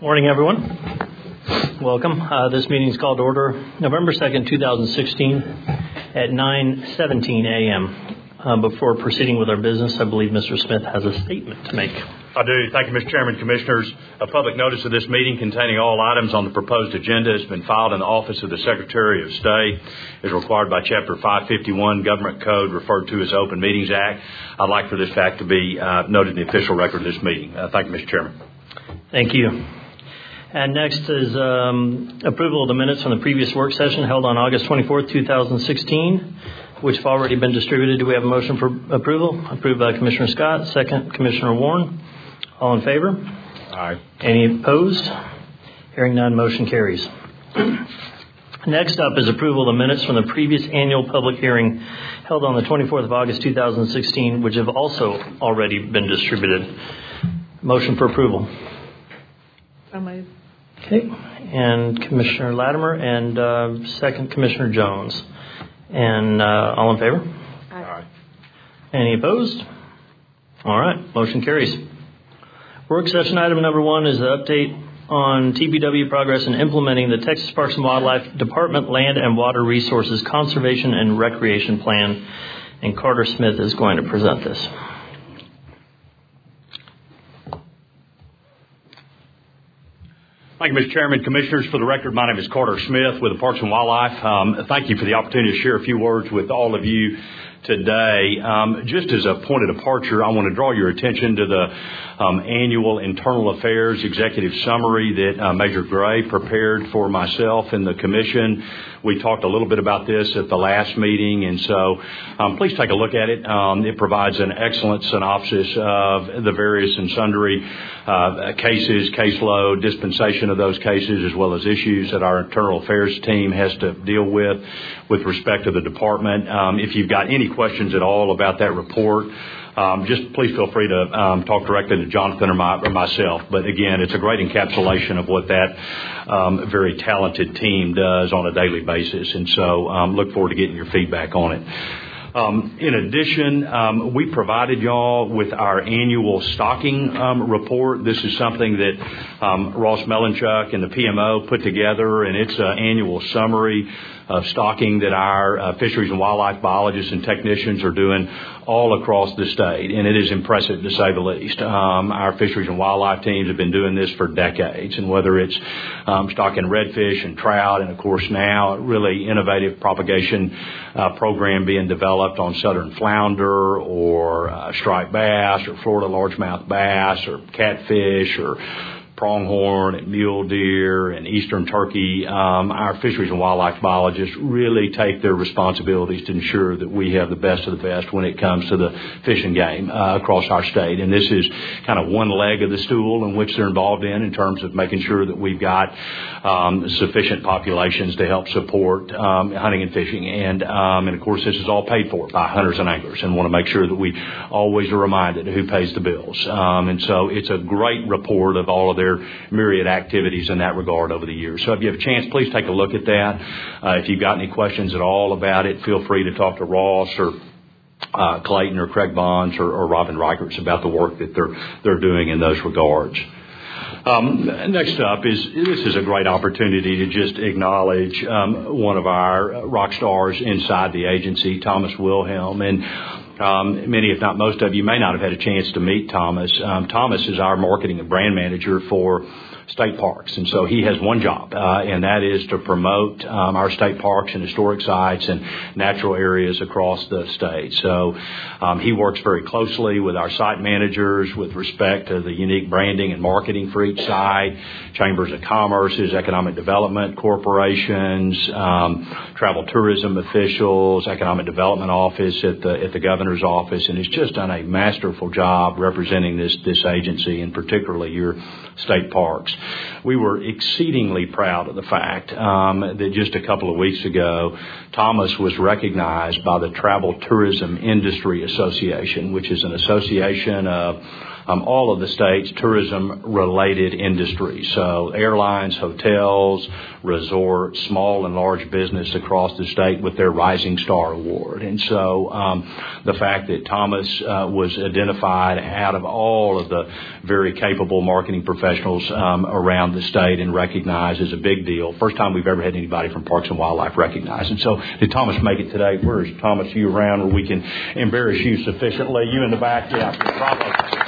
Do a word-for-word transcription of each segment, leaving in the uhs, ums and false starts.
Morning, everyone. Welcome. Uh, this meeting is called to order November second, twenty sixteen at nine seventeen a.m. Uh, before proceeding with our business, I believe Mister Smith has a statement to make. I do. Thank you, Mister Chairman, Commissioners. A public notice of this meeting containing all items on the proposed agenda has been filed in the Office of the Secretary of State as required by Chapter five fifty-one Government Code, referred to as Open Meetings Act. I'd like for this fact to be uh, noted in the official record of this meeting. Uh, thank you, Mister Chairman. Thank you. And next is um, approval of the minutes from the previous work session held on August twenty-fourth, twenty sixteen, which have already been distributed. Do we have a motion for approval? Approved by Commissioner Scott. Second, Commissioner Warren. All in favor? Aye. Any opposed? Hearing none, motion carries. Next up is approval of the minutes from the previous annual public hearing held on the twenty-fourth of August, twenty sixteen, which have also already been distributed. Motion for approval. So moved. Okay. And Commissioner Latimer and uh, second, Commissioner Jones. And uh, all in favor? Aye. Any opposed? All right. Motion carries. Work session item number one is the update on T B W progress in implementing the Texas Parks and Wildlife Department Land and Water Resources Conservation and Recreation Plan. And Carter Smith is going to present this. Thank you, Mister Chairman, Commissioners. For the record, my name is Carter Smith with the Parks and Wildlife. Um, thank you for the opportunity to share a few words with all of you today. Um, just as a point of departure, I want to draw your attention to the um, annual Internal Affairs Executive Summary that uh, Major Gray prepared for myself and the Commission. We talked a little bit about this at the last meeting, and so um, please take a look at it. Um, it provides an excellent synopsis of the various and sundry uh, cases, caseload, dispensation of those cases, as well as issues that our Internal Affairs team has to deal with with respect to the department. Um, if you've got any questions at all about that report, Um, just please feel free to um, talk directly to Jonathan or, my, or myself. But again, it's a great encapsulation of what that um, very talented team does on a daily basis. And so um, look forward to getting your feedback on it. Um, in addition, um, we provided y'all with our annual stocking um, report. This is something that um, Ross Melanchuk and the P M O put together, and it's an annual summary of stocking that our uh, fisheries and wildlife biologists and technicians are doing all across the state, and it is impressive to say the least. Um, our fisheries and wildlife teams have been doing this for decades, and whether it's um, stocking redfish and trout, and of course now a really innovative propagation uh, program being developed on southern flounder or uh, striped bass or Florida largemouth bass or catfish or pronghorn and mule deer and eastern turkey. Um, our fisheries and wildlife biologists really take their responsibilities to ensure that we have the best of the best when it comes to the fish and game uh, across our state. And this is kind of one leg of the stool in which they're involved in, in terms of making sure that we've got um, sufficient populations to help support um, hunting and fishing. And, um, and of course, this is all paid for by hunters and anglers, and want to make sure that we always are reminded of who pays the bills. Um, and so it's a great report of all of their myriad activities in that regard over the years. So if you have a chance, please take a look at that. Uh, if you've got any questions at all about it, feel free to talk to Ross or uh, Clayton or Craig Bonds or, or Robin Reicherts about the work that they're they're doing in those regards. Um, next up is, this is a great opportunity to just acknowledge um, one of our rock stars inside the agency, Thomas Wilhelm. And Um, many, if not most of you, may not have had a chance to meet Thomas. Um, Thomas is our marketing and brand manager for state parks. And so he has one job, uh, and that is to promote um, our state parks and historic sites and natural areas across the state. So um, he works very closely with our site managers with respect to the unique branding and marketing for each site, chambers of commerce's, economic development corporations, um, travel tourism officials, economic development office at the at the governor's office, and he's just done a masterful job representing this this agency, and particularly your state parks. We were exceedingly proud of the fact um, that just a couple of weeks ago, Thomas was recognized by the Travel Tourism Industry Association, which is an association of um, all of the state's tourism-related industries. So airlines, hotels, resorts, small and large business across the state with their Rising Star Award. And so um, the fact that Thomas uh, was identified out of all of the very capable marketing professionals um, around the state and recognized is a big deal. First time we've ever had anybody from Parks and Wildlife recognized. And so did Thomas make it today? Where is Thomas? You around where we can embarrass you sufficiently? You in the back? Yeah, probably.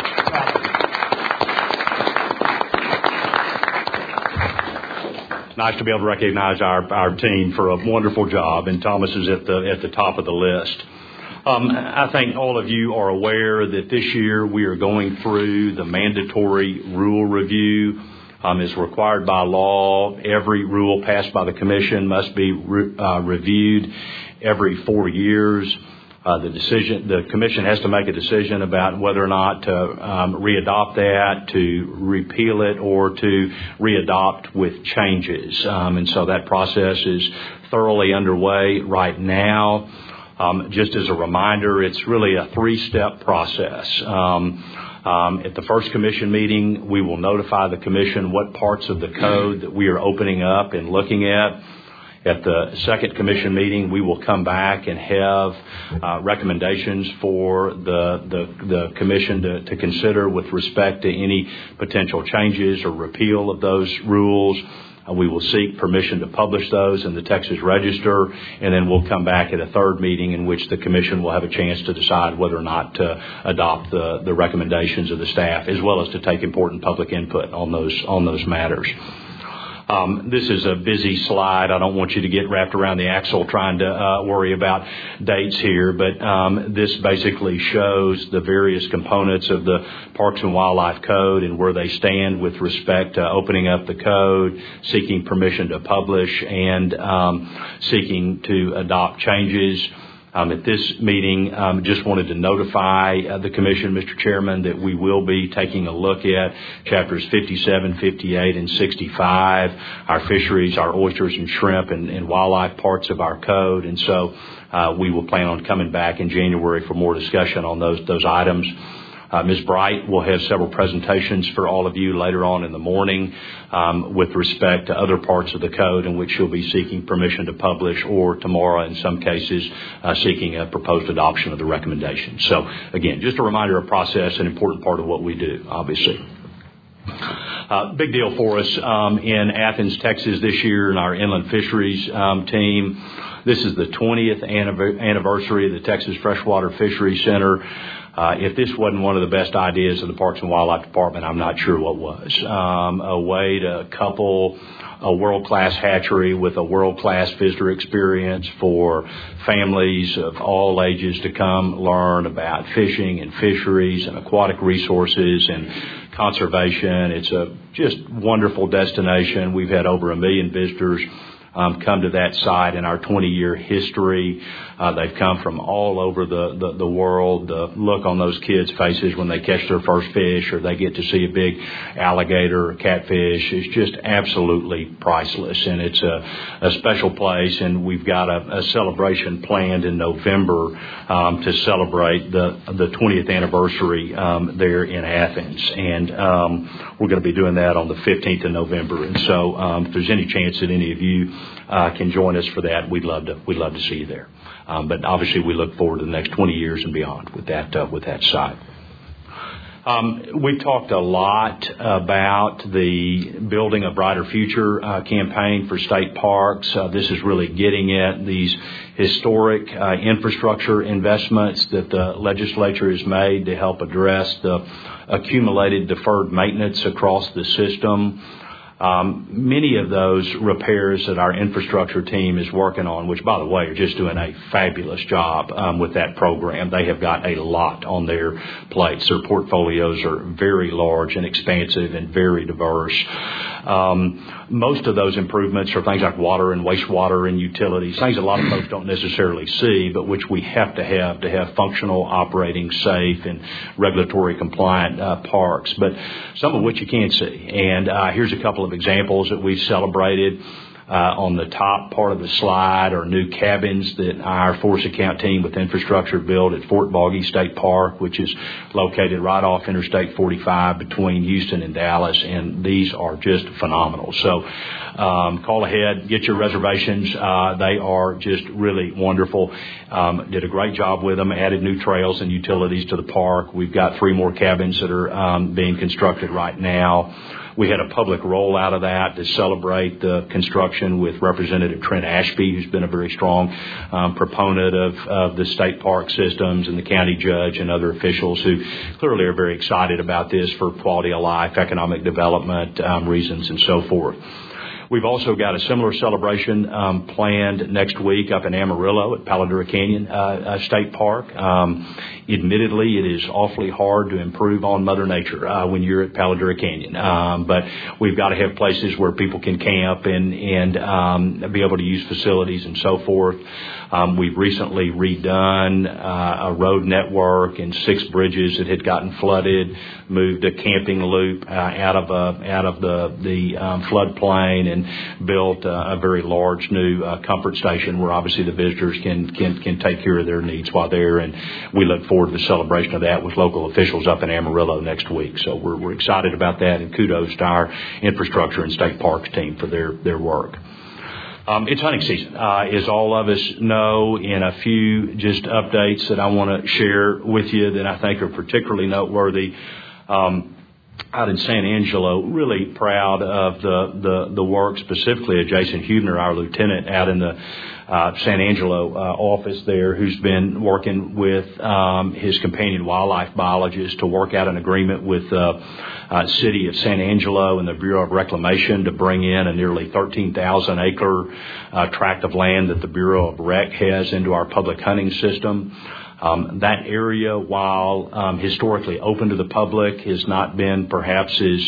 Nice to be able to recognize our, our team for a wonderful job, and Thomas is at the at the top of the list. Um, I think all of you are aware that this year we are going through the mandatory rule review. Um, as required by law, every rule passed by the Commission must be re- uh, reviewed every four years. Uh, the decision, the Commission has to make a decision about whether or not to um, readopt that, to repeal it, or to readopt with changes. Um, and so that process is thoroughly underway right now. Um, just as a reminder, it's really a three-step process. Um, um, at the first Commission meeting, we will notify the Commission what parts of the code that we are opening up and looking at. At the second Commission meeting, we will come back and have uh, recommendations for the the, the Commission to, to consider with respect to any potential changes or repeal of those rules. Uh, we will seek permission to publish those in the Texas Register, and then we'll come back at a third meeting in which the Commission will have a chance to decide whether or not to adopt the, the recommendations of the staff, as well as to take important public input on those on those matters. Um, this is a busy slide. I don't want you to get wrapped around the axle trying to uh, worry about dates here, but um, this basically shows the various components of the Parks and Wildlife Code and where they stand with respect to opening up the code, seeking permission to publish, and um, seeking to adopt changes. Um, at this meeting, um, just wanted to notify uh, the Commission, Mister Chairman, that we will be taking a look at chapters fifty-seven, fifty-eight, and sixty-five, our fisheries, our oysters and shrimp and, and wildlife parts of our code. And so uh, we will plan on coming back in January for more discussion on those those items. Uh, Miz Bright will have several presentations for all of you later on in the morning um, with respect to other parts of the code in which she'll be seeking permission to publish, or tomorrow in some cases uh, seeking a proposed adoption of the recommendations. So again, just a reminder of process, an important part of what we do, obviously. Uh, big deal for us um, in Athens, Texas this year in our inland fisheries um, team. This is the twentieth anniversary of the Texas Freshwater Fisheries Center. Uh, if this wasn't one of the best ideas of the Parks and Wildlife Department, I'm not sure what was. Um, a way to couple a world-class hatchery with a world-class visitor experience for families of all ages to come learn about fishing and fisheries and aquatic resources and conservation. It's a just wonderful destination. We've had over a million visitors Um, come to that site in our twenty-year history. Uh, they've come from all over the, the, the world. The look on those kids' faces when they catch their first fish or they get to see a big alligator or catfish is just absolutely priceless. And it's a, a special place, and we've got a, a celebration planned in November um, to celebrate the, the twentieth anniversary um, there in Athens. And um, we're going to be doing that on the fifteenth of November. And so um, if there's any chance that any of you Uh, can join us for that, we'd love to. We'd love to see you there. Um, but obviously, we look forward to the next twenty years and beyond with that uh, with that site. Um, we've talked a lot about the Building a Brighter Future uh, campaign for state parks. Uh, this is really getting at these historic uh, infrastructure investments that the legislature has made to help address the accumulated deferred maintenance across the system. Um, many of those repairs that our infrastructure team is working on, which, by the way, are just doing a fabulous job um, with that program. They have got a lot on their plates. Their portfolios are very large and expansive and very diverse. Um, most of those improvements are things like water and wastewater and utilities, things a lot of folks don't necessarily see, but which we have to have to have functional, operating, safe, and regulatory compliant uh, parks, but some of which you can't see. And uh, here's a couple of examples that we've celebrated. Uh, on the top part of the slide are new cabins that our force account team with infrastructure built at Fort Boggy State Park, which is located right off Interstate forty-five between Houston and Dallas, and these are just phenomenal. So um, call ahead, get your reservations. Uh, they are just really wonderful. Um, did a great job with them, added new trails and utilities to the park. We've got three more cabins that are um, being constructed right now. We had a public rollout of that to celebrate the construction with Representative Trent Ashby, who's been a very strong um, proponent of, of the state park systems, and the county judge and other officials who clearly are very excited about this for quality of life, economic development um, reasons, and so forth. We've also got a similar celebration um, planned next week up in Amarillo at Palo Duro Canyon uh, uh, State Park. Um, admittedly, it is awfully hard to improve on Mother Nature uh, when you're at Palo Duro Canyon, um, but we've got to have places where people can camp and and um, be able to use facilities and so forth. Um, we've recently redone uh, a road network and six bridges that had gotten flooded, moved a camping loop uh, out of a, out of the the um, floodplain, and built uh, a very large new uh, comfort station where obviously the visitors can can can take care of their needs while there. And we look forward to the celebration of that with local officials up in Amarillo next week. So we're we're excited about that, and kudos to our infrastructure and state parks team for their their work. Um, it's hunting season, uh, as all of us know, and a few just updates that I want to share with you that I think are particularly noteworthy. Um, out in San Angelo, really proud of the, the, the work specifically of Jason Hubner, our lieutenant out in the uh, San Angelo uh, office there, who's been working with um, his companion wildlife biologist to work out an agreement with the uh, uh, city of San Angelo and the Bureau of Reclamation to bring in a nearly thirteen thousand acre uh, tract of land that the Bureau of Rec has into our public hunting system. Um, that area, while um, historically open to the public, has not been perhaps as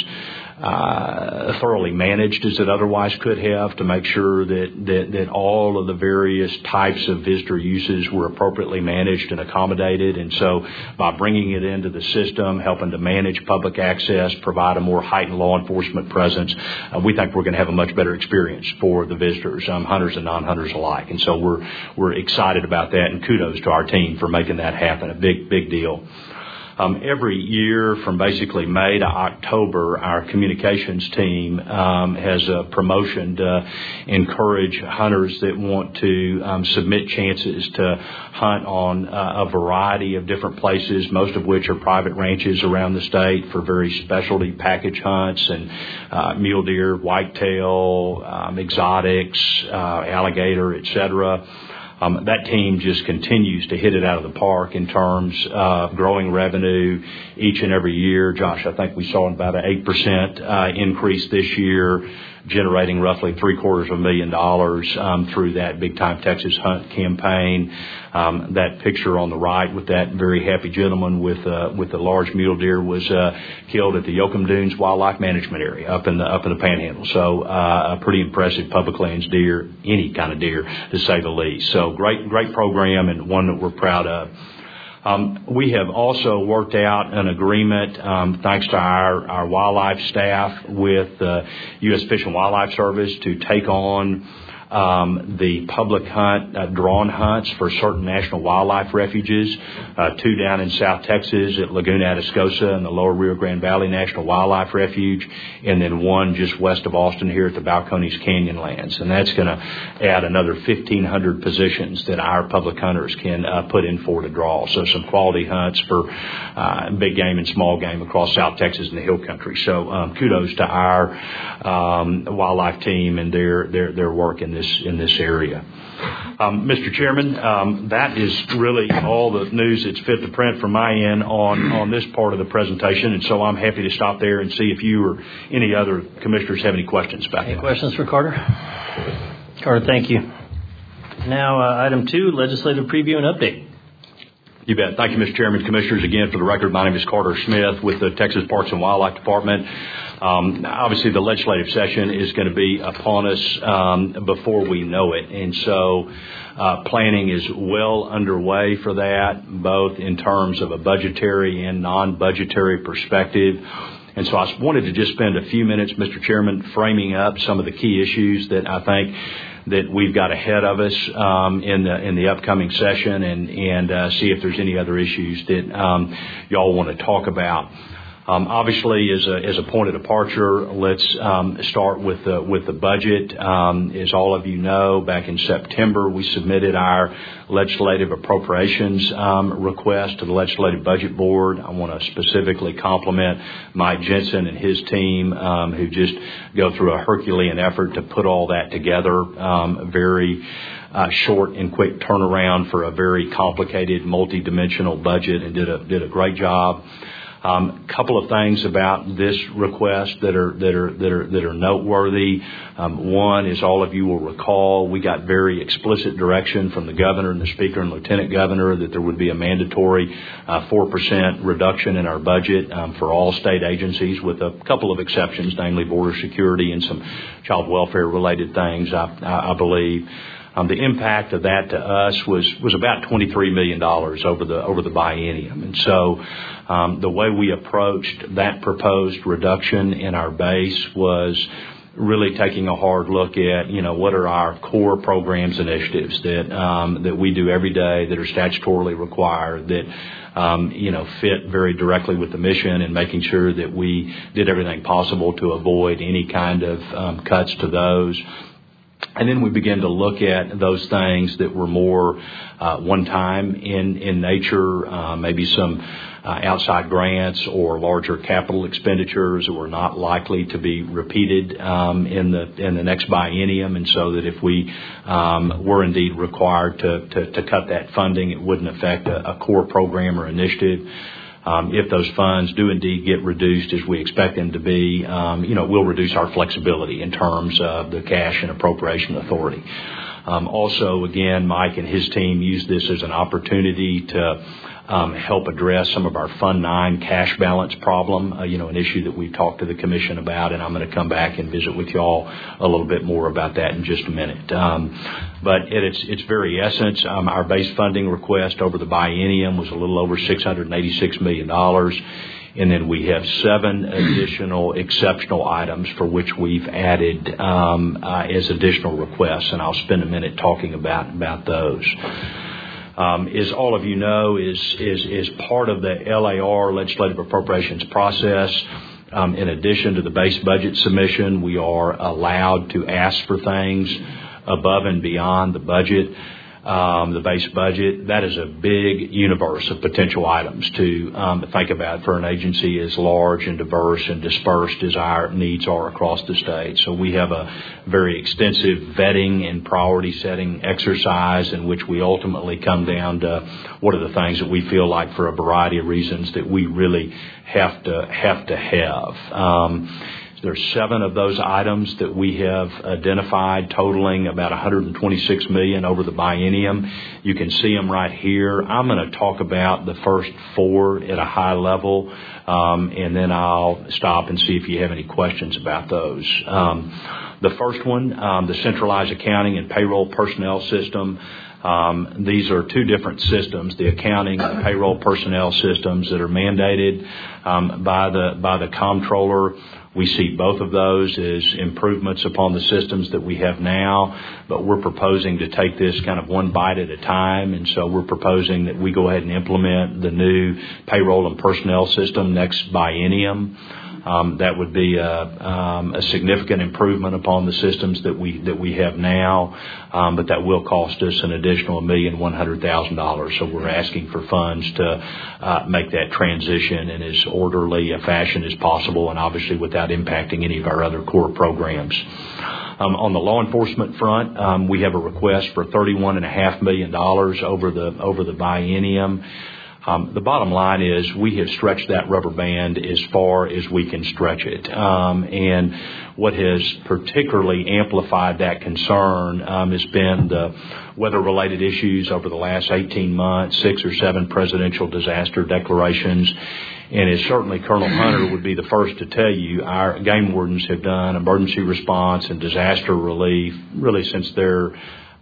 uh, thoroughly managed as it otherwise could have, to make sure that, that, that all of the various types of visitor uses were appropriately managed and accommodated. And so by bringing it into the system, helping to manage public access, provide a more heightened law enforcement presence, uh, we think we're going to have a much better experience for the visitors, um, hunters and non-hunters alike. And so we're we're excited about that, and kudos to our team for making that happen. A big, big deal. Um, every year from basically May to October, our communications team um, has a promotion to encourage hunters that want to um, submit chances to hunt on uh, a variety of different places, most of which are private ranches around the state for very specialty package hunts and uh, mule deer, whitetail, um, exotics, uh, alligator, et cetera. Um, that team just continues to hit it out of the park in terms of growing revenue each and every year. Josh, I think we saw about an eight percent uh, increase this year, generating roughly three quarters of a million dollars um, through that Big Time Texas Hunt campaign. Um, that picture on the right with that very happy gentleman with uh, with the large mule deer was uh, killed at the Yoakum Dunes Wildlife Management Area up in the up in the Panhandle. So uh, a pretty impressive public lands deer, any kind of deer, to say the least. So great great program, and one that we're proud of. Um, we have also worked out an agreement, um, thanks to our, our wildlife staff, with the uh, U S Fish and Wildlife Service to take on um, the public hunt, uh, drawn hunts for certain national wildlife refuges, uh, two down in South Texas at Laguna Atascosa and the Lower Rio Grande Valley National Wildlife Refuge, and then one just west of Austin here at the Balcones Canyonlands. And that's going to add another fifteen hundred positions that our public hunters can uh, put in for to draw. So some quality hunts for uh, big game and small game across South Texas and the Hill Country. So um, kudos to our um, wildlife team and their their their work in this in this area. Um, Mister Chairman, um, that is really all the news that's fit to print from my end on, on this part of the presentation, and so I'm happy to stop there and see if you or any other commissioners have any questions about that. Any questions for Carter? Carter, thank you. Now, uh, item two, legislative preview and update. You bet. Thank you, Mister Chairman. Commissioners, again, for the record, my name is Carter Smith with the Texas Parks and Wildlife Department. Um, obviously, the legislative session is going to be upon us um, before we know it. And so uh, planning is well underway for that, both in terms of a budgetary and non-budgetary perspective. And so I wanted to just spend a few minutes, Mister Chairman, framing up some of the key issues that I think that we've got ahead of us um, in the in the upcoming session, and and uh, see if there's any other issues that um, y'all want to talk about. Um, obviously, as a, as a point of departure, let's um, start with the, with the budget. Um, as all of you know, back in September, we submitted our legislative appropriations um, request to the Legislative Budget Board. I want to specifically compliment Mike Jensen and his team, um, who just go through a Herculean effort to put all that together. Um, very uh, short and quick turnaround for a very complicated, multi-dimensional budget, and did a did a great job. A um, couple of things about this request that are that are that are that are noteworthy. Um, one is, all of you will recall, we got very explicit direction from the governor and the speaker and lieutenant governor that there would be a mandatory uh, four percent reduction in our budget um, for all state agencies, with a couple of exceptions, namely border security and some child welfare related things, I, I, I believe. Um, the impact of that to us was, was about twenty-three million dollars over the over the biennium. And so um, the way we approached that proposed reduction in our base was really taking a hard look at, you know, what are our core programs, initiatives that um, that we do every day that are statutorily required, that um, you know fit very directly with the mission, and making sure that we did everything possible to avoid any kind of um, cuts to those. And then we began to look at those things that were more uh, one-time in, in nature, uh, maybe some uh, outside grants or larger capital expenditures that were not likely to be repeated um, in the in the next biennium. And so that if we um, were indeed required to, to, to cut that funding, it wouldn't affect a, a core program or initiative. Um, if those funds do indeed get reduced as we expect them to be, um, you know, we'll reduce our flexibility in terms of the cash and appropriation authority. Um, also, again, Mike and his team used this as an opportunity to um, help address some of our Fund nine cash balance problem, uh, you know, an issue that we've talked to the Commission about, and I'm going to come back and visit with y'all a little bit more about that in just a minute. Um, but at its, its very essence, um, our base funding request over the biennium was a little over six hundred eighty-six million dollars. And then we have seven additional exceptional items for which we've added um, uh, as additional requests, and I'll spend a minute talking about, about those. Um, as all of you know, is, is, is part of the L A R, legislative appropriations process. Um, in addition to the base budget submission, we are allowed to ask for things above and beyond the budget. Um, the base budget. That is a big universe of potential items to um, think about for an agency as large and diverse and dispersed as our needs are across the state. So we have a very extensive vetting and priority setting exercise in which we ultimately come down to what are the things that we feel like, for a variety of reasons, that we really have to have to have. Um, There's seven of those items that we have identified, totaling about one hundred twenty-six million dollars over the biennium. You can see them right here. I'm going to talk about the first four at a high level, um, and then I'll stop and see if you have any questions about those. Um, the first one, um, the centralized accounting and payroll personnel system. Um, these are two different systems, the accounting and payroll personnel systems that are mandated um, by the by the comptroller. We see both of those as improvements upon the systems that we have now, but we're proposing to take this kind of one bite at a time. And so we're proposing that we go ahead and implement the new payroll and personnel system next biennium. Um, that would be a, um, a significant improvement upon the systems that we that we have now, um, but that will cost us an additional one million one hundred thousand dollars. So we're asking for funds to uh, make that transition in as orderly a fashion as possible, and obviously without impacting any of our other core programs. Um, on the law enforcement front, um, we have a request for thirty-one point five million dollars over the over the biennium. Um, the bottom line is we have stretched that rubber band as far as we can stretch it. Um, and what has particularly amplified that concern um, has been the weather-related issues over the last eighteen months, six or seven presidential disaster declarations. And as certainly Colonel Hunter would be the first to tell you, our game wardens have done emergency response and disaster relief really since their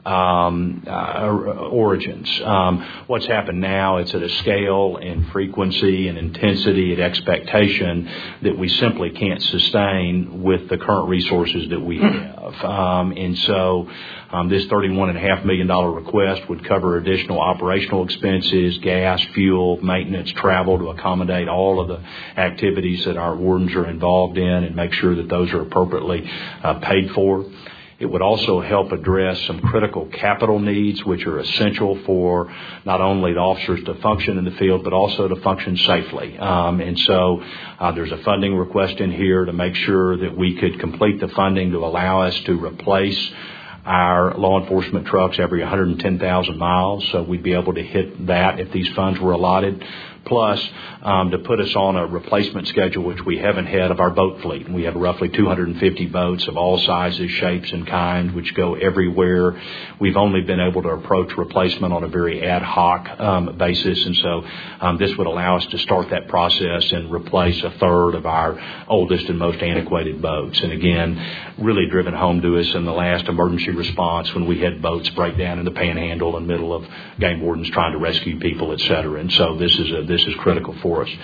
um, uh, origins. Um, what's happened now, it's at a scale and frequency and intensity and expectation that we simply can't sustain with the current resources that we have. Um, and so um, this thirty-one point five million dollars request would cover additional operational expenses, gas, fuel, maintenance, travel to accommodate all of the activities that our wardens are involved in and make sure that those are appropriately uh, paid for. It would also help address some critical capital needs, which are essential for not only the officers to function in the field, but also to function safely. Um, and so uh, there's a funding request in here to make sure that we could complete the funding to allow us to replace our law enforcement trucks every one hundred ten thousand miles. So we'd be able to hit that if these funds were allotted. Plus, um, to put us on a replacement schedule, which we haven't had, of our boat fleet. We have roughly two hundred fifty boats of all sizes, shapes, and kinds, which go everywhere. We've only been able to approach replacement on a very ad hoc um, basis, and so um, this would allow us to start that process and replace a third of our oldest and most antiquated boats. And again, really driven home to us in the last emergency response when we had boats break down in the Panhandle in the middle of game wardens trying to rescue people, et cetera. And so this is a This is critical for us.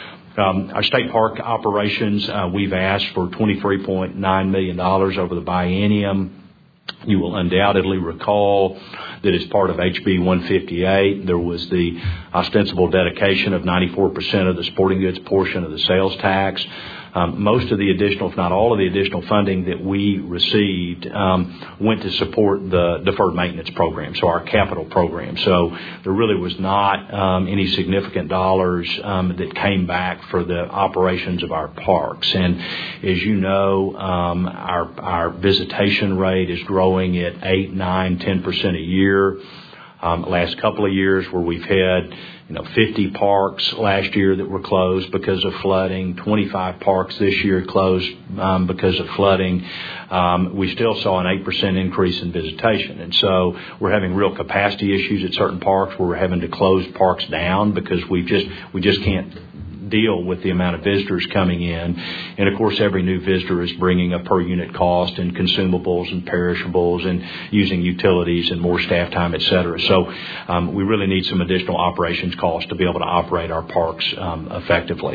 Um, our state park operations, uh, we've asked for twenty-three point nine million dollars over the biennium. You will undoubtedly recall that as part of H B one fifty-eight, there was the ostensible dedication of ninety-four percent of the sporting goods portion of the sales tax. Um, most of the additional, if not all of the additional funding that we received um, went to support the deferred maintenance program, so our capital program. So there really was not um, any significant dollars um, that came back for the operations of our parks. And as you know, um, our, our visitation rate is growing at eight, nine, ten percent a year. Um, last couple of years where we've had, you know, fifty parks last year that were closed because of flooding, twenty-five parks this year closed um, because of flooding. Um, we still saw an eight percent increase in visitation. And so we're having real capacity issues at certain parks where we're having to close parks down because we just, we just can't deal with the amount of visitors coming in. And of course, every new visitor is bringing a per unit cost and consumables and perishables and using utilities and more staff time, et cetera. So um, we really need some additional operations costs to be able to operate our parks um, effectively.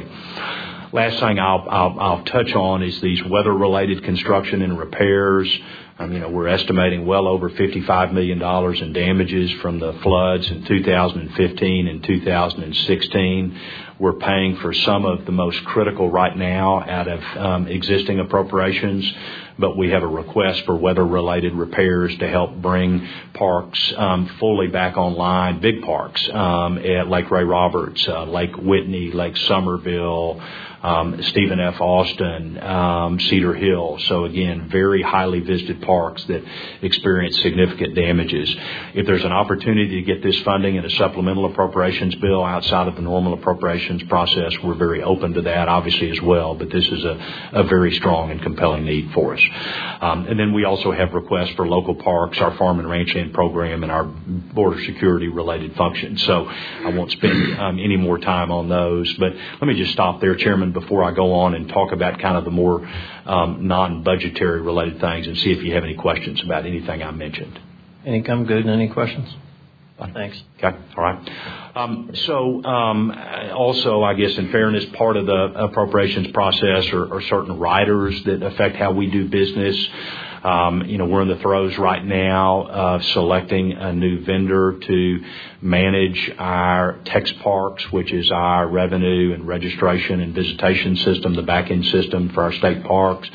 Last thing I'll, I'll, I'll touch on is these weather-related construction and repairs. Um, you know, we're estimating well over fifty-five million dollars in damages from the floods in two thousand fifteen and two thousand sixteen. We're paying for some of the most critical right now out of um, existing appropriations, but we have a request for weather-related repairs to help bring parks um, fully back online, big parks um, at Lake Ray Roberts, uh, Lake Whitney, Lake Somerville, um, Stephen F. Austin, um, Cedar Hill. So again, very highly visited parks that experience significant damages. If there's an opportunity to get this funding in a supplemental appropriations bill outside of the normal appropriations process, we're very open to that, obviously, as well. But this is a, a very strong and compelling need for us. Um, and then we also have requests for local parks, our farm and ranch land program, and our border security related functions. So I won't spend um, any more time on those. But let me just stop there, Chairman, before I go on and talk about kind of the more um, non-budgetary related things and see if you have any questions about anything I mentioned. Any come good? Any questions? Thanks. Okay. All right. Um, so um, also, I guess, in fairness, part of the appropriations process are, are certain riders that affect how we do business. Um, you know, we're in the throes right now of selecting a new vendor to manage our Tex Parks, which is our revenue and registration and visitation system, the back-end system for our state parks.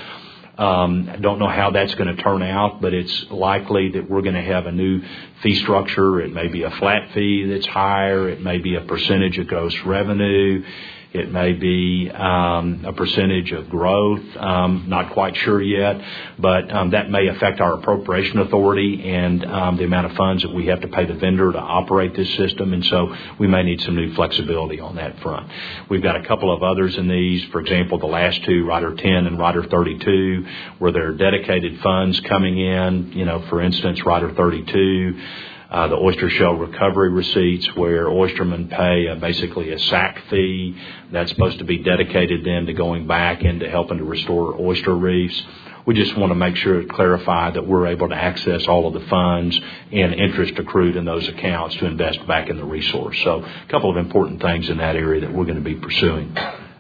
Um, I don't know how that's going to turn out, but it's likely that we're going to have a new fee structure. It may be a flat fee that's higher. It may be a percentage of gross revenue. It may be um, a percentage of growth. Um, not quite sure yet, but um, that may affect our appropriation authority and um, the amount of funds that we have to pay the vendor to operate this system. And so we may need some new flexibility on that front. We've got a couple of others in these. For example, the last two, Rider ten and Rider thirty-two, where there are dedicated funds coming in. You know, for instance, Rider thirty-two. uh, the oyster shell recovery receipts, where oystermen pay uh, basically a sack fee that's supposed to be dedicated then to going back into helping to restore oyster reefs. We just want to make sure to clarify that we're able to access all of the funds and interest accrued in those accounts to invest back in the resource. So a couple of important things in that area that we're going to be pursuing.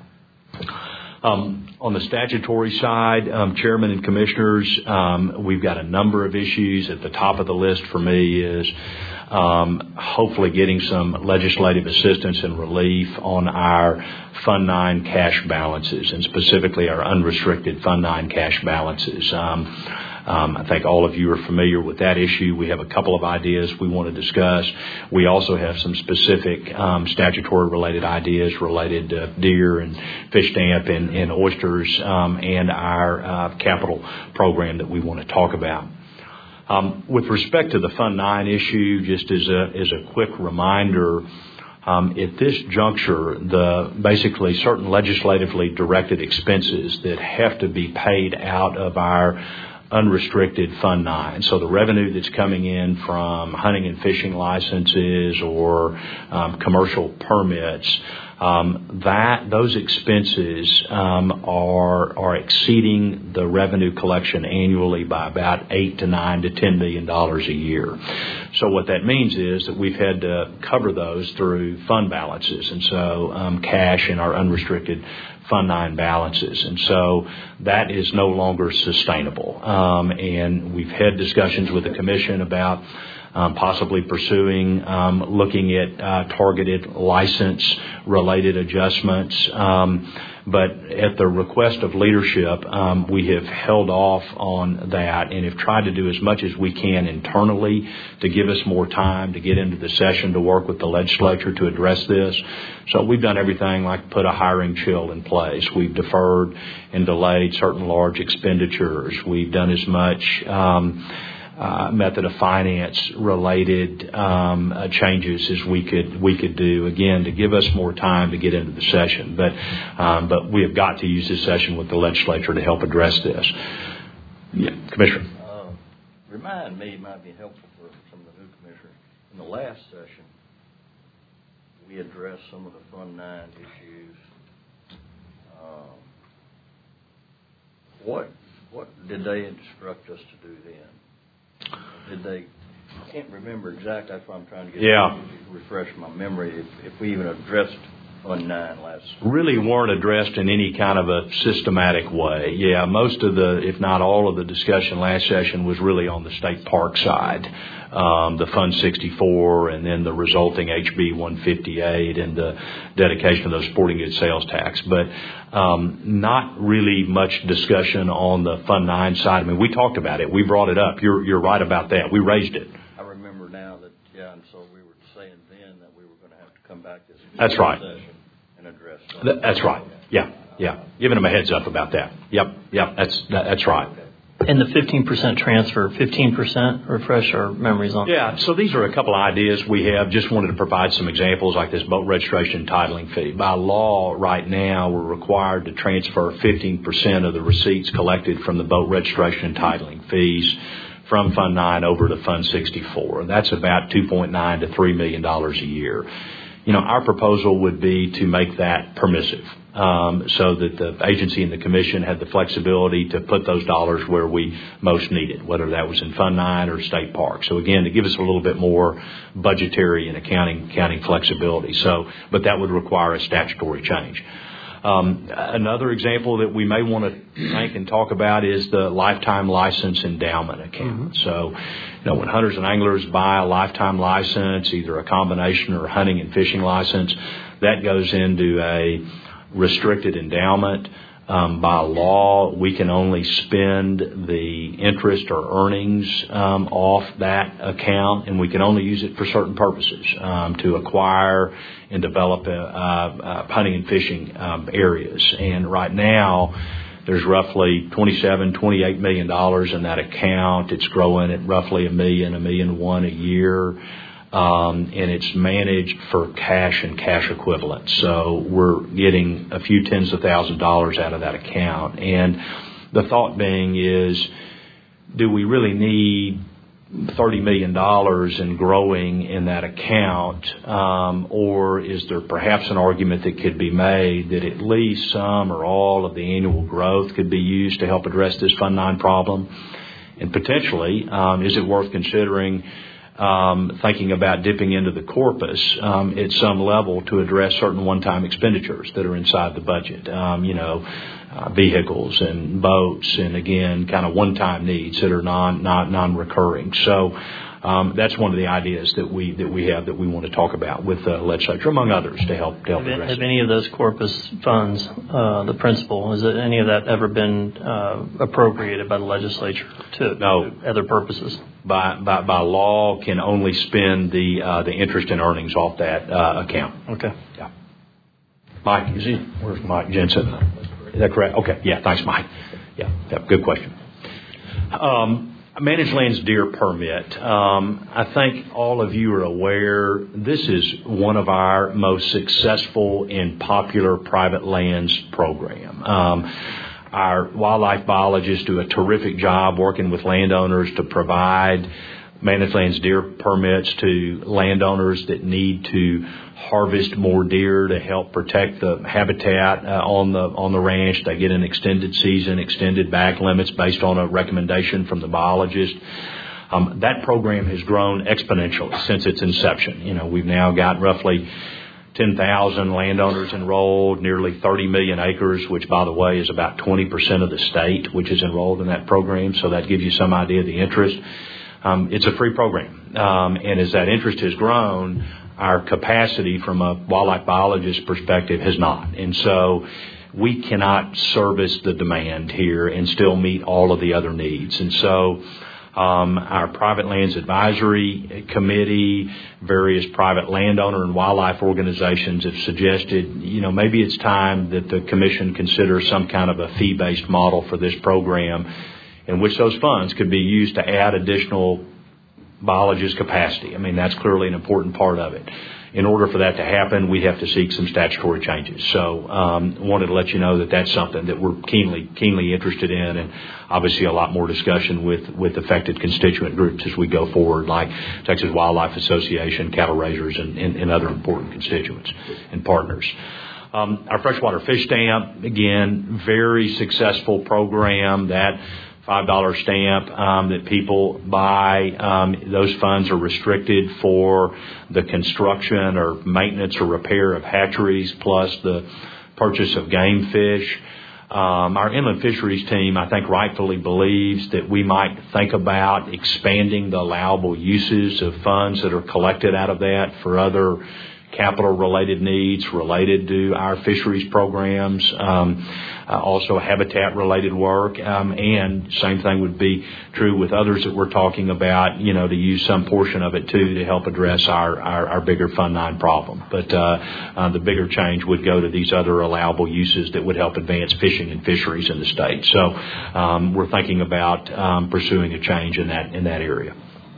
Um, on the statutory side, um, Chairman and Commissioners, um, we've got a number of issues. At the top of the list for me is um, hopefully getting some legislative assistance and relief on our Fund nine cash balances, and specifically our unrestricted Fund nine cash balances. Um, Um, I think all of you are familiar with that issue. We have a couple of ideas we want to discuss. We also have some specific um, statutory-related ideas related to deer and fish stamp and, and oysters um, and our uh, capital program that we want to talk about. Um, with respect to the Fund nine issue, just as a, as a quick reminder, Um, at this juncture, the basically certain legislatively directed expenses that have to be paid out of our unrestricted Fund nine. So the revenue that's coming in from hunting and fishing licenses or um, commercial permits, um, that those expenses um, are are exceeding the revenue collection annually by about eight to nine to ten million dollars a year. So what that means is that we've had to cover those through fund balances, and so um, cash in our unrestricted Fund nine balances. And so that is no longer sustainable. Um, and we've had discussions with the Commission about um, possibly pursuing, um, looking at uh, targeted license-related adjustments. Um, but at the request of leadership, um, we have held off on that and have tried to do as much as we can internally to give us more time to get into the session to work with the legislature to address this. So we've done everything like put a hiring chill in place. We've deferred and delayed certain large expenditures. We've done as much um, Uh, method of finance related um, uh, changes as we could we could do, again, to give us more time to get into the session. But um, but we have got to use this session with the legislature to help address this. Yeah, Commissioner. Uh, remind me, it might be helpful for some of the new commissioners. In the last session, we addressed some of the Fund nine issues. Um, what what did they instruct us to do then? Did they? I can't remember exactly. That's why I'm trying to get yeah. to refresh my memory. If, if we even addressed Fund nine last, really weren't addressed in any kind of a systematic way. Yeah, most of the, if not all of the discussion last session was really on the state park side, um, the Fund sixty-four, and then the resulting H B one fifty-eight and the dedication of those sporting goods sales tax. But um, not really much discussion on the Fund nine side. I mean, we talked about it. We brought it up. You're you're right about that. We raised it. I remember now that, yeah, and so we were saying then that we were going to have to come back this That's right. session and address Th- That's right. Yeah, yeah. Giving them a heads up about that. Yep, yep. That's that, that's right. And the fifteen percent transfer, fifteen percent, refresh our memories on. Yeah, so these are a couple of ideas we have. Just wanted to provide some examples like this boat registration and titling fee. By law, right now, we're required to transfer fifteen percent of the receipts collected from the boat registration and titling fees from Fund nine over to Fund sixty-four. That's about two point nine to three million dollars a year. You know, our proposal would be to make that permissive, um, so that the agency and the Commission had the flexibility to put those dollars where we most need it, whether that was in Fund nine or State Park. So again, to give us a little bit more budgetary and accounting accounting flexibility. So, but that would require a statutory change. Um, another example that we may want to think and talk about is the lifetime license endowment account. Mm-hmm. So, you know, when hunters and anglers buy a lifetime license, either a combination or a hunting and fishing license, that goes into a restricted endowment. Um, by law, we can only spend the interest or earnings um, off that account, and we can only use it for certain purposes, um, to acquire and develop a, a, a hunting and fishing um, areas. And right now, there's roughly twenty-seven, twenty-eight million dollars in that account. It's growing at roughly a million, a million one a year. Um, and it's managed for cash and cash equivalents. So we're getting a few tens of thousands of dollars out of that account. And the thought being is, do we really need thirty million dollars and growing in that account, um, or is there perhaps an argument that could be made that at least some or all of the annual growth could be used to help address this Fund nine problem? And potentially, um, is it worth considering um, thinking about dipping into the corpus um, at some level to address certain one-time expenditures that are inside the budget? Um, you know, uh, vehicles and boats, and again, kind of one-time needs that are non, non non-recurring. So um, that's one of the ideas that we that we have that we want to talk about with the legislature, among others, to help to help have, address have it. any of those corpus funds, uh, the principal, has any of that ever been uh, appropriated by the legislature to, No. to other purposes? By, by by law, can only spend the uh, the interest and earnings off that uh, account. Okay. Yeah. Mike, is he? Where's Mike Jensen? Is that correct? Okay. Yeah. Thanks, Mike. Yeah. yeah good question. Um, Managed Lands Deer Permit. Um, I think all of you are aware this is one of our most successful and popular private lands program. Um, Our wildlife biologists do a terrific job working with landowners to provide managed lands deer permits to landowners that need to harvest more deer to help protect the habitat uh, on the on the ranch. They get an extended season, extended back limits based on a recommendation from the biologist. Um, that program has grown exponentially since its inception. You know, we've now got roughly ten thousand landowners enrolled, nearly thirty million acres, which, by the way, is about twenty percent of the state, which is enrolled in that program. So that gives you some idea of the interest. Um, it's a free program. Um, and as that interest has grown, our capacity from a wildlife biologist perspective has not. And so we cannot service the demand here and still meet all of the other needs. And so Um, our Private Lands Advisory Committee, various private landowner and wildlife organizations have suggested, you know, maybe it's time that the Commission consider some kind of a fee-based model for this program in which those funds could be used to add additional biologist capacity. I mean, that's clearly an important part of it. In order for that to happen, we have to seek some statutory changes. So um, wanted to let you know that that's something that we're keenly keenly interested in, and obviously a lot more discussion with, with affected constituent groups as we go forward, like Texas Wildlife Association, cattle raisers, and, and, and other important constituents and partners. Um, our freshwater fish stamp, again, very successful program. That five dollar stamp um, that people buy, um, those funds are restricted for the construction or maintenance or repair of hatcheries, plus the purchase of game fish. Um, our inland fisheries team, I think, rightfully believes that we might think about expanding the allowable uses of funds that are collected out of that for other capital-related needs related to our fisheries programs, um, uh, also habitat-related work, um, and same thing would be true with others that we're talking about, you know, to use some portion of it, too, to help address our, our, our bigger Fund nine problem. But uh, uh, the bigger change would go to these other allowable uses that would help advance fishing and fisheries in the state. So um, we're thinking about um, pursuing a change in that in that area.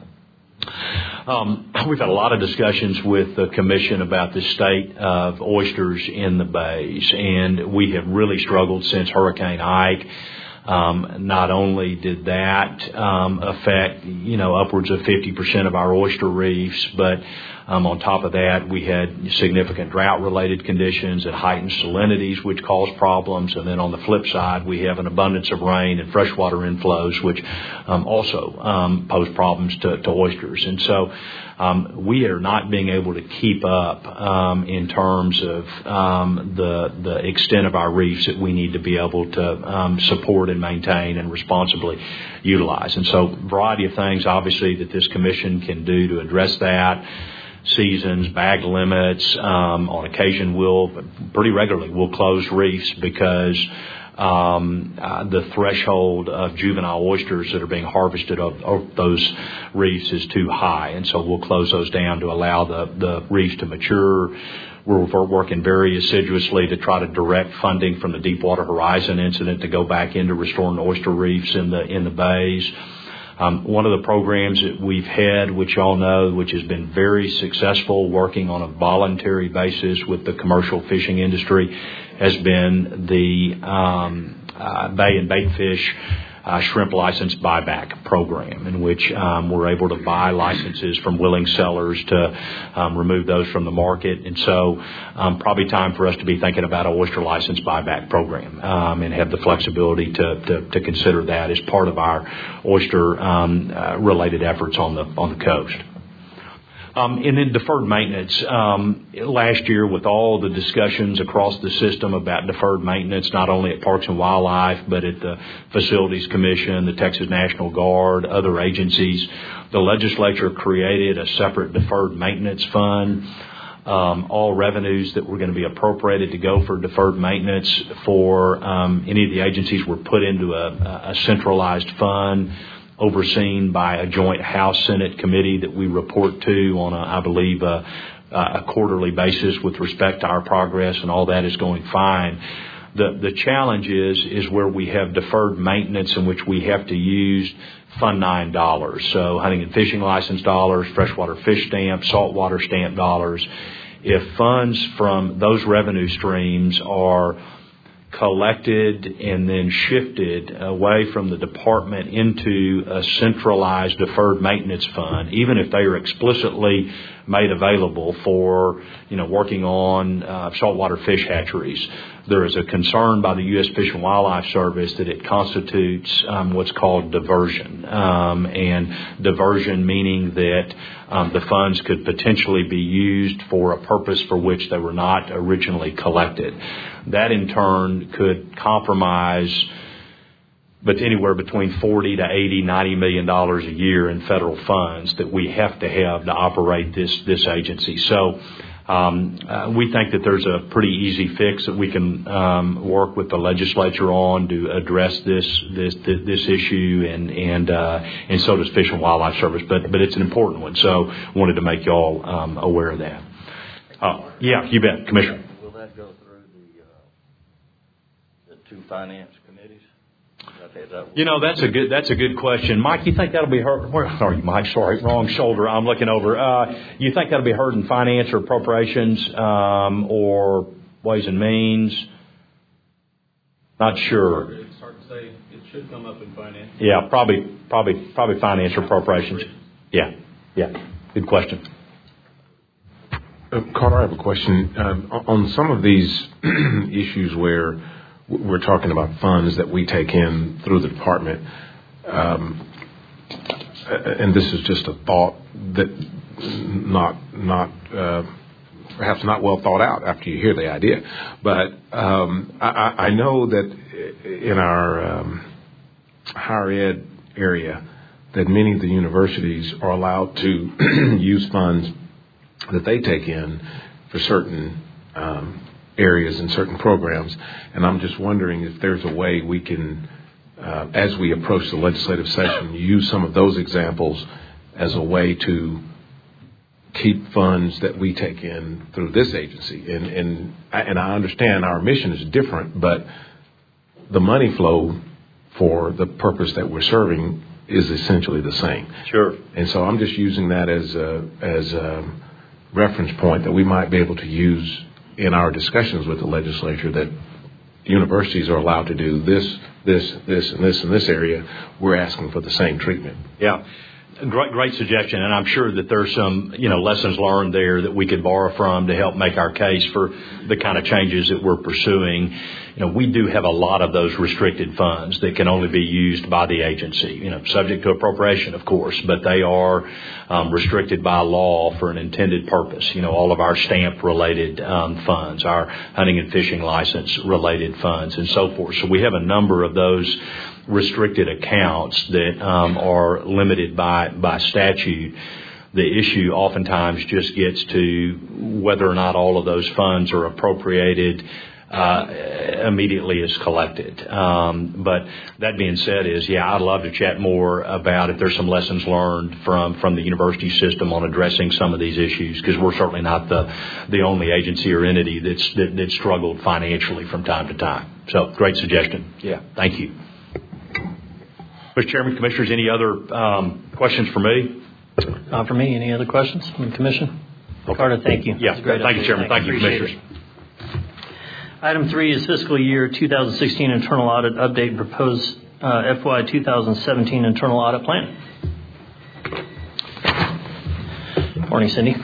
Um, we've had a lot of discussions with the Commission about the state of oysters in the bays, and we have really struggled since Hurricane Ike. Um, not only did that um, affect, you know, upwards of fifty percent of our oyster reefs, but um, on top of that, we had significant drought-related conditions and heightened salinities, which cause problems. And then on the flip side, we have an abundance of rain and freshwater inflows, which um, also um, pose problems to, to oysters. And so um, we are not being able to keep up um, in terms of um, the the extent of our reefs that we need to be able to um, support and maintain and responsibly utilize. And so a variety of things, obviously, that this Commission can do to address that. Seasons, bag limits. Um, on occasion, we'll pretty regularly we'll close reefs because um, uh, the threshold of juvenile oysters that are being harvested of, of those reefs is too high, and so we'll close those down to allow the the reefs to mature. We're working very assiduously to try to direct funding from the Deepwater Horizon incident to go back into restoring oyster reefs in the in the bays. Um, one of the programs that we've had, which y'all know, which has been very successful, working on a voluntary basis with the commercial fishing industry, has been the um, uh, bay and bait fish uh, shrimp license buyback program, in which um, we're able to buy licenses from willing sellers to um, remove those from the market. And so um, probably time for us to be thinking about an oyster license buyback program um, and have the flexibility to, to, to consider that as part of our oyster um, uh, related efforts on the on the coast. Um, and then deferred maintenance. Um, last year, with all the discussions across the system about deferred maintenance, not only at Parks and Wildlife, but at the Facilities Commission, the Texas National Guard, other agencies, the legislature created a separate deferred maintenance fund. Um, all revenues that were going to be appropriated to go for deferred maintenance for um, any of the agencies were put into a, a centralized fund, overseen by a joint House-Senate committee that we report to on, a, I believe, a, a quarterly basis with respect to our progress, and all that is going fine. The the challenge is is where we have deferred maintenance in which we have to use Fund nine dollars, so hunting and fishing license dollars, freshwater fish stamp, saltwater stamp dollars. If funds from those revenue streams are collected and then shifted away from the department into a centralized deferred maintenance fund, even if they are explicitly made available for, you know, working on uh, saltwater fish hatcheries, there is a concern by the U S Fish and Wildlife Service that it constitutes um, what's called diversion. Um, and diversion meaning that um, the funds could potentially be used for a purpose for which they were not originally collected. That in turn could compromise but anywhere between forty to eighty, ninety million dollars a year in federal funds that we have to have to operate this this agency. So um, uh, we think that there's a pretty easy fix that we can um, work with the legislature on to address this this this issue, and and uh, and so does Fish and Wildlife Service. But but it's an important one, so wanted to make y'all um, aware of that. Uh, yeah, you bet, Commissioner. Will that go through the uh, the two finance committees? You know, that's a good that's a good question, Mike. You think that'll be heard? Where are you, Mike? Sorry, wrong shoulder. I'm looking over. Uh, you think that'll be heard in finance or appropriations um, or ways and means? Not sure. It's hard to say. It should come up in finance. Yeah, probably, probably, probably finance or appropriations. Yeah, yeah. Good question. Uh, Carter, I have a question. Um, on some of these issues where we're talking about funds that we take in through the department, um, and this is just a thought that not not uh, perhaps not well thought out after you hear the idea, but um, I, I know that in our um, higher ed area that many of the universities are allowed to use funds that they take in for certain um, areas and certain programs. And I'm just wondering if there's a way we can, uh, as we approach the legislative session, use some of those examples as a way to keep funds that we take in through this agency. And and I, and I understand our mission is different, but the money flow for the purpose that we're serving is essentially the same. Sure. And so I'm just using that as a, as a reference point that we might be able to use in our discussions with the legislature, that universities are allowed to do this, this, this, and this in this area. We're asking for the same treatment. Yeah. Great, great suggestion, and I'm sure that there's some, you know, lessons learned there that we could borrow from to help make our case for the kind of changes that we're pursuing. You know, we do have a lot of those restricted funds that can only be used by the agency, you know, subject to appropriation, of course, but they are um, restricted by law for an intended purpose. You know, all of our stamp-related um, funds, our hunting and fishing license-related funds, and so forth. So we have a number of those restricted accounts that um, are limited by, by statute. The issue oftentimes just gets to whether or not all of those funds are appropriated uh, immediately as collected. Um, but that being said is, yeah, I'd love to chat more about if there's some lessons learned from, from the university system on addressing some of these issues, because we're certainly not the, the only agency or entity that's, that, that struggled financially from time to time. So great suggestion. Yeah, thank you. Mister Chairman, Commissioners, any other um, questions for me? Not for me. Any other questions from the Commission? Okay. Carter, thank you. Yeah, great thank you, Chairman. Thank you, Commissioners. It. Item three is fiscal year two thousand sixteen internal audit update and proposed uh, F Y twenty seventeen internal audit plan. Morning, Cindy.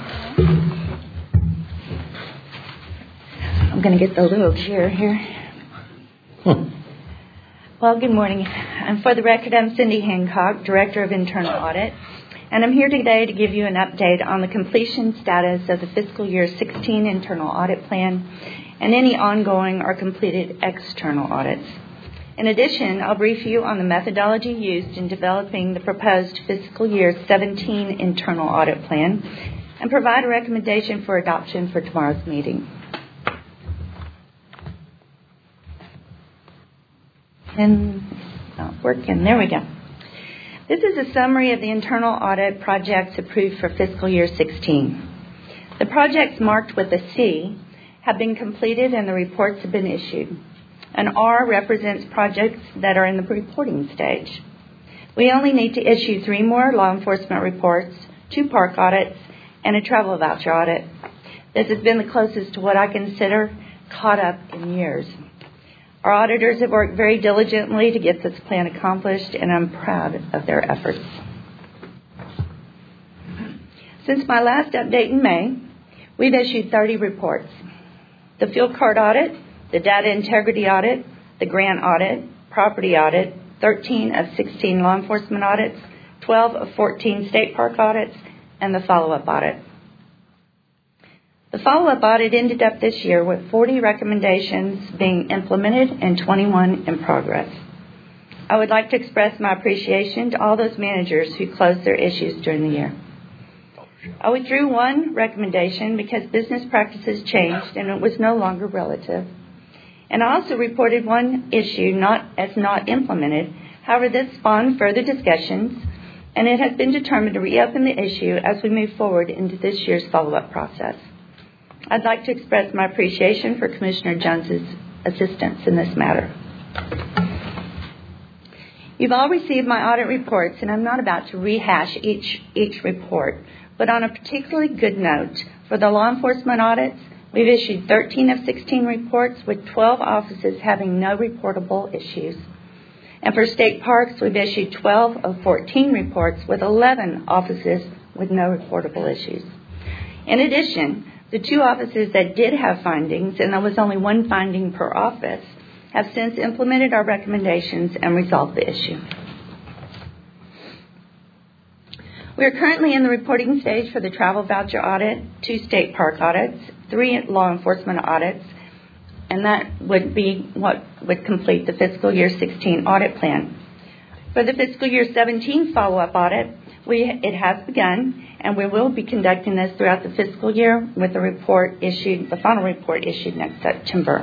I'm going to get the little chair here. Hmm. Well, good morning. And for the record, I'm Cindy Hancock, Director of Internal Audit, and I'm here today to give you an update on the completion status of the fiscal year sixteen internal audit plan and any ongoing or completed external audits. In addition, I'll brief you on the methodology used in developing the proposed fiscal year seventeen internal audit plan and provide a recommendation for adoption for tomorrow's meeting. And it's not working. There we go. This is a summary of the internal audit projects approved for fiscal year sixteen. The projects marked with a C have been completed and the reports have been issued. An R represents projects that are in the reporting stage. We only need to issue three more law enforcement reports, two park audits, and a travel voucher audit. This has been the closest to what I consider caught up in years. Our auditors have worked very diligently to get this plan accomplished, and I'm proud of their efforts. Since my last update in May, we've issued thirty reports. The field card audit, the data integrity audit, the grant audit, property audit, thirteen of sixteen law enforcement audits, twelve of fourteen state park audits, and the follow-up audit. The follow-up audit ended up this year with forty recommendations being implemented and twenty-one in progress. I would like to express my appreciation to all those managers who closed their issues during the year. I withdrew one recommendation because business practices changed and it was no longer relative. And I also reported one issue not as not implemented. However, this spawned further discussions, and it has been determined to reopen the issue as we move forward into this year's follow-up process. I'd like to express my appreciation for Commissioner Jones's assistance in this matter. You've all received my audit reports, and I'm not about to rehash each, each report, but on a particularly good note, for the law enforcement audits, we've issued thirteen of sixteen reports with twelve offices having no reportable issues. And for state parks, we've issued twelve of fourteen reports with eleven offices with no reportable issues. In addition, the two offices that did have findings, and there was only one finding per office, have since implemented our recommendations and resolved the issue. We are currently in the reporting stage for the travel voucher audit, two state park audits, three law enforcement audits, and that would be what would complete the fiscal year sixteen audit plan. For the fiscal year seventeen follow-up audit, we, it has begun, and we will be conducting this throughout the fiscal year with the report issued, the final report issued next September.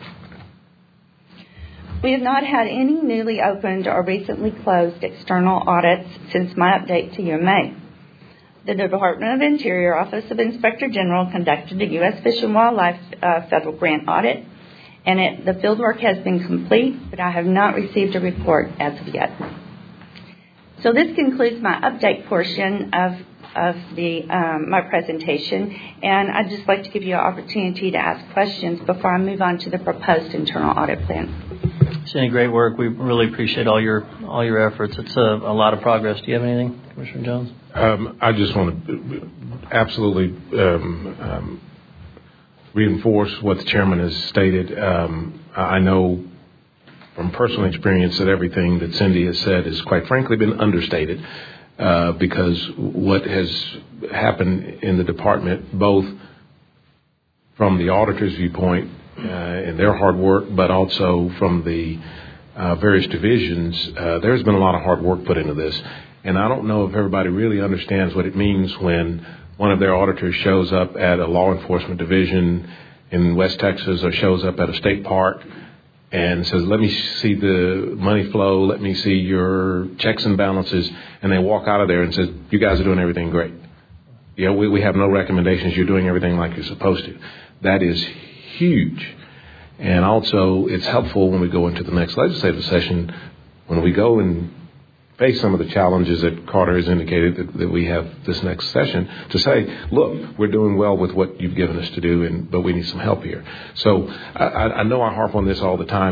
We have not had any newly opened or recently closed external audits since my update to you in May. The Department of Interior Office of Inspector General conducted a U S Fish and Wildlife uh, federal grant audit, and it, the fieldwork has been complete, but I have not received a report as of yet. So this concludes my update portion of, of the, um, my presentation, and I'd just like to give you an opportunity to ask questions before I move on to the proposed internal audit plan. Cindy, great work. We really appreciate all your all your efforts. It's a, a lot of progress. Do you have anything, Commissioner Jones? Um, I just want to absolutely um, um, reinforce what the chairman has stated. Um, I know from personal experience that everything that Cindy has said has, quite frankly, been understated uh, because what has happened in the department, both from the auditor's viewpoint uh, and their hard work, but also from the uh, various divisions, uh, there's been a lot of hard work put into this. And I don't know if everybody really understands what it means when one of their auditors shows up at a law enforcement division in West Texas or shows up at a state park and says, let me see the money flow, let me see your checks and balances, and they walk out of there and says, you guys are doing everything great. Yeah, we, we have no recommendations, you're doing everything like you're supposed to. That is huge. And also, it's helpful when we go into the next legislative session, when we go and face some of the challenges that Carter has indicated that, that we have this next session, to say, look, we're doing well with what you've given us to do, and but we need some help here. So I, I know I harp on this all the time, but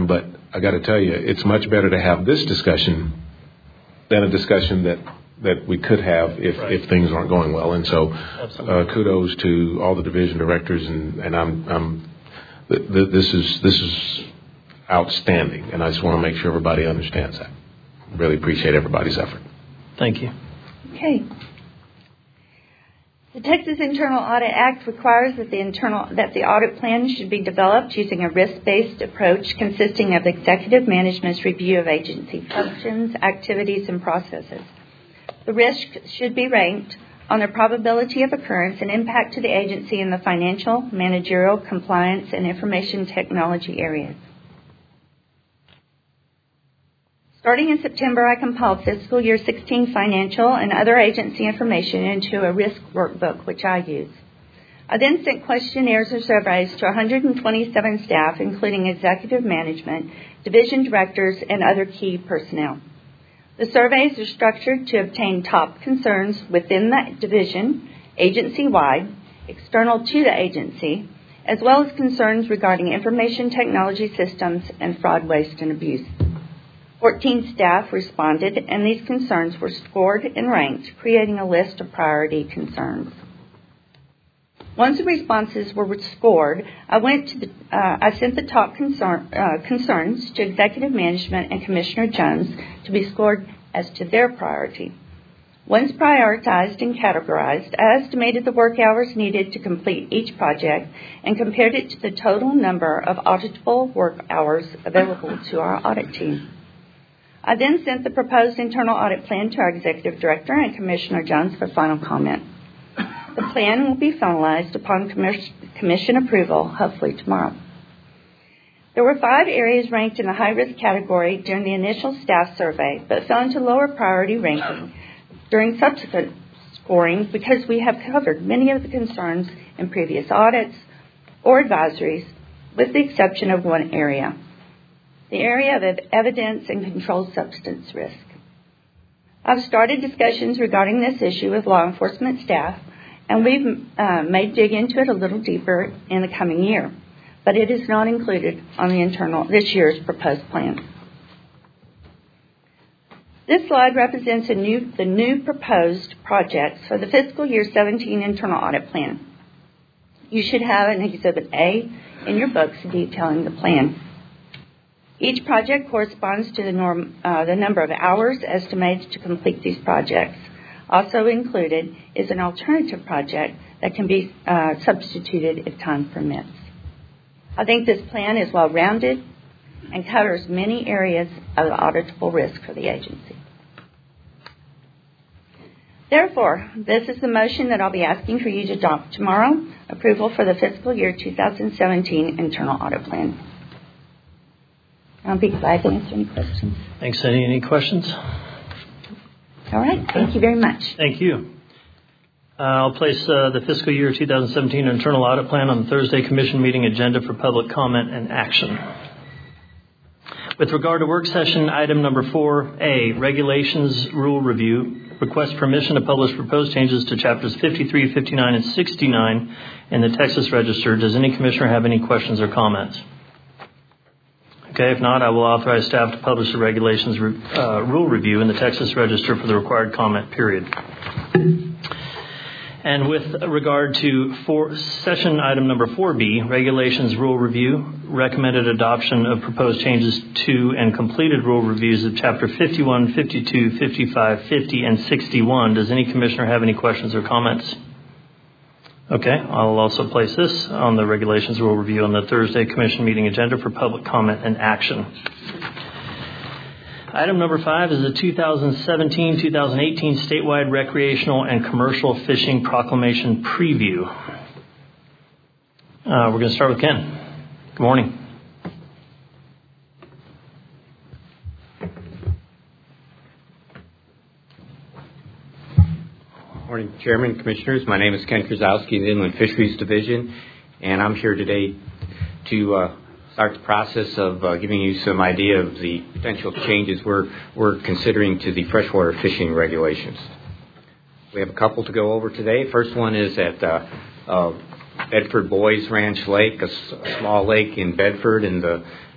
I got to tell you, it's much better to have this discussion than a discussion that, that we could have if, right. if things aren't going well. And so, uh, kudos to all the division directors, and, and I'm, I'm th- th- this is this is outstanding, and I just want to make sure everybody understands that. Really appreciate everybody's effort. Thank you. Okay. The Texas Internal Audit Act requires that the internal that the audit plan should be developed using a risk-based approach consisting of executive management's review of agency functions, activities, and processes. The risk should be ranked on the probability of occurrence and impact to the agency in the financial, managerial, compliance, and information technology areas. Starting in September, I compiled fiscal year sixteen financial and other agency information into a risk workbook, which I use. I then sent questionnaires or surveys to one hundred twenty-seven staff, including executive management, division directors, and other key personnel. The surveys are structured to obtain top concerns within the division, agency-wide, external to the agency, as well as concerns regarding information technology systems and fraud, waste, and abuse. fourteen staff responded, and these concerns were scored and ranked, creating a list of priority concerns. Once the responses were scored, I went to the, uh, I sent the top concern, uh, concerns to Executive Management and Commissioner Jones to be scored as to their priority. Once prioritized and categorized, I estimated the work hours needed to complete each project and compared it to the total number of auditable work hours available to our audit team. I then sent the proposed internal audit plan to our Executive Director and Commissioner Jones for final comment. The plan will be finalized upon commission, commission approval, hopefully tomorrow. There were five areas ranked in the high-risk category during the initial staff survey, but fell into lower priority ranking during subsequent scoring because we have covered many of the concerns in previous audits or advisories, with the exception of one area, the area of evidence and controlled substance risk. I've started discussions regarding this issue with law enforcement staff, and we've uh, may dig into it a little deeper in the coming year, but it is not included on the internal this year's proposed plan. This slide represents a new, the new proposed projects for the fiscal year seventeen internal audit plan. You should have an Exhibit A in your books detailing the plan. Each project corresponds to the, norm, uh, the number of hours estimated to complete these projects. Also included is an alternative project that can be uh, substituted if time permits. I think this plan is well-rounded and covers many areas of auditable risk for the agency. Therefore, this is the motion that I'll be asking for you to adopt tomorrow, approval for the fiscal year two thousand seventeen internal audit plan. I'll be glad to answer any questions. Thanks, Cindy. Any questions? All right. Thank you very much. Thank you. Uh, I'll place uh, the fiscal year two thousand seventeen internal audit plan on the Thursday commission meeting agenda for public comment and action. With regard to work session item number four A, regulations rule review, request permission to publish proposed changes to chapters fifty-three, fifty-nine, and sixty-nine in the Texas Register. Does any commissioner have any questions or comments? Okay, if not, I will authorize staff to publish the regulations uh, rule review in the Texas Register for the required comment period. And with regard to for session item number four B, regulations rule review, recommended adoption of proposed changes to and completed rule reviews of chapter fifty-one, fifty-two, fifty-five, fifty, and sixty-one. Does any commissioner have any questions or comments? Okay, I'll also place this on the regulations rule review on the Thursday commission meeting agenda for public comment and action. Item number five is the two thousand seventeen to two thousand eighteen statewide recreational and commercial fishing proclamation preview. Uh, we're going to start with Ken. Good morning. Morning, Chairman, Commissioners. My name is Ken Krasowski of the Inland Fisheries Division, and I'm here today to uh, start the process of uh, giving you some idea of the potential changes we're, we're considering to the freshwater fishing regulations. We have a couple to go over today. First one is at uh, uh, Bedford Boys Ranch Lake, a, s- a small lake in Bedford, and the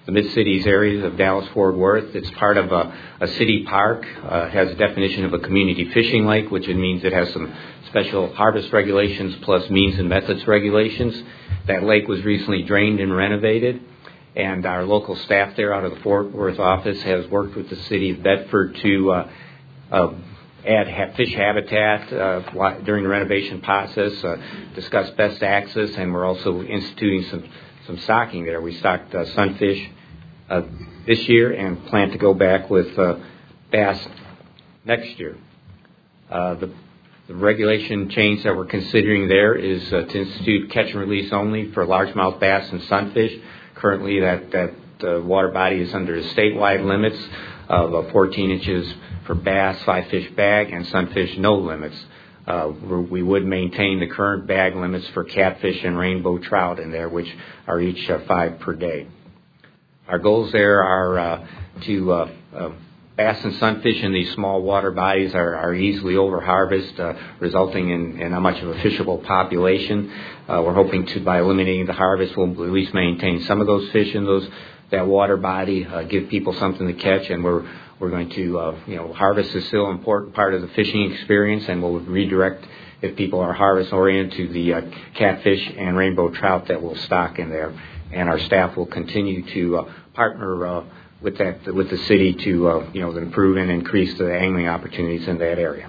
the Mid-Cities areas of Dallas-Fort Worth. It's part of a, a city park. Uh, it has a definition of a community fishing lake, which means it has some special harvest regulations plus means and methods regulations. That lake was recently drained and renovated, and our local staff there out of the Fort Worth office has worked with the city of Bedford to uh, uh, add ha- fish habitat uh, during the renovation process, uh, discuss best access, and we're also instituting some, some stocking there. We stocked uh, sunfish uh, this year and plan to go back with uh, bass next year. Uh, the, the regulation change that we're considering there is uh, to institute catch and release only for largemouth bass and sunfish. Currently, that, that uh, water body is under the statewide limits of uh, fourteen inches for bass, five fish bag, and sunfish no limits. Uh, we would maintain the current bag limits for catfish and rainbow trout in there, which are each uh, five per day. Our goals there are uh, to uh, uh, bass and sunfish in these small water bodies are, are easily over harvested, uh, resulting in, in not much of a fishable population. Uh, we're hoping to, by eliminating the harvest, we'll at least maintain some of those fish in those that water body, uh, give people something to catch, and we're we're going to, uh, you know, harvest is still an important part of the fishing experience, and we'll redirect if people are harvest oriented to the uh, catfish and rainbow trout that we'll stock in there, and our staff will continue to uh, partner uh, with that with the city to uh, you know improve and increase the angling opportunities in that area.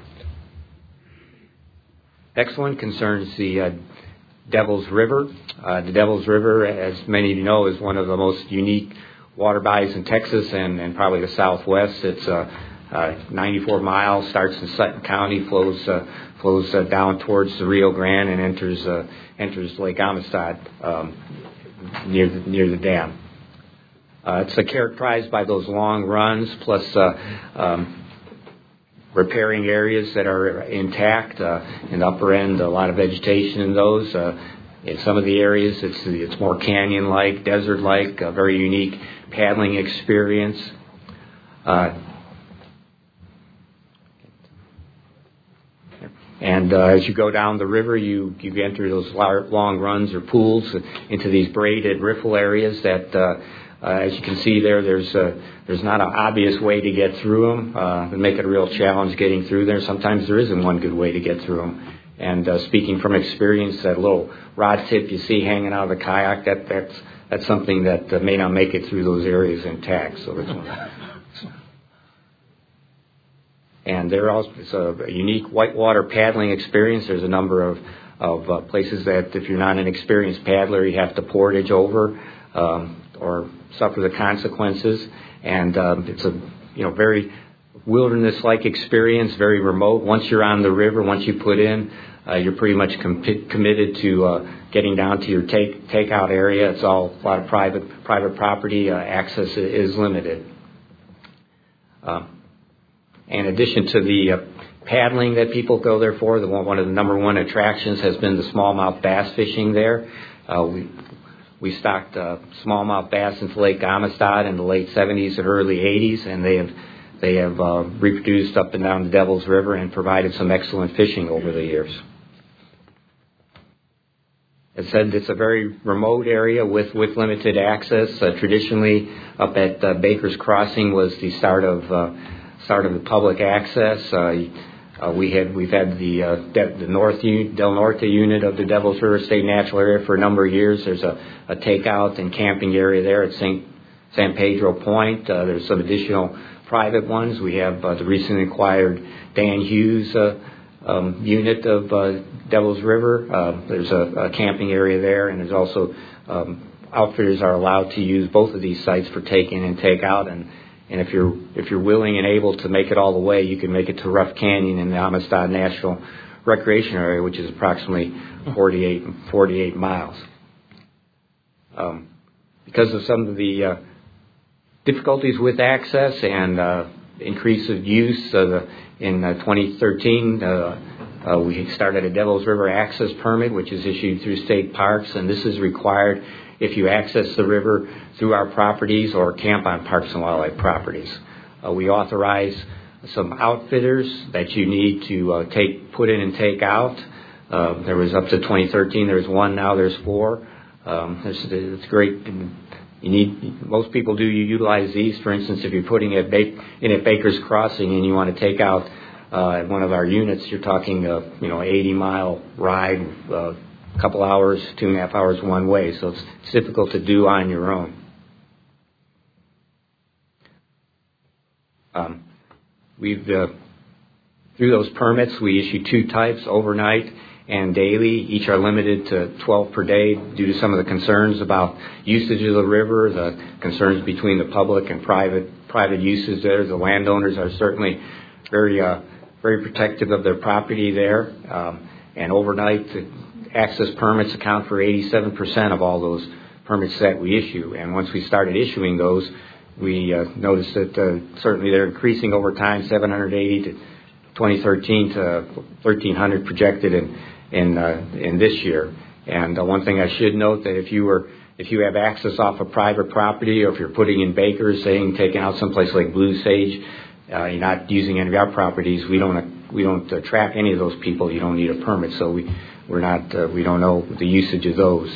Next one concerns the uh, Devil's River. Uh, the Devil's River, as many of you know, is one of the most unique water bodies in Texas and, and probably the Southwest. It's uh, uh, ninety-four miles, starts in Sutton County, flows uh, flows uh, down towards the Rio Grande, and enters uh, enters Lake Amistad um, near the, near the dam. Uh, it's uh, characterized by those long runs, plus uh, um, repairing areas that are intact. Uh, in the upper end, a lot of vegetation in those. Uh, in some of the areas, it's it's more canyon-like, desert-like, a very unique paddling experience. Uh, and uh, as you go down the river, you, you enter those long runs or pools into these braided riffle areas that, uh, uh, as you can see there, there's uh, there's not an obvious way to get through them. Uh, they make it a real challenge getting through there. Sometimes there isn't one good way to get through them. And uh, speaking from experience, that little rod tip you see hanging out of the kayak, that that's that's something that uh, may not make it through those areas intact. So it's and there also it's a unique whitewater paddling experience. There's a number of of uh, places that if you're not an experienced paddler, you have to portage over um, or suffer the consequences. And um, it's a you know very wilderness-like experience, very remote. Once you're on the river, once you put in, uh, you're pretty much com- committed to uh, getting down to your take takeout area. It's all a lot of private private property. Uh, access is limited. Uh, in addition to the uh, paddling that people go there for, the one, one of the number one attractions has been the smallmouth bass fishing there. Uh, we we stocked uh, smallmouth bass into Lake Amistad in the late seventies and early eighties, and they have They have uh, reproduced up and down the Devil's River and provided some excellent fishing over the years. As said, it's a very remote area with, with limited access. Uh, traditionally, up at uh, Baker's Crossing was the start of uh, start of the public access. Uh, uh, we had we've had the uh, De- the North U- Del Norte unit of the Devil's River State Natural Area for a number of years. There's a, a takeout and camping area there at Saint San Pedro Point. Uh, there's some additional private ones. We have uh, the recently acquired Dan Hughes uh, um, unit of uh, Devil's River. Uh, there's a, a camping area there, and there's also um, outfitters are allowed to use both of these sites for take in and take out. And, and if you're if you're willing and able to make it all the way, you can make it to Rough Canyon in the Amistad National Recreation Area, which is approximately forty-eight, forty-eight miles. Um, because of some of the uh, difficulties with access and uh, increase of use. Uh, the, in uh, twenty thirteen, uh, uh, we started a Devil's River access permit, which is issued through state parks, and this is required if you access the river through our properties or camp on Parks and Wildlife properties. Uh, we authorize some outfitters that you need to uh, take, put in and take out. Uh, there was up to twenty thirteen. There's one now. There's four. Um, it's, it's great. you need, most people do utilize these. For instance, if you're putting it in at Baker's Crossing and you want to take out uh, one of our units, you're talking a you know eighty mile ride, a uh, couple hours, two and a half hours one way. So it's, it's difficult to do on your own. Um, we've uh, through those permits, we issue two types, overnight and daily. Each are limited to twelve per day due to some of the concerns about usage of the river, the concerns between the public and private private uses there. The landowners are certainly very uh, very protective of their property there. Um, and overnight, the access permits account for eighty-seven percent of all those permits that we issue. And once we started issuing those, we uh, noticed that uh, certainly they're increasing over time, seven hundred eighty to twenty thirteen to thirteen hundred projected in in uh, in this year. And uh, one thing I should note that if you were if you have access off of private property, or if you're putting in Baker's, saying taking out someplace like Blue Sage, uh, you're not using any of our properties. We don't we don't uh, track any of those people. You don't need a permit, so we we're not uh, we don't know the usage of those.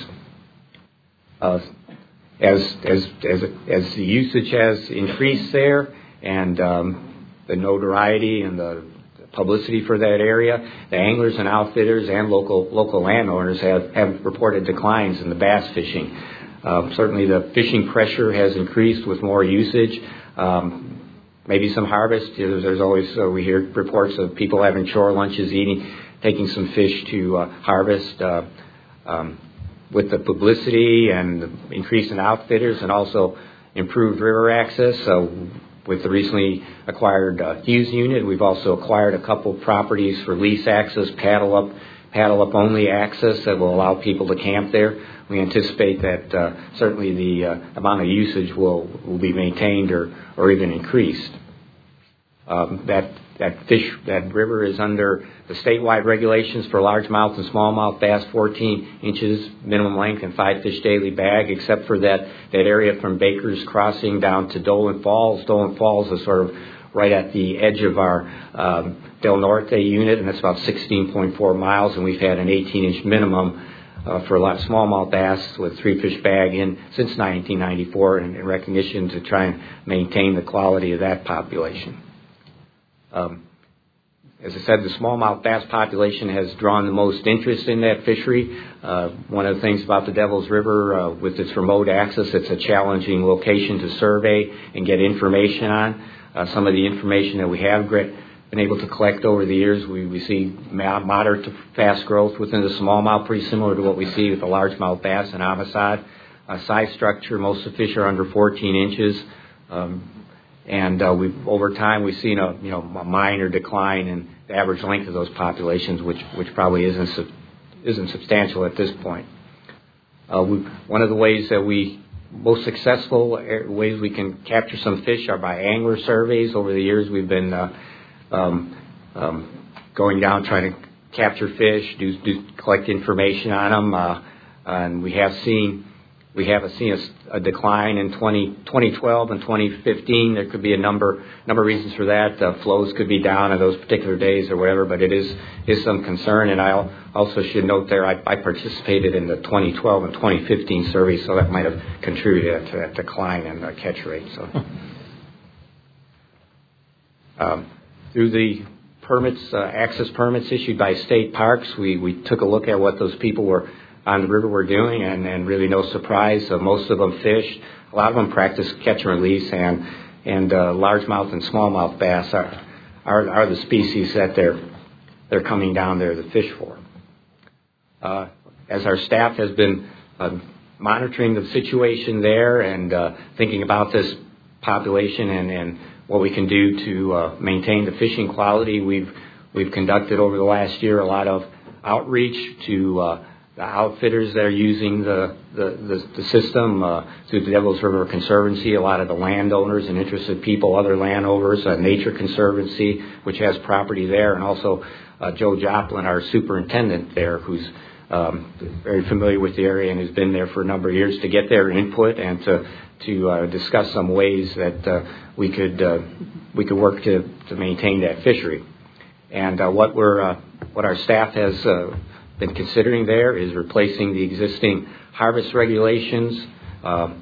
Uh, as as as as the usage has increased there, and um, the notoriety and the publicity for that area, the anglers and outfitters and local local landowners have, have reported declines in the bass fishing. Uh, certainly the fishing pressure has increased with more usage. Um, maybe some harvest. There's, there's always, uh, we hear reports of people having chore lunches, eating, taking some fish to uh, harvest. Uh, um, with the publicity and the increase in outfitters and also improved river access. So with the recently acquired uh, Hughes unit, we've also acquired a couple properties for lease access, paddle up, paddle up only access that will allow people to camp there. We anticipate that uh, certainly the uh, amount of usage will, will be maintained or, or even increased. Um, that that fish that river is under the statewide regulations for largemouth and smallmouth bass, fourteen inches minimum length and five fish daily bag, except for that that area from Baker's Crossing down to Dolan Falls. Dolan Falls is sort of right at the edge of our um, Del Norte unit, and that's about sixteen point four miles, and we've had an eighteen inch minimum uh, for a lot of smallmouth bass with three fish bag in since nineteen ninety-four, in, in recognition to try and maintain the quality of that population. Um, as I said, the smallmouth bass population has drawn the most interest in that fishery. Uh, one of the things about the Devil's River, uh, with its remote access, it's a challenging location to survey and get information on. Uh, some of the information that we have been able to collect over the years, we, we see moderate to fast growth within the smallmouth, pretty similar to what we see with the largemouth bass and Amistad. Uh, size structure, most of the fish are under fourteen inches. Um, And uh, we've, over time, we've seen a you know a minor decline in the average length of those populations, which which probably isn't su- isn't substantial at this point. Uh, we, one of the ways that we most successful ways we can capture some fish are by angler surveys. Over the years, we've been uh, um, um, going down trying to capture fish, do, do collect information on them, uh, and we have seen. We have seen a, a decline in twenty, twenty twelve and twenty fifteen. There could be a number number of reasons for that. Uh, flows could be down on those particular days or whatever, but it is is some concern. And I also should note there I, I participated in the twenty twelve and twenty fifteen surveys, so that might have contributed to that decline in the catch rate. So um, through the permits, uh, access permits issued by state parks, we, we took a look at what those people were on the river we're doing, and, and really no surprise. Uh, most of them fish. A lot of them practice catch and release, and and uh, largemouth and smallmouth bass are, are are the species that they're they're coming down there to fish for. Uh, as our staff has been uh, monitoring the situation there and uh, thinking about this population and, and what we can do to uh, maintain the fishing quality, we've we've conducted over the last year a lot of outreach to uh, the outfitters that are using the, the, the, the system uh, through the Devil's River Conservancy, a lot of the landowners and interested people, other landowners, uh, Nature Conservancy, which has property there, and also uh, Joe Joplin, our superintendent there, who's um, very familiar with the area and has been there for a number of years, to get their input and to to uh, discuss some ways that uh, we could uh, we could work to, to maintain that fishery. And uh, what we're uh, what our staff has uh, been considering there is replacing the existing harvest regulations uh,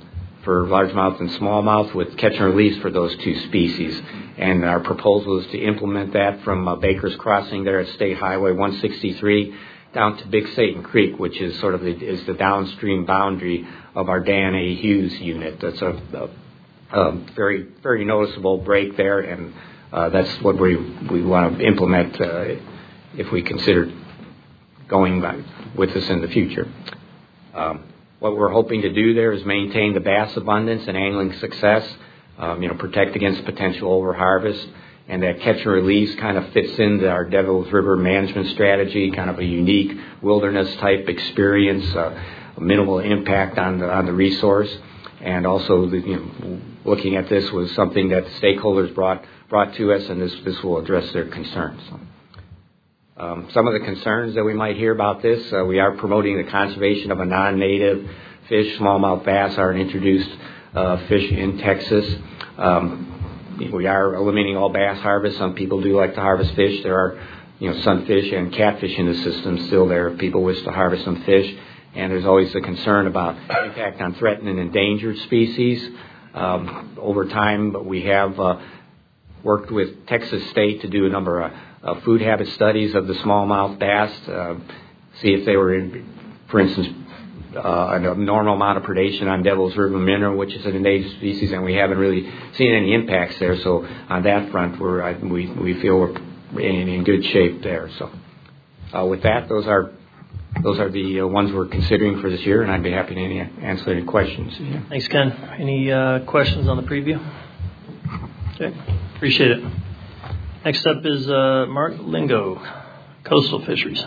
for largemouth and smallmouth with catch and release for those two species. And our proposal is to implement that from uh, Baker's Crossing there at State Highway one sixty-three down to Big Satan Creek, which is sort of the, is the downstream boundary of our Dan A. Hughes unit. That's a, a, a very, very noticeable break there, and uh, that's what we, we want to implement uh, if we consider going back with this in the future. Um, what we're hoping to do there is maintain the bass abundance and angling success, um, you know, protect against potential overharvest, and that catch and release kind of fits into our Devils River management strategy, kind of a unique wilderness type experience, uh, a minimal impact on the, on the resource, and also the, you know, looking at this was something that the stakeholders brought brought to us, and this this will address their concerns. So, Um, some of the concerns that we might hear about this, uh, we are promoting the conservation of a non-native fish. Smallmouth bass are an introduced uh, fish in Texas. Um, we are eliminating all bass harvest. Some people do like to harvest fish. There are, you know, sunfish and catfish in the system still there if people wish to harvest some fish. And there's always the concern about impact on threatened and endangered species. Um, over time, but we have uh, worked with Texas State to do a number of Uh, food habit studies of the smallmouth bass, uh, see if they were, in, for instance, uh, a normal amount of predation on Devil's River minnow, which is an endangered species, and we haven't really seen any impacts there. So on that front, we're, I, we we feel we're in, in good shape there. So uh, with that, those are those are the uh, ones we're considering for this year, and I'd be happy to any, answer any questions. Yeah. Thanks, Ken. Any uh, questions on the preview? Okay, appreciate it. Next up is uh, Mark Lingo, Coastal Fisheries.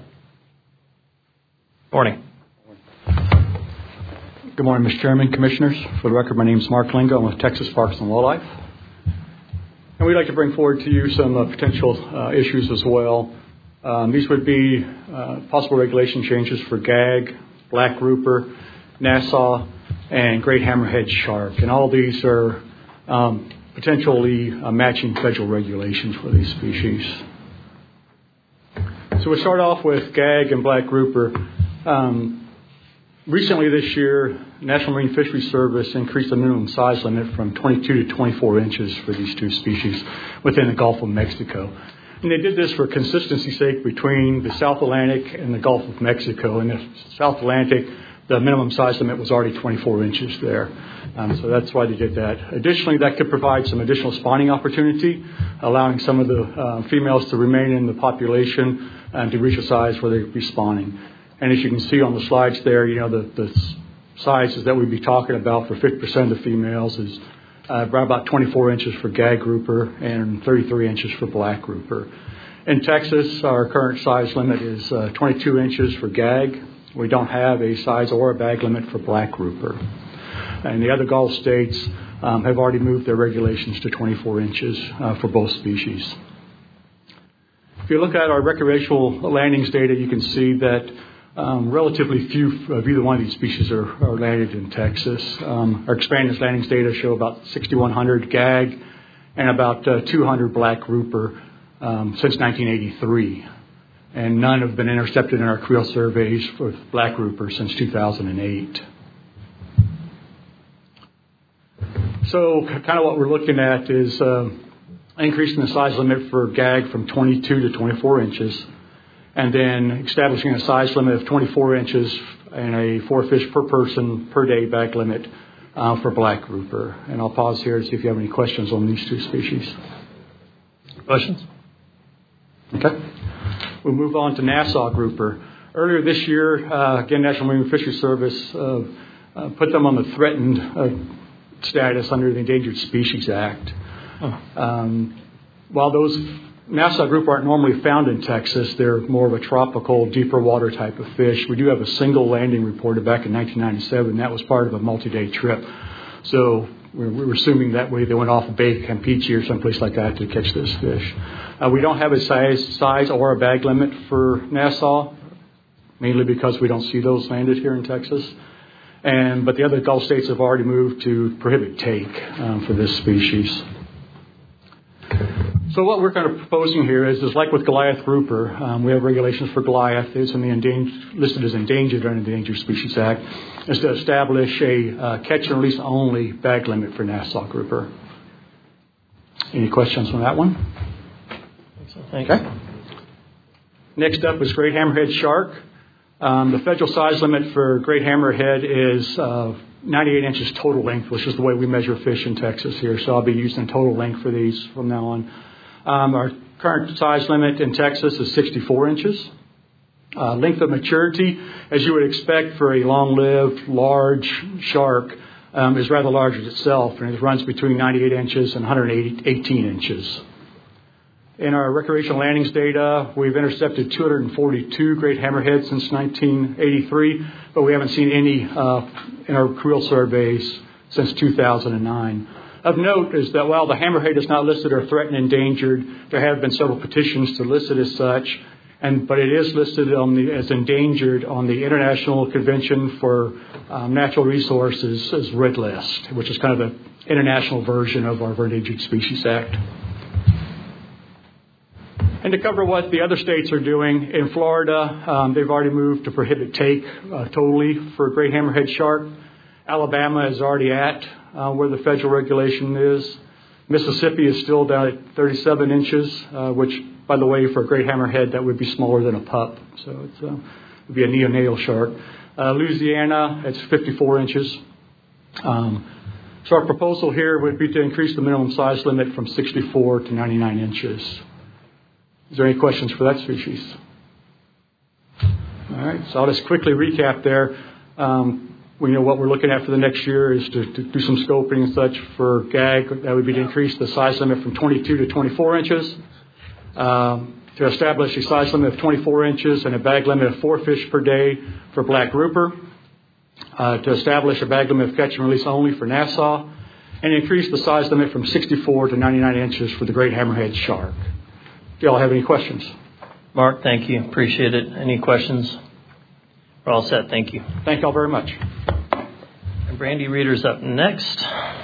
Morning. Good morning, Mister Chairman, Commissioners. For the record, my name is Mark Lingo. I'm with Texas Parks and Wildlife. And we'd like to bring forward to you some uh, potential uh, issues as well. Um, these would be uh, possible regulation changes for gag, black grouper, Nassau, and great hammerhead shark. And all these are um, potentially uh, matching federal regulations for these species. So we start off with gag and black grouper. Um, recently this year, National Marine Fisheries Service increased the minimum size limit from twenty-two to twenty-four inches for these two species within the Gulf of Mexico. And they did this for consistency's sake between the South Atlantic and the Gulf of Mexico. In the South Atlantic, the minimum size limit was already twenty-four inches there. Um, so that's why they did that. Additionally, that could provide some additional spawning opportunity, allowing some of the uh, females to remain in the population and to reach a size where they would be spawning. And as you can see on the slides there, you know, the, the sizes that we'd be talking about for fifty percent of the females is uh, around about twenty-four inches for gag grouper and thirty-three inches for black grouper. In Texas, our current size limit is uh, twenty-two inches for gag. We don't have a size or a bag limit for black grouper. And the other Gulf states um, have already moved their regulations to twenty-four inches uh, for both species. If you look at our recreational landings data, you can see that um, relatively few of either one of these species are, are landed in Texas. Um, our expanded landings data show about sixty-one hundred gag and about uh, two hundred black grouper um, since nineteen eighty-three. And none have been intercepted in our creel surveys for black grouper since two thousand eight. So kind of what we're looking at is uh, increasing the size limit for gag from twenty-two to twenty-four inches, and then establishing a size limit of twenty-four inches and a four fish per person per day bag limit uh, for black grouper. And I'll pause here to see if you have any questions on these two species. Questions? Okay. We'll move on to Nassau grouper. Earlier this year, uh, again, National Marine Fisheries Service uh, uh, put them on the threatened uh, status under the Endangered Species Act. Oh. Um, while those Nassau group aren't normally found in Texas, they're more of a tropical, deeper water type of fish. We do have a single landing reported back in nineteen ninety-seven. That was part of a multi-day trip. So we're, we're assuming that way they went off of Bay Campeche or someplace like that to catch this fish. Uh, we don't have a size, size or a bag limit for Nassau, mainly because we don't see those landed here in Texas. And but the other Gulf states have already moved to prohibit take um, for this species. So what we're kind of proposing here is, is like with Goliath grouper, um, we have regulations for Goliath. It's in the endangered, listed as endangered under the Endangered Species Act, is to establish a uh, catch and release only bag limit for Nassau grouper. Any questions on that one? Thank you. Okay. Next up is great hammerhead shark. Um, the federal size limit for great hammerhead is uh, ninety-eight inches total length, which is the way we measure fish in Texas here. So I'll be using total length for these from now on. Um, our current size limit in Texas is sixty-four inches. Uh, length of maturity, as you would expect for a long-lived, large shark, um, is rather large itself, and it runs between ninety-eight inches and one hundred eighteen inches. In our recreational landings data, we've intercepted two hundred forty-two great hammerheads since nineteen eighty-three, but we haven't seen any uh, in our creel surveys since two thousand nine. Of note is that while the hammerhead is not listed or threatened endangered, there have been several petitions to list it as such, and but it is listed on the, as endangered on the International Convention for um, Natural Resources as Red List, which is kind of the international version of our Endangered Species Act. And to cover what the other states are doing, in Florida, um, they've already moved to prohibit take uh, totally for great hammerhead shark. Alabama is already at uh, where the federal regulation is. Mississippi is still down at thirty-seven inches, uh, which, by the way, for a great hammerhead, that would be smaller than a pup. So it's, uh, it would be a neonatal shark. Uh, Louisiana, it's fifty-four inches. Um, so our proposal here would be to increase the minimum size limit from sixty-four to ninety-nine inches. Is there any questions for that species? All right, so I'll just quickly recap there. Um, we know what we're looking at for the next year is to, to do some scoping and such for gag. That would be to increase the size limit from twenty-two to twenty-four inches. Um, to establish a size limit of twenty-four inches and a bag limit of four fish per day for black grouper. Uh, to establish a bag limit of catch and release only for Nassau. And increase the size limit from sixty-four to ninety-nine inches for the great hammerhead shark. Do y'all have any questions? Mark, thank you. Appreciate it. Any questions? We're all set. Thank you. Thank y'all very much. And Brandy Reeder's up next.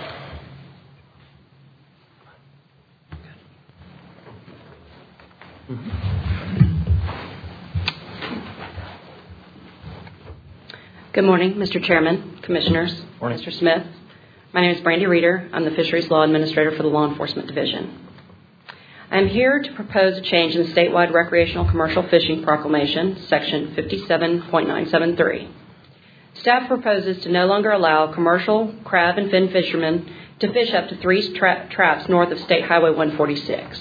Good morning, Mister Chairman, Commissioners, Morning. Mister Smith. My name is Brandy Reeder. I'm the Fisheries Law Administrator for the Law Enforcement Division. I'm here to propose a change in the statewide recreational commercial fishing proclamation, section fifty-seven point nine seven three. Staff proposes to no longer allow commercial crab and fin fishermen to fish up to three tra- traps north of State Highway one forty-six.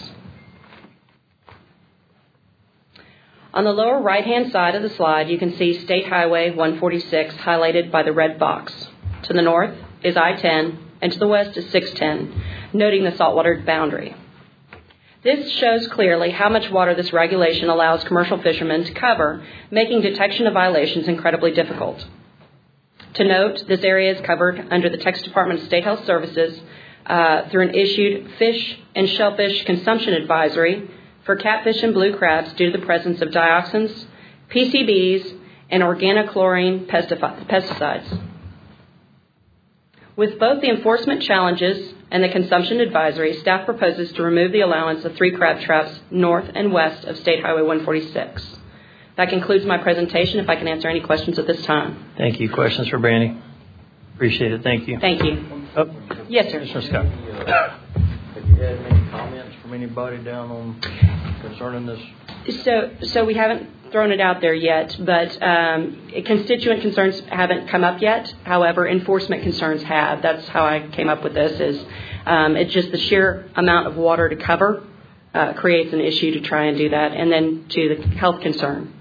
On the lower right-hand side of the slide, you can see State Highway one forty-six highlighted by the red box. To the north is I ten, and to the west is six ten, noting the saltwater boundary. This shows clearly how much water this regulation allows commercial fishermen to cover, making detection of violations incredibly difficult. To note, this area is covered under the Texas Department of State Health Services uh, through an issued fish and shellfish consumption advisory for catfish and blue crabs due to the presence of dioxins, P C Bs, and organochlorine pesticides. With both the enforcement challenges and the consumption advisory, staff proposes to remove the allowance of three crab traps north and west of State Highway one forty-six. That concludes my presentation. If I can answer any questions at this time. Thank you. Questions for Brandy? Appreciate it. Thank you. Thank you. Oh. Yes, sir. Commissioner Scott. Have you had any comments from anybody down on concerning this? So, so we haven't thrown it out there yet, but um, constituent concerns haven't come up yet. However, enforcement concerns have. That's how I came up with this. Is um, it's just the sheer amount of water to cover uh, creates an issue to try and do that, and then to the health concern.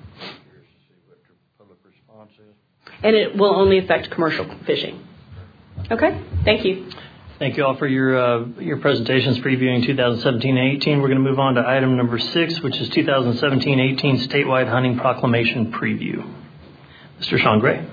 And it will only affect commercial fishing. Okay, thank you. Thank you all for your uh, your presentations previewing two thousand seventeen eighteen. We're going to move on to item number six, which is two thousand seventeen eighteen statewide hunting proclamation preview. Mister Sean Gray.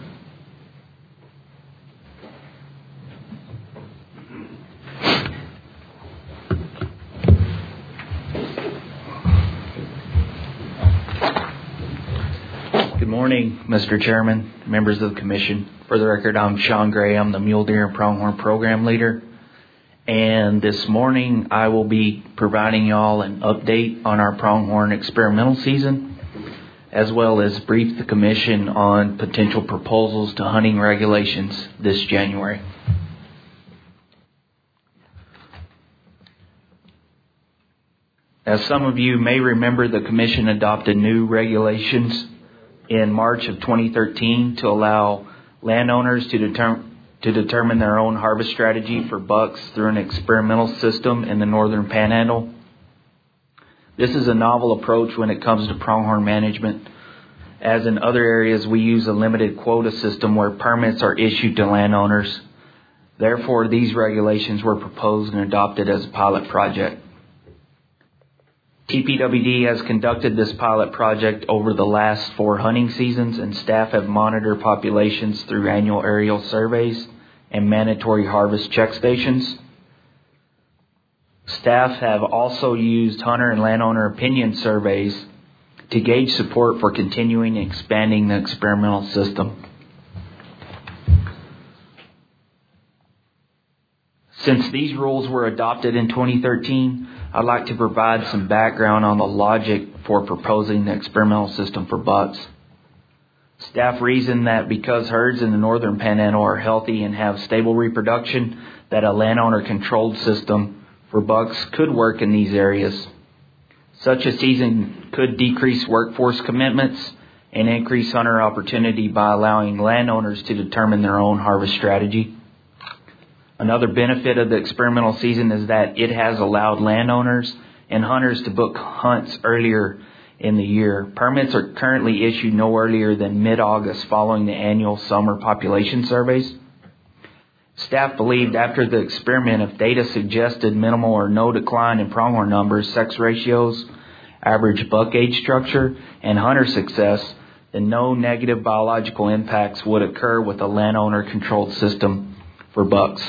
Good morning, Mister Chairman, members of the Commission. For the record, I'm Sean Gray. I'm the Mule Deer and Pronghorn Program Leader. And this morning I will be providing y'all an update on our pronghorn experimental season, as well as brief the Commission on potential proposals to hunting regulations this January. As some of you may remember, the Commission adopted new regulations in March of twenty thirteen to allow landowners to determine to determine their own harvest strategy for bucks through an experimental system in the northern panhandle. This is a novel approach when it comes to pronghorn management, as in other areas we use a limited quota system where permits are issued to landowners. Therefore, these regulations were proposed and adopted as a pilot project. T P W D has conducted this pilot project over the last four hunting seasons, and staff have monitored populations through annual aerial surveys and mandatory harvest check stations. Staff have also used hunter and landowner opinion surveys to gauge support for continuing and expanding the experimental system. Since these rules were adopted in twenty thirteen, I'd like to provide some background on the logic for proposing the experimental system for bucks. Staff reasoned that because herds in the northern panhandle are healthy and have stable reproduction, that a landowner-controlled system for bucks could work in these areas. Such a season could decrease workforce commitments and increase hunter opportunity by allowing landowners to determine their own harvest strategy. Another benefit of the experimental season is that it has allowed landowners and hunters to book hunts earlier in the year. Permits are currently issued no earlier than mid-August following the annual summer population surveys. Staff believed after the experiment, if data suggested minimal or no decline in pronghorn numbers, sex ratios, average buck age structure, and hunter success, then no negative biological impacts would occur with a landowner-controlled system for bucks.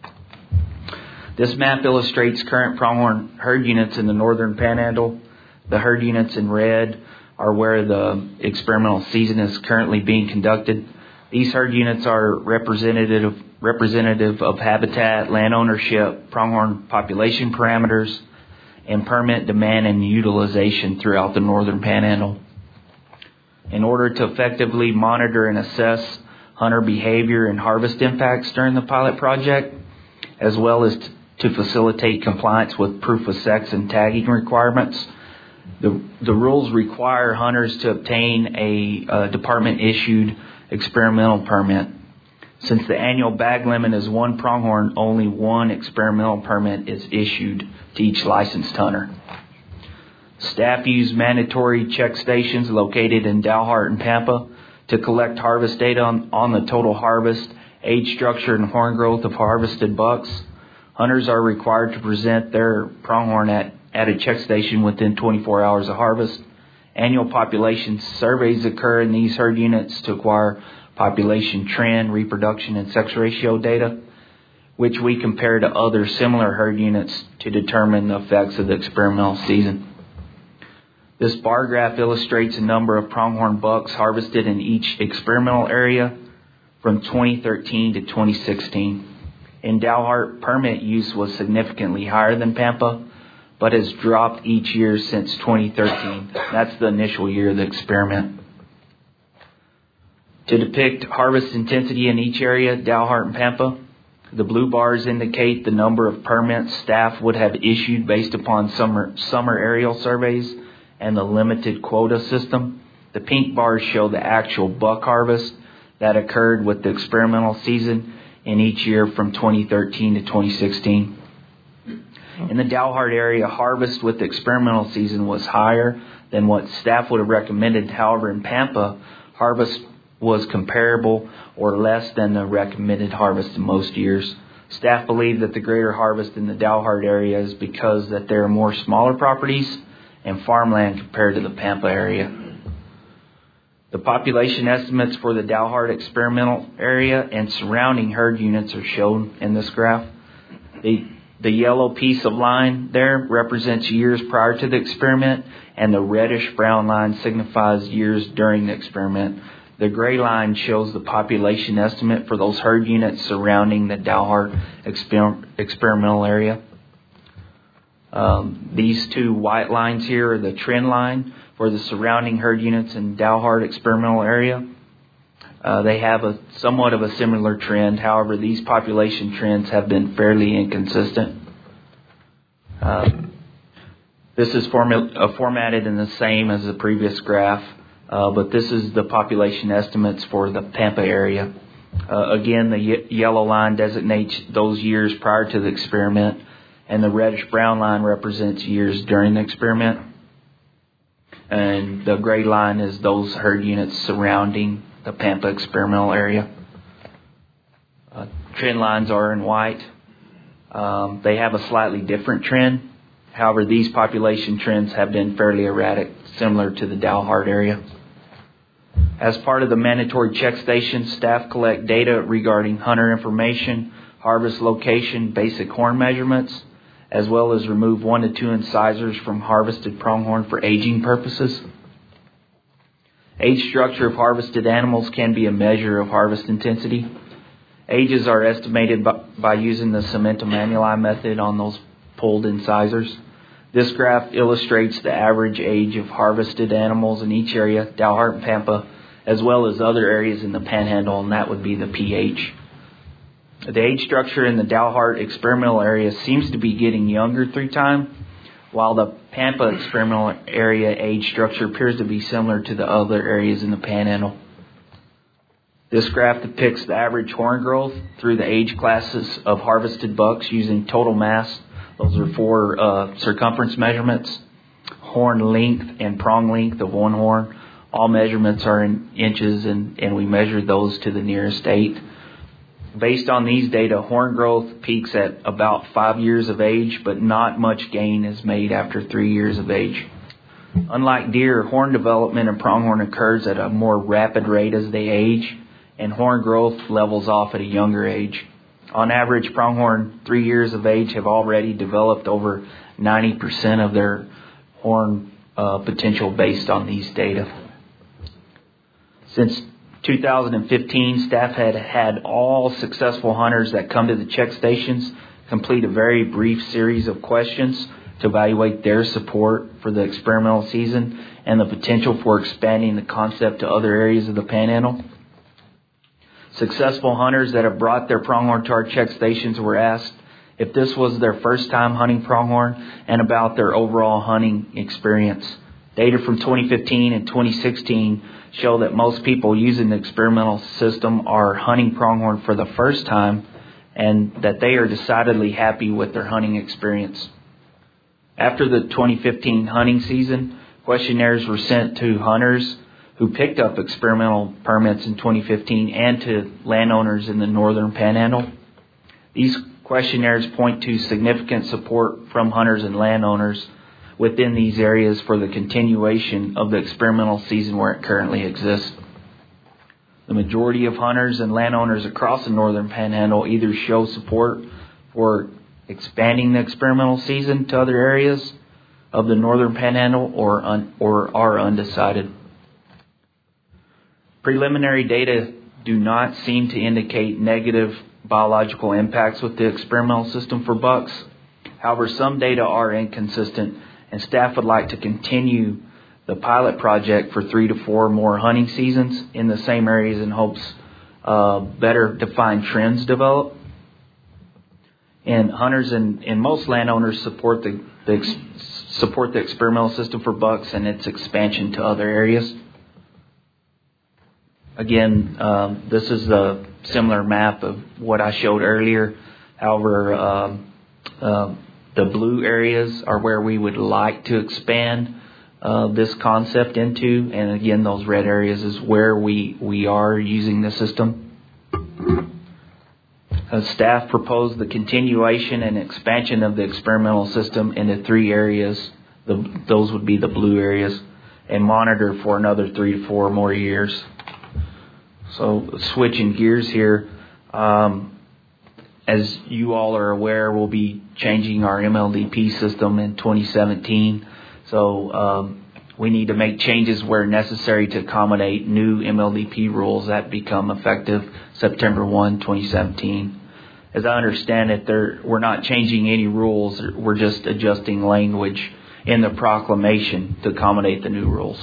This map illustrates current pronghorn herd units in the northern panhandle. The herd units in red are where the experimental season is currently being conducted. These herd units are representative representative of habitat, land ownership, pronghorn population parameters, and permit demand and utilization throughout the northern panhandle. In order to effectively monitor and assess hunter behavior and harvest impacts during the pilot project, as well as t- to facilitate compliance with proof of sex and tagging requirements, the, the rules require hunters to obtain a, a department-issued experimental permit. Since the annual bag limit is one pronghorn, only one experimental permit is issued to each licensed hunter. Staff use mandatory check stations located in Dalhart and Pampa to collect harvest data on, on the total harvest, age structure, and horn growth of harvested bucks. Hunters are required to present their pronghorn at, at a check station within twenty-four hours of harvest. Annual population surveys occur in these herd units to acquire population trend, reproduction, and sex ratio data, which we compare to other similar herd units to determine the effects of the experimental season. This bar graph illustrates the number of pronghorn bucks harvested in each experimental area from twenty thirteen to twenty sixteen. In Dalhart, permit use was significantly higher than Pampa, but has dropped each year since twenty thirteen. That's the initial year of the experiment. To depict harvest intensity in each area, Dalhart and Pampa, the blue bars indicate the number of permits staff would have issued based upon summer, summer aerial surveys and the limited quota system. The pink bars show the actual buck harvest that occurred with the experimental season in each year from twenty thirteen to twenty sixteen. In the Dalhart area, harvest with the experimental season was higher than what staff would have recommended. However, in Pampa, harvest was comparable or less than the recommended harvest in most years. Staff believe that the greater harvest in the Dalhart area is because that there are more smaller properties and farmland compared to the Pampa area. The population estimates for the Dalhart experimental area and surrounding herd units are shown in this graph. The, the yellow piece of line there represents years prior to the experiment, and the reddish brown line signifies years during the experiment. The gray line shows the population estimate for those herd units surrounding the Dalhart exper- experimental area. Um, these two white lines here are the trend line for the surrounding herd units in Dalhart experimental area. Uh, they have a somewhat of a similar trend. However, these population trends have been fairly inconsistent. Uh, this is formu- uh, formatted in the same as the previous graph, uh, but this is the population estimates for the Pampa area. Uh, again, the ye- yellow line designates those years prior to the experiment, and the reddish-brown line represents years during the experiment. And the gray line is those herd units surrounding the Pampa experimental area. Uh, trend lines are in white. Um, they have a slightly different trend. However, these population trends have been fairly erratic, similar to the Dalhart area. As part of the mandatory check stations, staff collect data regarding hunter information, harvest location, basic horn measurements, as well as remove one to two incisors from harvested pronghorn for aging purposes. Age structure of harvested animals can be a measure of harvest intensity. Ages are estimated by, by using the cementum annuli method on those pulled incisors. This graph illustrates the average age of harvested animals in each area, Dalhart and Pampa, as well as other areas in the Panhandle, and that would be the P H. The age structure in the Dalhart experimental area seems to be getting younger through time, while the Pampa experimental area age structure appears to be similar to the other areas in the Panhandle. This graph depicts the average horn growth through the age classes of harvested bucks using total mass. Those are four uh, circumference measurements, horn length and prong length of one horn. All measurements are in inches, and, and we measured those to the nearest eight. Based on these data, horn growth peaks at about five years of age, but not much gain is made after three years of age. Unlike deer, horn development in pronghorn occurs at a more rapid rate as they age, and horn growth levels off at a younger age. On average, pronghorn three years of age have already developed over ninety percent of their horn uh, potential based on these data. Since two thousand fifteen, staff had had all successful hunters that come to the check stations complete a very brief series of questions to evaluate their support for the experimental season and the potential for expanding the concept to other areas of the Panhandle. Successful hunters that have brought their pronghorn to our check stations were asked if this was their first time hunting pronghorn and about their overall hunting experience. Data from twenty fifteen and twenty sixteen show that most people using the experimental system are hunting pronghorn for the first time and that they are decidedly happy with their hunting experience. After the twenty fifteen hunting season, questionnaires were sent to hunters who picked up experimental permits in twenty fifteen and to landowners in the northern Panhandle. These questionnaires point to significant support from hunters and landowners within these areas for the continuation of the experimental season where it currently exists. The majority of hunters and landowners across the northern Panhandle either show support for expanding the experimental season to other areas of the northern Panhandle or un, or are undecided. Preliminary data do not seem to indicate negative biological impacts with the experimental system for bucks. However, some data are inconsistent, and staff would like to continue the pilot project for three to four more hunting seasons in the same areas in hopes uh, better defined trends develop. And hunters and, and most landowners support the, the ex, support the experimental system for bucks and its expansion to other areas. Again, um, this is a similar map of what I showed earlier. However, um, uh, the blue areas are where we would like to expand uh, this concept into. And again, those red areas is where we, we are using the system. Uh, staff proposed the continuation and expansion of the experimental system into three areas. The, those would be the blue areas, and monitor for another three to four more years. So switching gears here, um, as you all are aware, we'll be changing our M L D P system in twenty seventeen. So um, we need to make changes where necessary to accommodate new M L D P rules that become effective September first, twenty seventeen. As I understand it, there, we're not changing any rules. We're just adjusting language in the proclamation to accommodate the new rules.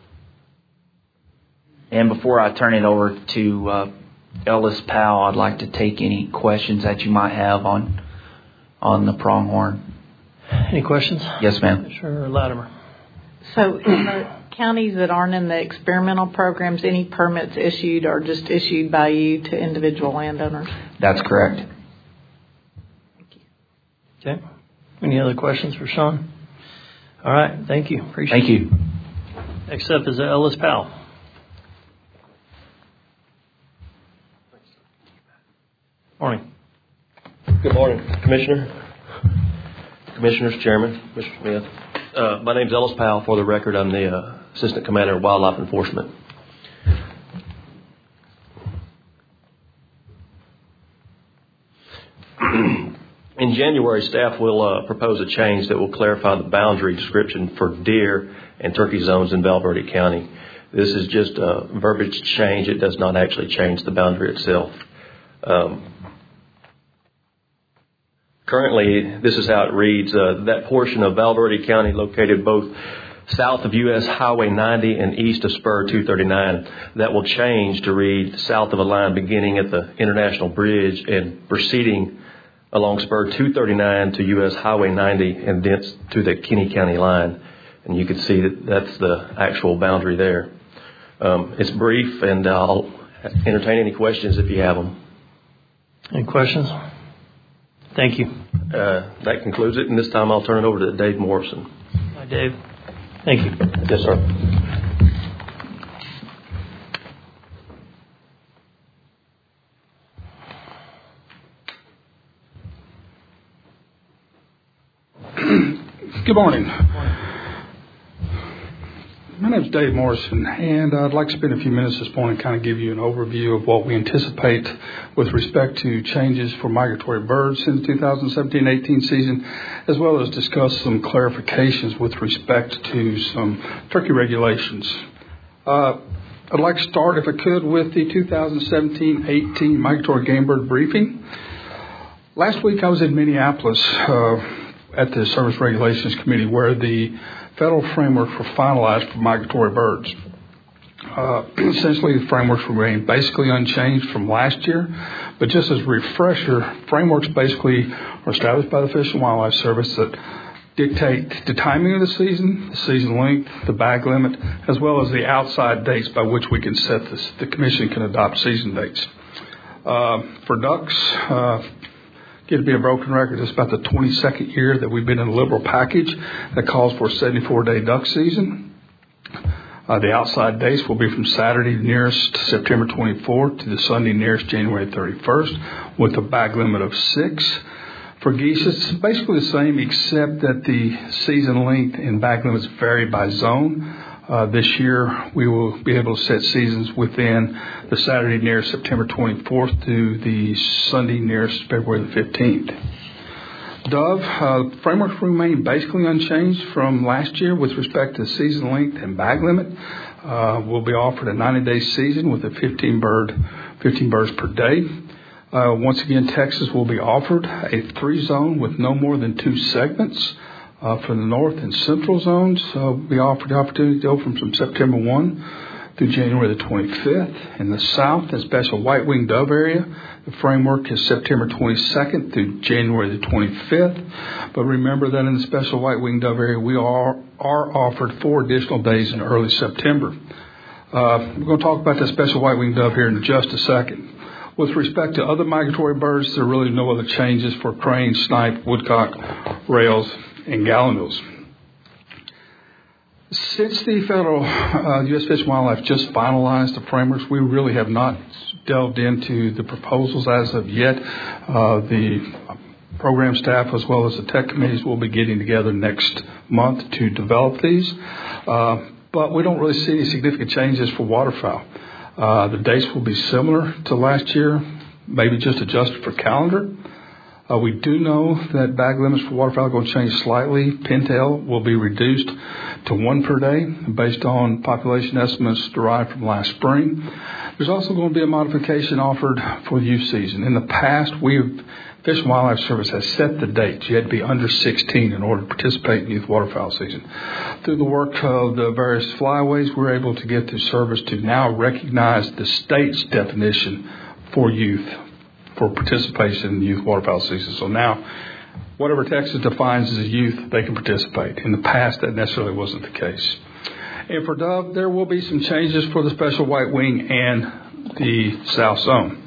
And before I turn it over to uh, Ellis Powell, I'd like to take any questions that you might have on on the pronghorn. Any questions? Yes, ma'am. Commissioner Latimer. So in the counties that aren't in the experimental programs, any permits issued are just issued by you to individual landowners? That's correct. Okay. Any other questions for Sean? All right. Thank you. Appreciate Thank you. it. Next up is Ellis Powell. Morning. Good morning, Commissioner, Commissioners, Chairman, Mister Smith. Uh, my name is Ellis Powell. For the record, I'm the uh, Assistant Commander of Wildlife Enforcement. In January, staff will uh, propose a change that will clarify the boundary description for deer and turkey zones in Val Verde County. This is just a verbiage change. It does not actually change the boundary itself. Um, Currently, this is how it reads. Uh, that portion of Val Verde County located both south of U S Highway ninety and east of Spur two thirty-nine, that will change to read south of a line beginning at the International Bridge and proceeding along Spur two thirty-nine to U S Highway ninety and thence to the Kinney County line. And you can see that that's the actual boundary there. Um, it's brief, and I'll entertain any questions if you have them. Any questions? Thank you. Uh, that concludes it, and this time I'll turn it over to Dave Morrison. Hi, Dave. Thank you. Yes, sir. Good morning. My name is Dave Morrison, and I'd like to spend a few minutes this morning kind of give you an overview of what we anticipate with respect to changes for migratory birds in the two thousand seventeen eighteen season, as well as discuss some clarifications with respect to some turkey regulations. Uh, I'd like to start, if I could, with the two thousand seventeen eighteen migratory game bird briefing. Last week I was in Minneapolis uh, at the Service Regulations Committee, where the federal framework were finalized for migratory birds. Uh, essentially, the frameworks remain basically unchanged from last year, but just as a refresher, frameworks basically are established by the Fish and Wildlife Service that dictate the timing of the season, the season length, the bag limit, as well as the outside dates by which we can set this. The Commission can adopt season dates. Uh, for ducks, uh, Get to be a broken record. It's about the twenty-second year that we've been in a liberal package that calls for a seventy-four day duck season. Uh, the outside dates will be from Saturday nearest September twenty-fourth to the Sunday nearest January thirty-first, with a bag limit of six. For geese, it's basically the same, except that the season length and bag limits vary by zone. Uh, this year, we will be able to set seasons within the Saturday nearest September twenty-fourth to the Sunday nearest February the fifteenth. Dove, uh, frameworks remain basically unchanged from last year with respect to season length and bag limit. Uh, we'll be offered a ninety day season with a fifteen bird, fifteen birds per day. Uh, once again, Texas will be offered a three zone with no more than two segments. Uh, for the north and central zones, uh, we offered the opportunity to open from September first through January the twenty-fifth. In the south and special white-winged dove area, the framework is September twenty-second through January the twenty-fifth. But remember that in the special white-winged dove area, we are, are offered four additional days in early September. Uh, we're going to talk about the special white-winged dove here in just a second. With respect to other migratory birds, there are really no other changes for crane, snipe, woodcock, rails, and gallinules. Since the federal uh, U S Fish and Wildlife just finalized the frameworks, we really have not delved into the proposals as of yet. Uh, the program staff as well as the tech committees will be getting together next month to develop these. Uh, but we don't really see any significant changes for waterfowl. Uh, the dates will be similar to last year, maybe just adjusted for calendar. Uh, we do know that bag limits for waterfowl are going to change slightly. Pintail will be reduced to one per day based on population estimates derived from last spring. There's also going to be a modification offered for the youth season. In the past, we've Fish and Wildlife Service has set the dates. You had to be under sixteen in order to participate in youth waterfowl season. Through the work of the various flyways, we're able to get the service to now recognize the state's definition for youth, for participation in the youth waterfowl season. So now, whatever Texas defines as a youth, they can participate. In the past, that necessarily wasn't the case. And for dove, there will be some changes for the special white wing and the South Zone.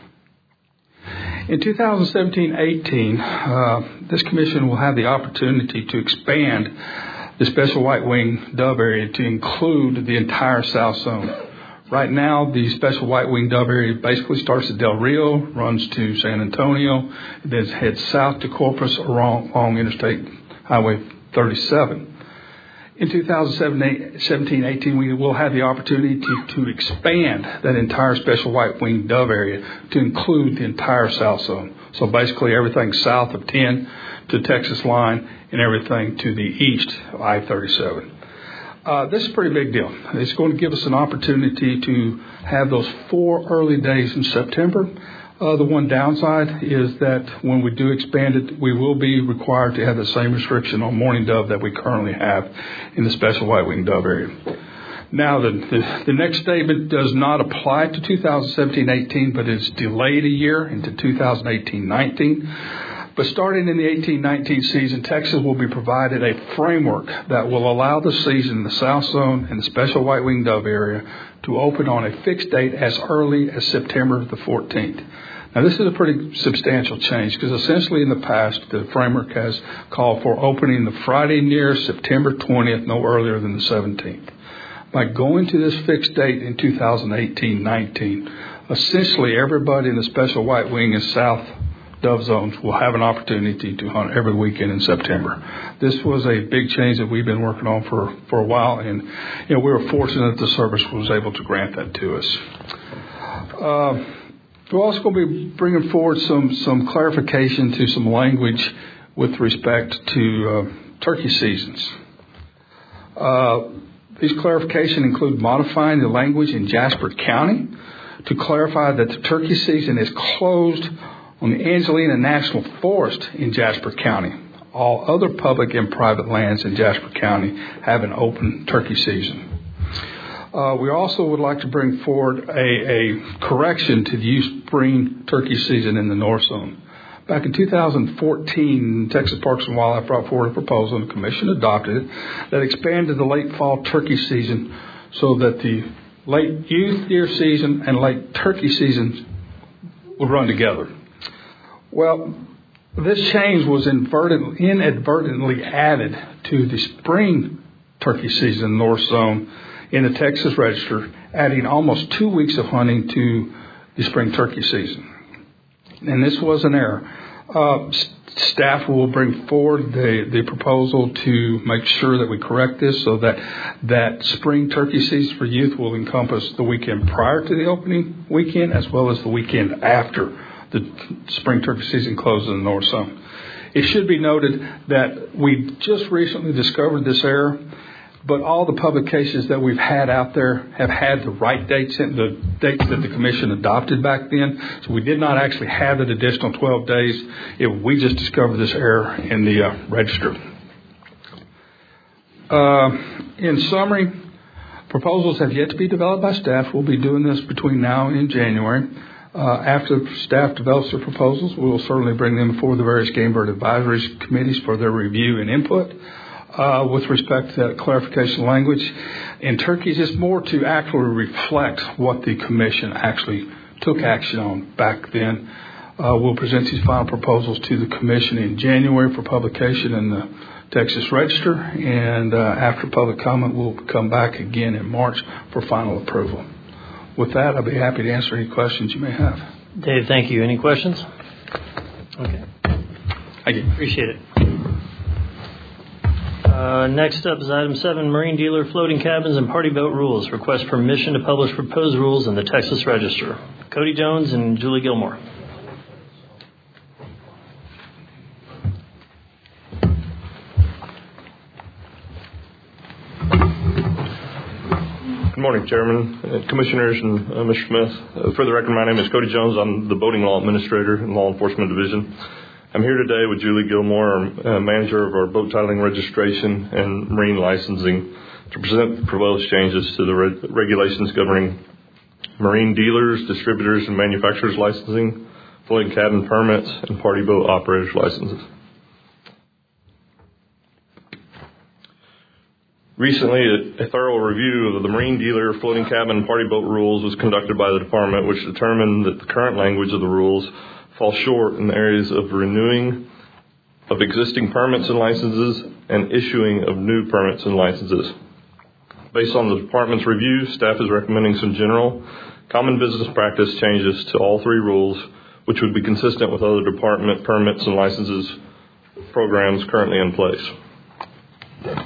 In two thousand seventeen eighteen, uh, this commission will have the opportunity to expand the special white wing dove area to include the entire South Zone. Right now, the special white wing dove area basically starts at Del Rio, runs to San Antonio, then heads south to Corpus along, along Interstate Highway thirty-seven. In two thousand seventeen eighteen, we will have the opportunity to, to expand that entire special white wing dove area to include the entire South Zone. So basically everything south of ten to Texas line and everything to the east of I thirty-seven. Uh, this is a pretty big deal. It's going to give us an opportunity to have those four early days in September. Uh, the one downside is that when we do expand it, we will be required to have the same restriction on mourning dove that we currently have in the special white-winged dove area. Now, the, the, the next statement does not apply to two thousand seventeen eighteen, but is delayed a year into two thousand eighteen nineteen. But starting in the eighteen nineteen season, Texas will be provided a framework that will allow the season in the South Zone and the special white-winged dove area to open on a fixed date as early as September the fourteenth. Now, this is a pretty substantial change because essentially in the past, the framework has called for opening the Friday near September twentieth, no earlier than the seventeenth. By going to this fixed date in two thousand eighteen nineteen, essentially everybody in the special white wing and south dove zones will have an opportunity to hunt every weekend in September. This was a big change that we've been working on for, for a while, and you know, we were fortunate that the service was able to grant that to us. Uh, we're also going to be bringing forward some, some clarification to some language with respect to uh, turkey seasons. Uh, these clarifications include modifying the language in Jasper County to clarify that the turkey season is closed on the Angelina National Forest in Jasper County. All other public and private lands in Jasper County have an open turkey season. Uh, we also would like to bring forward a, a correction to the youth spring turkey season in the North Zone. Back in two thousand fourteen, Texas Parks and Wildlife brought forward a proposal, and the Commission adopted it, that expanded the late fall turkey season so that the late youth deer season and late turkey seasons would run together. Well, this change was inadvertently added to the spring turkey season in the North Zone in the Texas Register, adding almost two weeks of hunting to the spring turkey season. And this was an error. Uh, staff will bring forward the, the proposal to make sure that we correct this so that that spring turkey season for youth will encompass the weekend prior to the opening weekend as well as the weekend after the spring turkey season closes in the North Zone. It should be noted that we just recently discovered this error, but all the publications that we've had out there have had the right dates, the dates that the Commission adopted back then. So we did not actually have that additional twelve days. It, we just discovered this error in the uh, register. Uh, in summary, proposals have yet to be developed by staff. We'll be doing this between now and January. Uh, after staff develops their proposals, we will certainly bring them before the various game bird advisory committees for their review and input. Uh, with respect to that clarification language, in turkeys, it's more to actually reflect what the Commission actually took action on back then. Uh, we'll present these final proposals to the Commission in January for publication in the Texas Register, and uh, after public comment, we'll come back again in March for final approval. With that, I'll be happy to answer any questions you may have. Dave, thank you. Any questions? Okay. Thank you. Appreciate it. Uh, next up is item seven, marine dealer floating cabins and party boat rules. Request permission to publish proposed rules in the Texas Register. Cody Jones and Julie Gilmore. Good morning, Chairman, uh, Commissioners, and uh, Mister Smith. Uh, for the record, my name is Cody Jones. I'm the Boating Law Administrator in Law Enforcement Division. I'm here today with Julie Gilmore, our uh, Manager of our Boat Titling Registration and Marine Licensing, to present the proposed changes to the re- regulations governing marine dealers, distributors, and manufacturers licensing, floating cabin permits, and party boat operators licenses. Recently, a, a thorough review of the marine dealer, floating cabin, and party boat rules was conducted by the Department, which determined that the current language of the rules falls short in the areas of renewing of existing permits and licenses and issuing of new permits and licenses. Based on the Department's review, staff is recommending some general common business practice changes to all three rules, which would be consistent with other Department permits and licenses programs currently in place.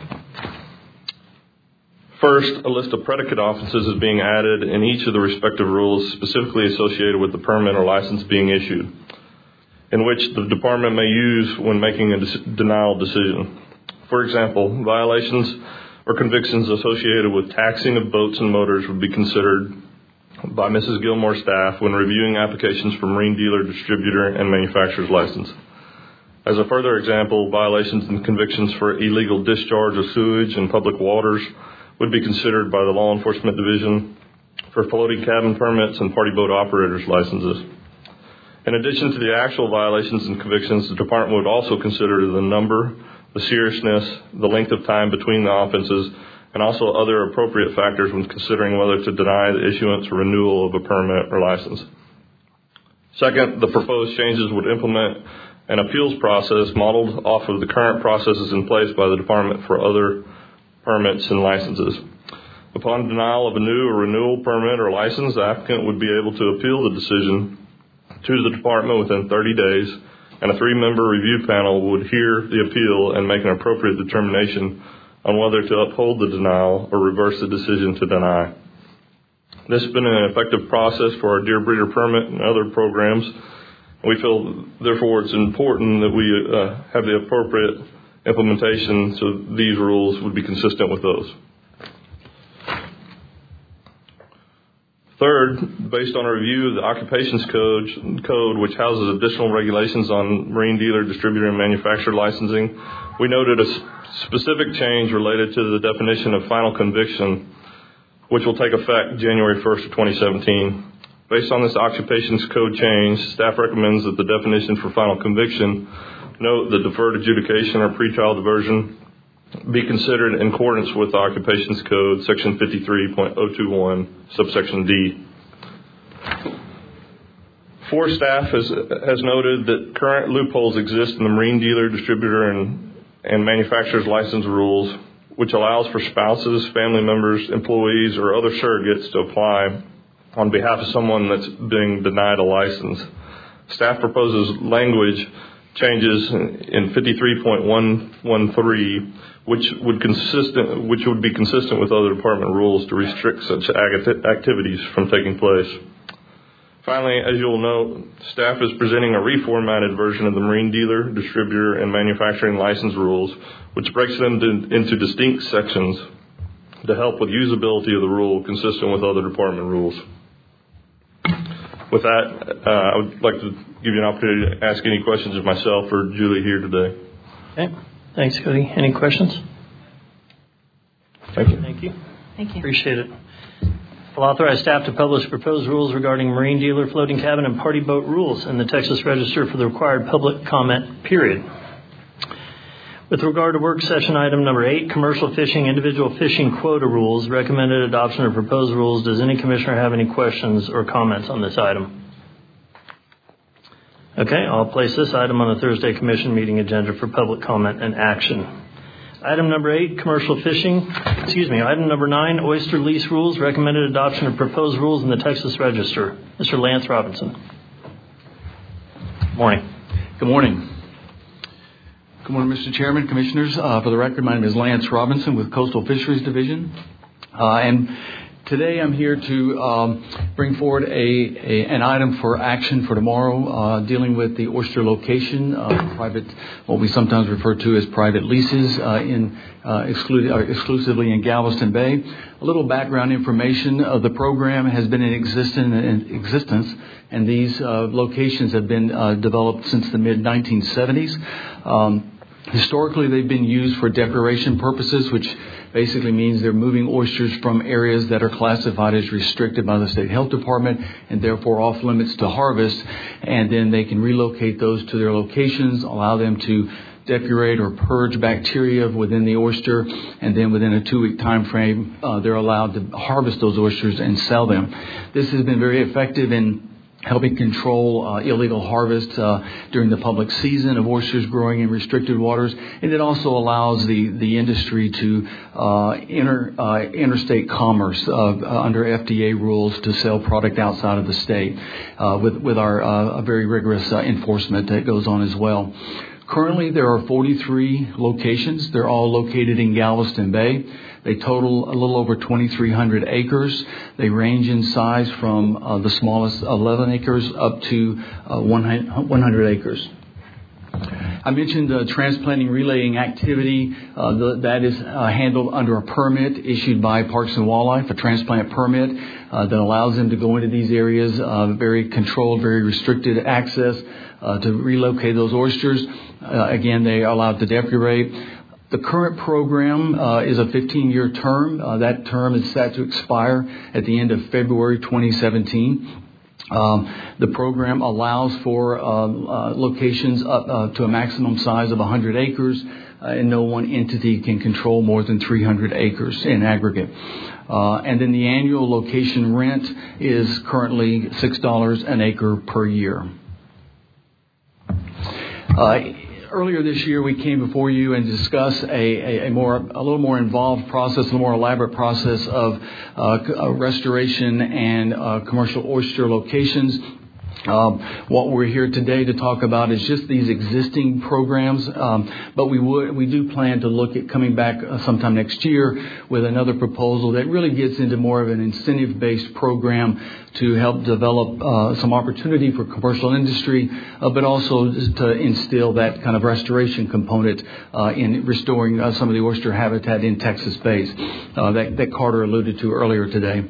First, a list of predicate offenses is being added in each of the respective rules specifically associated with the permit or license being issued, in which the Department may use when making a de- denial decision. For example, violations or convictions associated with taxing of boats and motors would be considered by Missus Gilmore's staff when reviewing applications for marine dealer, distributor, and manufacturer's license. As a further example, violations and convictions for illegal discharge of sewage in public waters would be considered by the Law Enforcement Division for floating cabin permits and party boat operators licenses. In addition to the actual violations and convictions, the Department would also consider the number, the seriousness, the length of time between the offenses, and also other appropriate factors when considering whether to deny the issuance or renewal of a permit or license. Second, the proposed changes would implement an appeals process modeled off of the current processes in place by the Department for other permits and licenses. Upon denial of a new or renewal permit or license, the applicant would be able to appeal the decision to the Department within thirty days, and a three-member review panel would hear the appeal and make an appropriate determination on whether to uphold the denial or reverse the decision to deny. This has been an effective process for our Deer Breeder permit and other programs. We feel, therefore, it's important that we uh, have the appropriate implementation so these rules would be consistent with those. Third, based on a review of the Occupations Code, code, which houses additional regulations on marine dealer, distributor, and manufacturer licensing, we noted a specific change related to the definition of final conviction, which will take effect January first of twenty seventeen. Based on this Occupations Code change, staff recommends that the definition for final conviction, note the deferred adjudication or pretrial diversion, be considered in accordance with the Occupations Code, Section fifty-three point oh two one, subsection D. Four, staff has, has noted that current loopholes exist in the marine dealer, distributor, and, and manufacturer's license rules, which allows for spouses, family members, employees, or other surrogates to apply on behalf of someone that's being denied a license. Staff proposes language changes in fifty-three point one one three, which would consistent, which would be consistent with other department rules to restrict such activities from taking place. Finally, as you'll note, staff is presenting a reformatted version of the marine dealer, distributor, and manufacturing license rules, which breaks them to, into distinct sections to help with usability of the rule consistent with other department rules. With that, uh, I would like to give you an opportunity to ask any questions of myself or Julie here today. Okay. Thanks, Cody. Any questions? Thank you. Thank you. Thank you. Appreciate it. I'll authorize staff to publish proposed rules regarding marine dealer, floating cabin, and party boat rules in the Texas Register for the required public comment period. With regard to work session item number eight, commercial fishing, individual fishing quota rules, recommended adoption of proposed rules. Does any commissioner have any questions or comments on this item? Okay, I'll place this item on the Thursday Commission meeting agenda for public comment and action. Item number eight, commercial fishing, excuse me, item number nine, oyster lease rules, recommended adoption of proposed rules in the Texas Register. Mister Lance Robinson. Morning. Good morning. Good morning, Mister Chairman, Commissioners. Uh, for the record, my name is Lance Robinson with Coastal Fisheries Division. Uh, and Today I'm here to um, bring forward a, a an item for action for tomorrow, uh, dealing with the oyster location, uh, private, what we sometimes refer to as private leases, uh, in uh, exclu- uh, exclusively in Galveston Bay. A little background information of the program has been in existence, in existence and these uh, locations have been uh, developed since the mid nineteen seventies. Um, Historically, they've been used for depuration purposes, which basically means they're moving oysters from areas that are classified as restricted by the State Health Department and therefore off limits to harvest. And then they can relocate those to their locations, allow them to depurate or purge bacteria within the oyster, and then within a two-week time frame, uh, they're allowed to harvest those oysters and sell them. This has been very effective in helping control uh, illegal harvest uh, during the public season of oysters growing in restricted waters, and it also allows the, the industry to uh, enter uh, interstate commerce uh, under F D A rules to sell product outside of the state uh, with with our uh, very rigorous uh, enforcement that goes on as well. Currently, there are forty-three locations. They're all located in Galveston Bay. They total a little over twenty-three hundred acres. They range in size from uh, the smallest eleven acres up to uh, one hundred acres. I mentioned the transplanting relaying activity. Uh, the, that is uh, handled under a permit issued by Parks and Wildlife, a transplant permit uh, that allows them to go into these areas, uh, very controlled, very restricted access uh, to relocate those oysters. Uh, again, they are allowed to depurate. The current program uh, is a fifteen-year term. Uh, that term is set to expire at the end of February twenty seventeen. Um, the program allows for uh, uh, locations up uh, to a maximum size of one hundred acres, uh, and no one entity can control more than three hundred acres in aggregate. Uh, and then the annual location rent is currently six dollars an acre per year. Uh, Earlier this year, we came before you and discussed a, a, a more, a little more involved process, a more elaborate process of uh, restoration and uh, commercial oyster locations. Um, what we're here today to talk about is just these existing programs, um, but we would we do plan to look at coming back uh, sometime next year with another proposal that really gets into more of an incentive-based program to help develop uh, some opportunity for commercial industry, uh, but also to instill that kind of restoration component uh, in restoring uh, some of the oyster habitat in Texas bays uh, that, that Carter alluded to earlier today.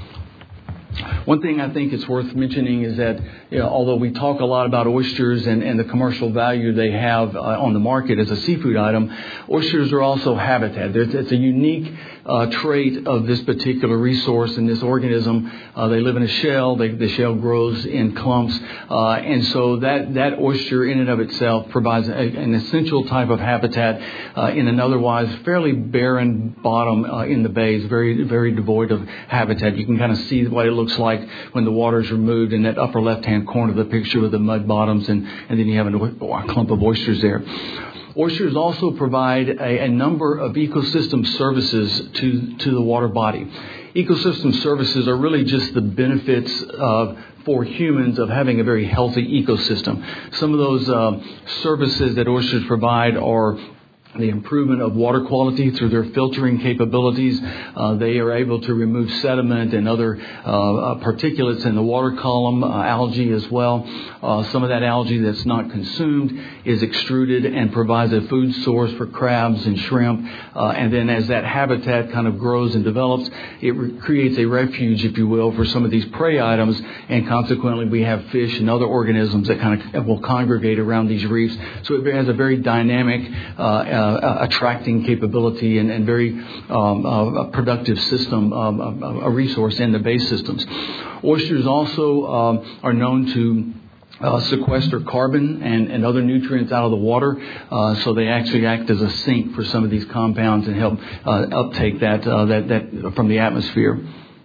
One thing I think it's worth mentioning is that, you know, although we talk a lot about oysters and, and the commercial value they have uh, on the market as a seafood item, oysters are also habitat. There's, it's a unique uh, trait of this particular resource and this organism. Uh, they live in a shell. They, the shell grows in clumps. Uh, and so that, that oyster in and of itself provides a, an essential type of habitat uh, in an otherwise fairly barren bottom uh, in the bays, very, very devoid of habitat. You can kind of see what it looks like when the water is removed in that upper left-hand corner of the picture with the mud bottoms, and, and then you have a clump of oysters there. Oysters also provide a, a number of ecosystem services to, to the water body. Ecosystem services are really just the benefits of for humans of having a very healthy ecosystem. Some of those uh, services that oysters provide are the improvement of water quality through their filtering capabilities. Uh, they are able to remove sediment and other uh, particulates in the water column, uh, algae as well. Uh, some of that algae that's not consumed is extruded and provides a food source for crabs and shrimp. Uh, and then as that habitat kind of grows and develops, it re- creates a refuge, if you will, for some of these prey items. And consequently, we have fish and other organisms that kind of will congregate around these reefs. So it has a very dynamic uh, Uh, attracting capability and, and very um, uh, productive system, um, a, a resource in the bay systems. Oysters also um, are known to uh, sequester carbon and, and other nutrients out of the water, uh, so they actually act as a sink for some of these compounds and help uh, uptake that, uh, that that from the atmosphere.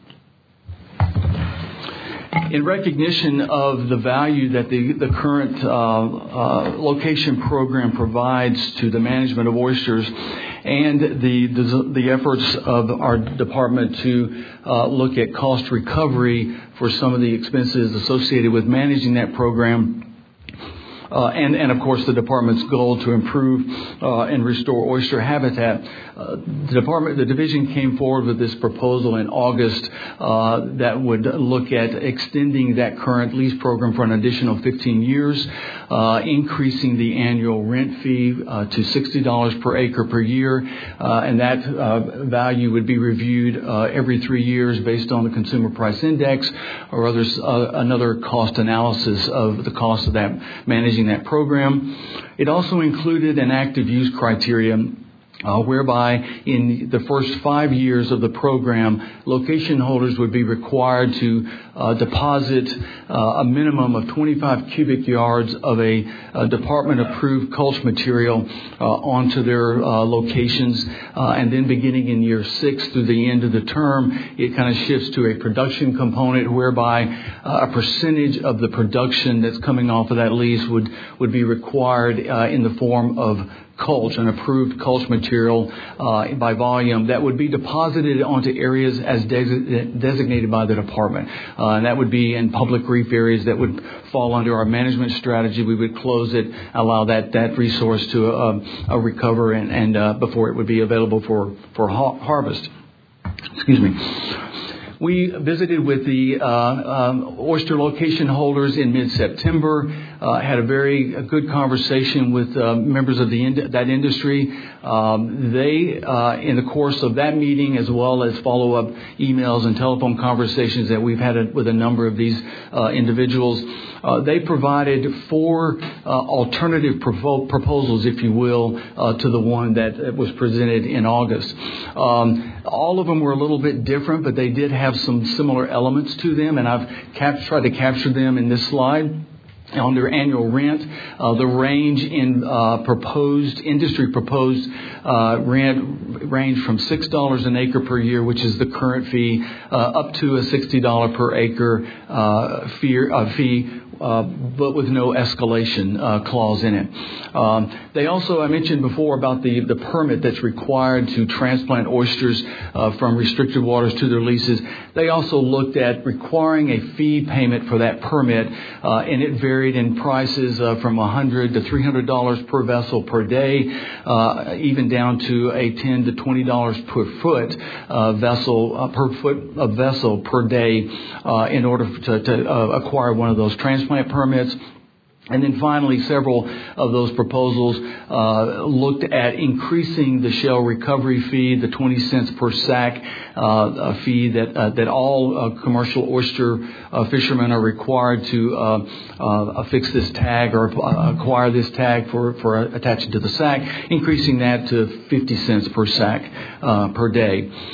In recognition of the value that the, the current uh, uh, location program provides to the management of oysters and the, the, the efforts of our department to uh, look at cost recovery for some of the expenses associated with managing that program, uh, and, and of course the department's goal to improve uh, and restore oyster habitat. Uh, the department, the division came forward with this proposal in August uh, that would look at extending that current lease program for an additional fifteen years, uh, increasing the annual rent fee uh, to sixty dollars per acre per year, uh, and that uh, value would be reviewed uh, every three years based on the Consumer Price Index or others, uh, another cost analysis of the cost of that, managing that program. It also included an active use criteria Uh, whereby in the first five years of the program, location holders would be required to uh, deposit uh, a minimum of twenty-five cubic yards of a, a department-approved mulch material uh, onto their uh, locations. Uh, and then beginning in year six through the end of the term, it kind of shifts to a production component whereby uh, a percentage of the production that's coming off of that lease would, would be required uh, in the form of mulch, an approved mulch material uh, by volume that would be deposited onto areas as de- designated by the department. Uh, and that would be in public reef areas that would fall under our management strategy. We would close it, allow that, that resource to uh, uh, recover and, and uh, before it would be available for, for ha- harvest. Excuse me. We visited with the uh, um, oyster location holders in mid-September, uh, had a very good conversation with uh, members of the ind- that industry. Um, they, uh, in the course of that meeting, as well as follow-up emails and telephone conversations that we've had with a number of these uh, individuals, uh, they provided four uh, alternative provo- proposals, if you will, uh, to the one that was presented in August. Um, all of them were a little bit different, but they did have some similar elements to them, and I've cap- tried to capture them in this slide. On their annual rent, uh, the range in uh, proposed, industry proposed uh, rent range from six dollars an acre per year, which is the current fee, uh, up to a sixty dollars per acre uh, fee, uh, fee uh, but with no escalation uh, clause in it. Um, they also, I mentioned before about the, the permit that's required to transplant oysters uh, from restricted waters to their leases. They also looked at requiring a fee payment for that permit, uh, and it varied in prices uh, from one hundred dollars to three hundred dollars per vessel per day, uh, even down to a ten dollars to twenty dollars per foot uh, vessel, uh, per foot of vessel per day uh, in order to, to uh, acquire one of those transplant permits. And then finally, several of those proposals uh, looked at increasing the shell recovery fee, the twenty cents per sack uh, fee that uh, that all uh, commercial oyster uh, fishermen are required to uh, uh, affix this tag or uh, acquire this tag for, for attaching to the sack, increasing that to fifty cents per sack uh, per day.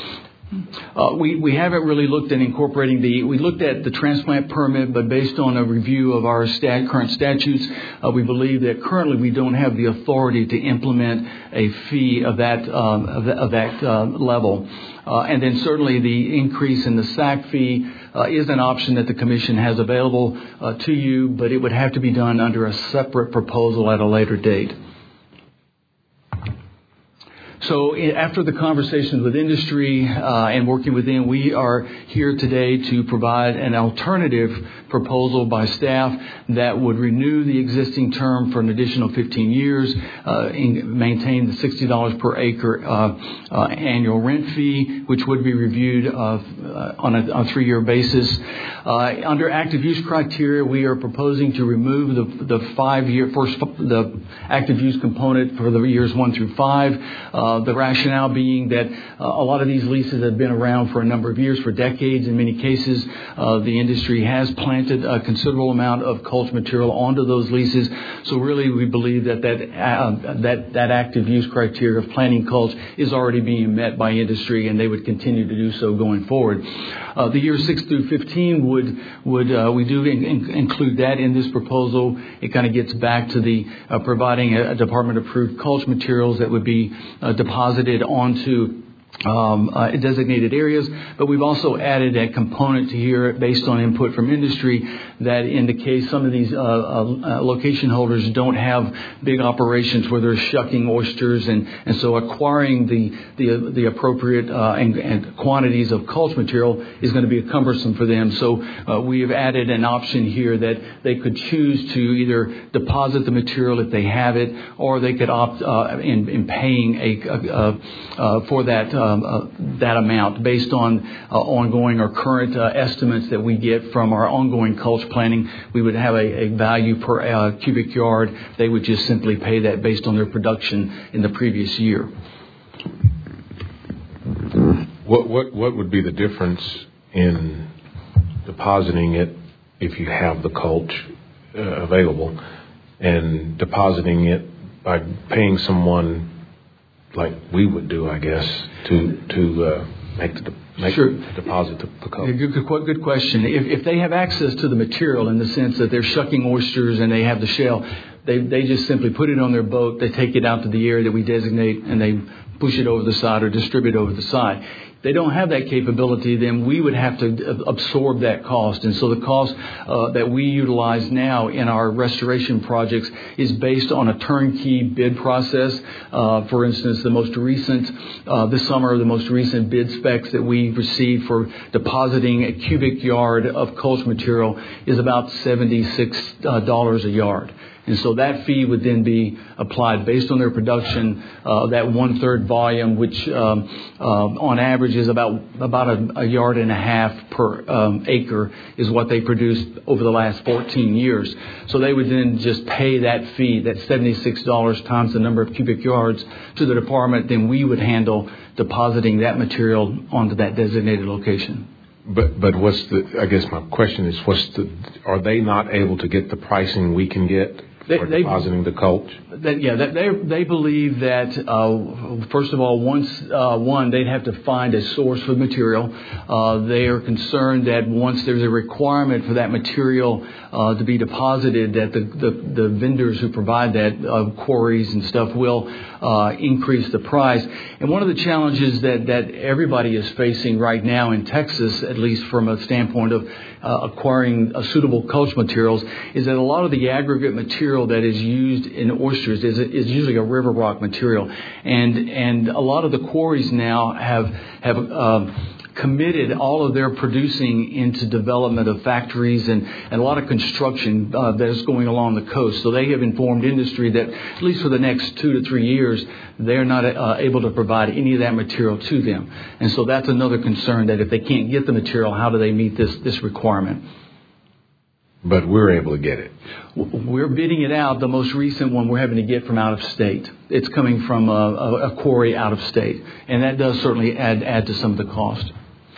Uh, we, we haven't really looked at incorporating the, we looked at the transplant permit, but based on a review of our stat, current statutes, uh, we believe that currently we don't have the authority to implement a fee of that, um, of, the, of that uh, level. Uh, and then certainly the increase in the sack fee uh, is an option that the Commission has available uh, to you, but it would have to be done under a separate proposal at a later date. So after the conversations with industry uh, and working with them, we are here today to provide an alternative proposal by staff that would renew the existing term for an additional fifteen years, uh, maintain the sixty dollars per acre uh, uh, annual rent fee, which would be reviewed uh, on a, on a three-year basis. Uh, under active use criteria, we are proposing to remove the, the five-year first the active use component for the years one through five. Uh, the rationale being that uh, a lot of these leases have been around for a number of years, for decades. In many cases, uh, the industry has planted a considerable amount of mulch material onto those leases. So really, we believe that that uh, that, that active use criteria of planting mulch is already being met by industry, and they would continue to do so going forward. Uh, the years six through fifteen would would uh, we do in, in, include that in this proposal. It kind of gets back to the uh, providing a, a department approved mulch materials that would be uh, deposited onto Um, uh, designated areas, but we've also added a component here based on input from industry that in the case some of these uh, uh, location holders don't have big operations where they're shucking oysters, and, and so acquiring the the, the appropriate uh, and, and quantities of culture material is going to be cumbersome for them. So uh, we have added an option here that they could choose to either deposit the material if they have it, or they could opt uh, in, in paying a, a, a for that. Uh, Um, uh, that amount based on uh, ongoing or current uh, estimates that we get from our ongoing culture planning. We would have a, a value per uh, cubic yard. They would just simply pay that based on their production in the previous year. What what what would be the difference in depositing it if you have the culture uh, available, and depositing it by paying someone like we would do, I guess, to to uh, make the make sure. the deposit the, the culture? Good, good, good question. If, if they have access to the material in the sense that they're shucking oysters and they have the shell, they they just simply put it on their boat, they take it out to the area that we designate, and they push it over the side or distribute over the side. They don't have that capability, then we would have to absorb that cost. And so the cost uh, that we utilize now in our restoration projects is based on a turnkey bid process. Uh, for instance, the most recent, uh, this summer, the most recent bid specs that we received for depositing a cubic yard of culture material is about seventy-six dollars a yard. And so that fee would then be applied based on their production, uh, that one-third volume, which um, uh, on average is about about a, a yard and a half per um, acre, is what they produced over the last fourteen years. So they would then just pay that fee, that seventy-six dollars times the number of cubic yards, to the department. Then we would handle depositing that material onto that designated location. But but what's the? I guess my question is, what's the? Are they not able to get the pricing we can get they, for they, depositing the culture? That, yeah, that they they believe that uh, first of all, once uh, one they'd have to find a source for the material. Uh, they are concerned that once there's a requirement for that material uh, to be deposited, that the the, the vendors who provide that uh, quarries and stuff will uh, increase the price. And one of the challenges that that everybody is facing right now in Texas, at least from a standpoint of uh, acquiring uh, suitable culture materials, is that a lot of the aggregate material that is used in oysters is, is usually a river rock material, and and a lot of the quarries now have have um, committed all of their producing into development of factories and, and a lot of construction uh, that is going along the coast. So they have informed industry that at least for the next two to three years, they're not uh, able to provide any of that material to them. And so that's another concern, that if they can't get the material, how do they meet this this requirement? But we're able to get it. We're bidding it out. The most recent one we're having to get from out of state. It's coming from a, a, a quarry out of state, and that does certainly add add to some of the cost.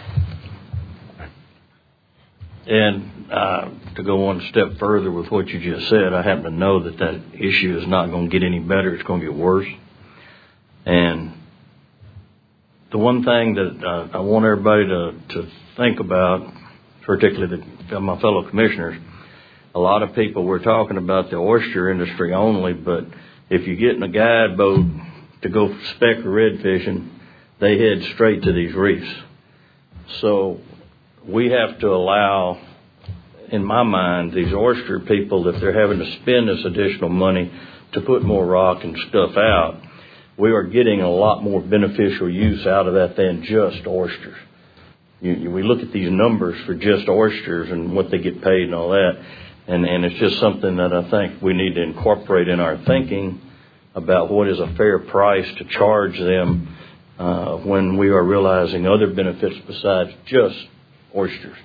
And uh, to go one step further with what you just said, I happen to know that that issue is not going to get any better. It's going to get worse. And the one thing that uh, I want everybody to, to think about, particularly the, my fellow commissioners, a lot of people, we're talking about the oyster industry only, but if you get in a guide boat to go speck or red fishing, they head straight to these reefs. So we have to allow, in my mind, these oyster people, if they're having to spend this additional money to put more rock and stuff out, we are getting a lot more beneficial use out of that than just oysters. You, you, we look at these numbers for just oysters and what they get paid and all that, and, and it's just something that I think we need to incorporate in our thinking about what is a fair price to charge them uh, when we are realizing other benefits besides just oysters.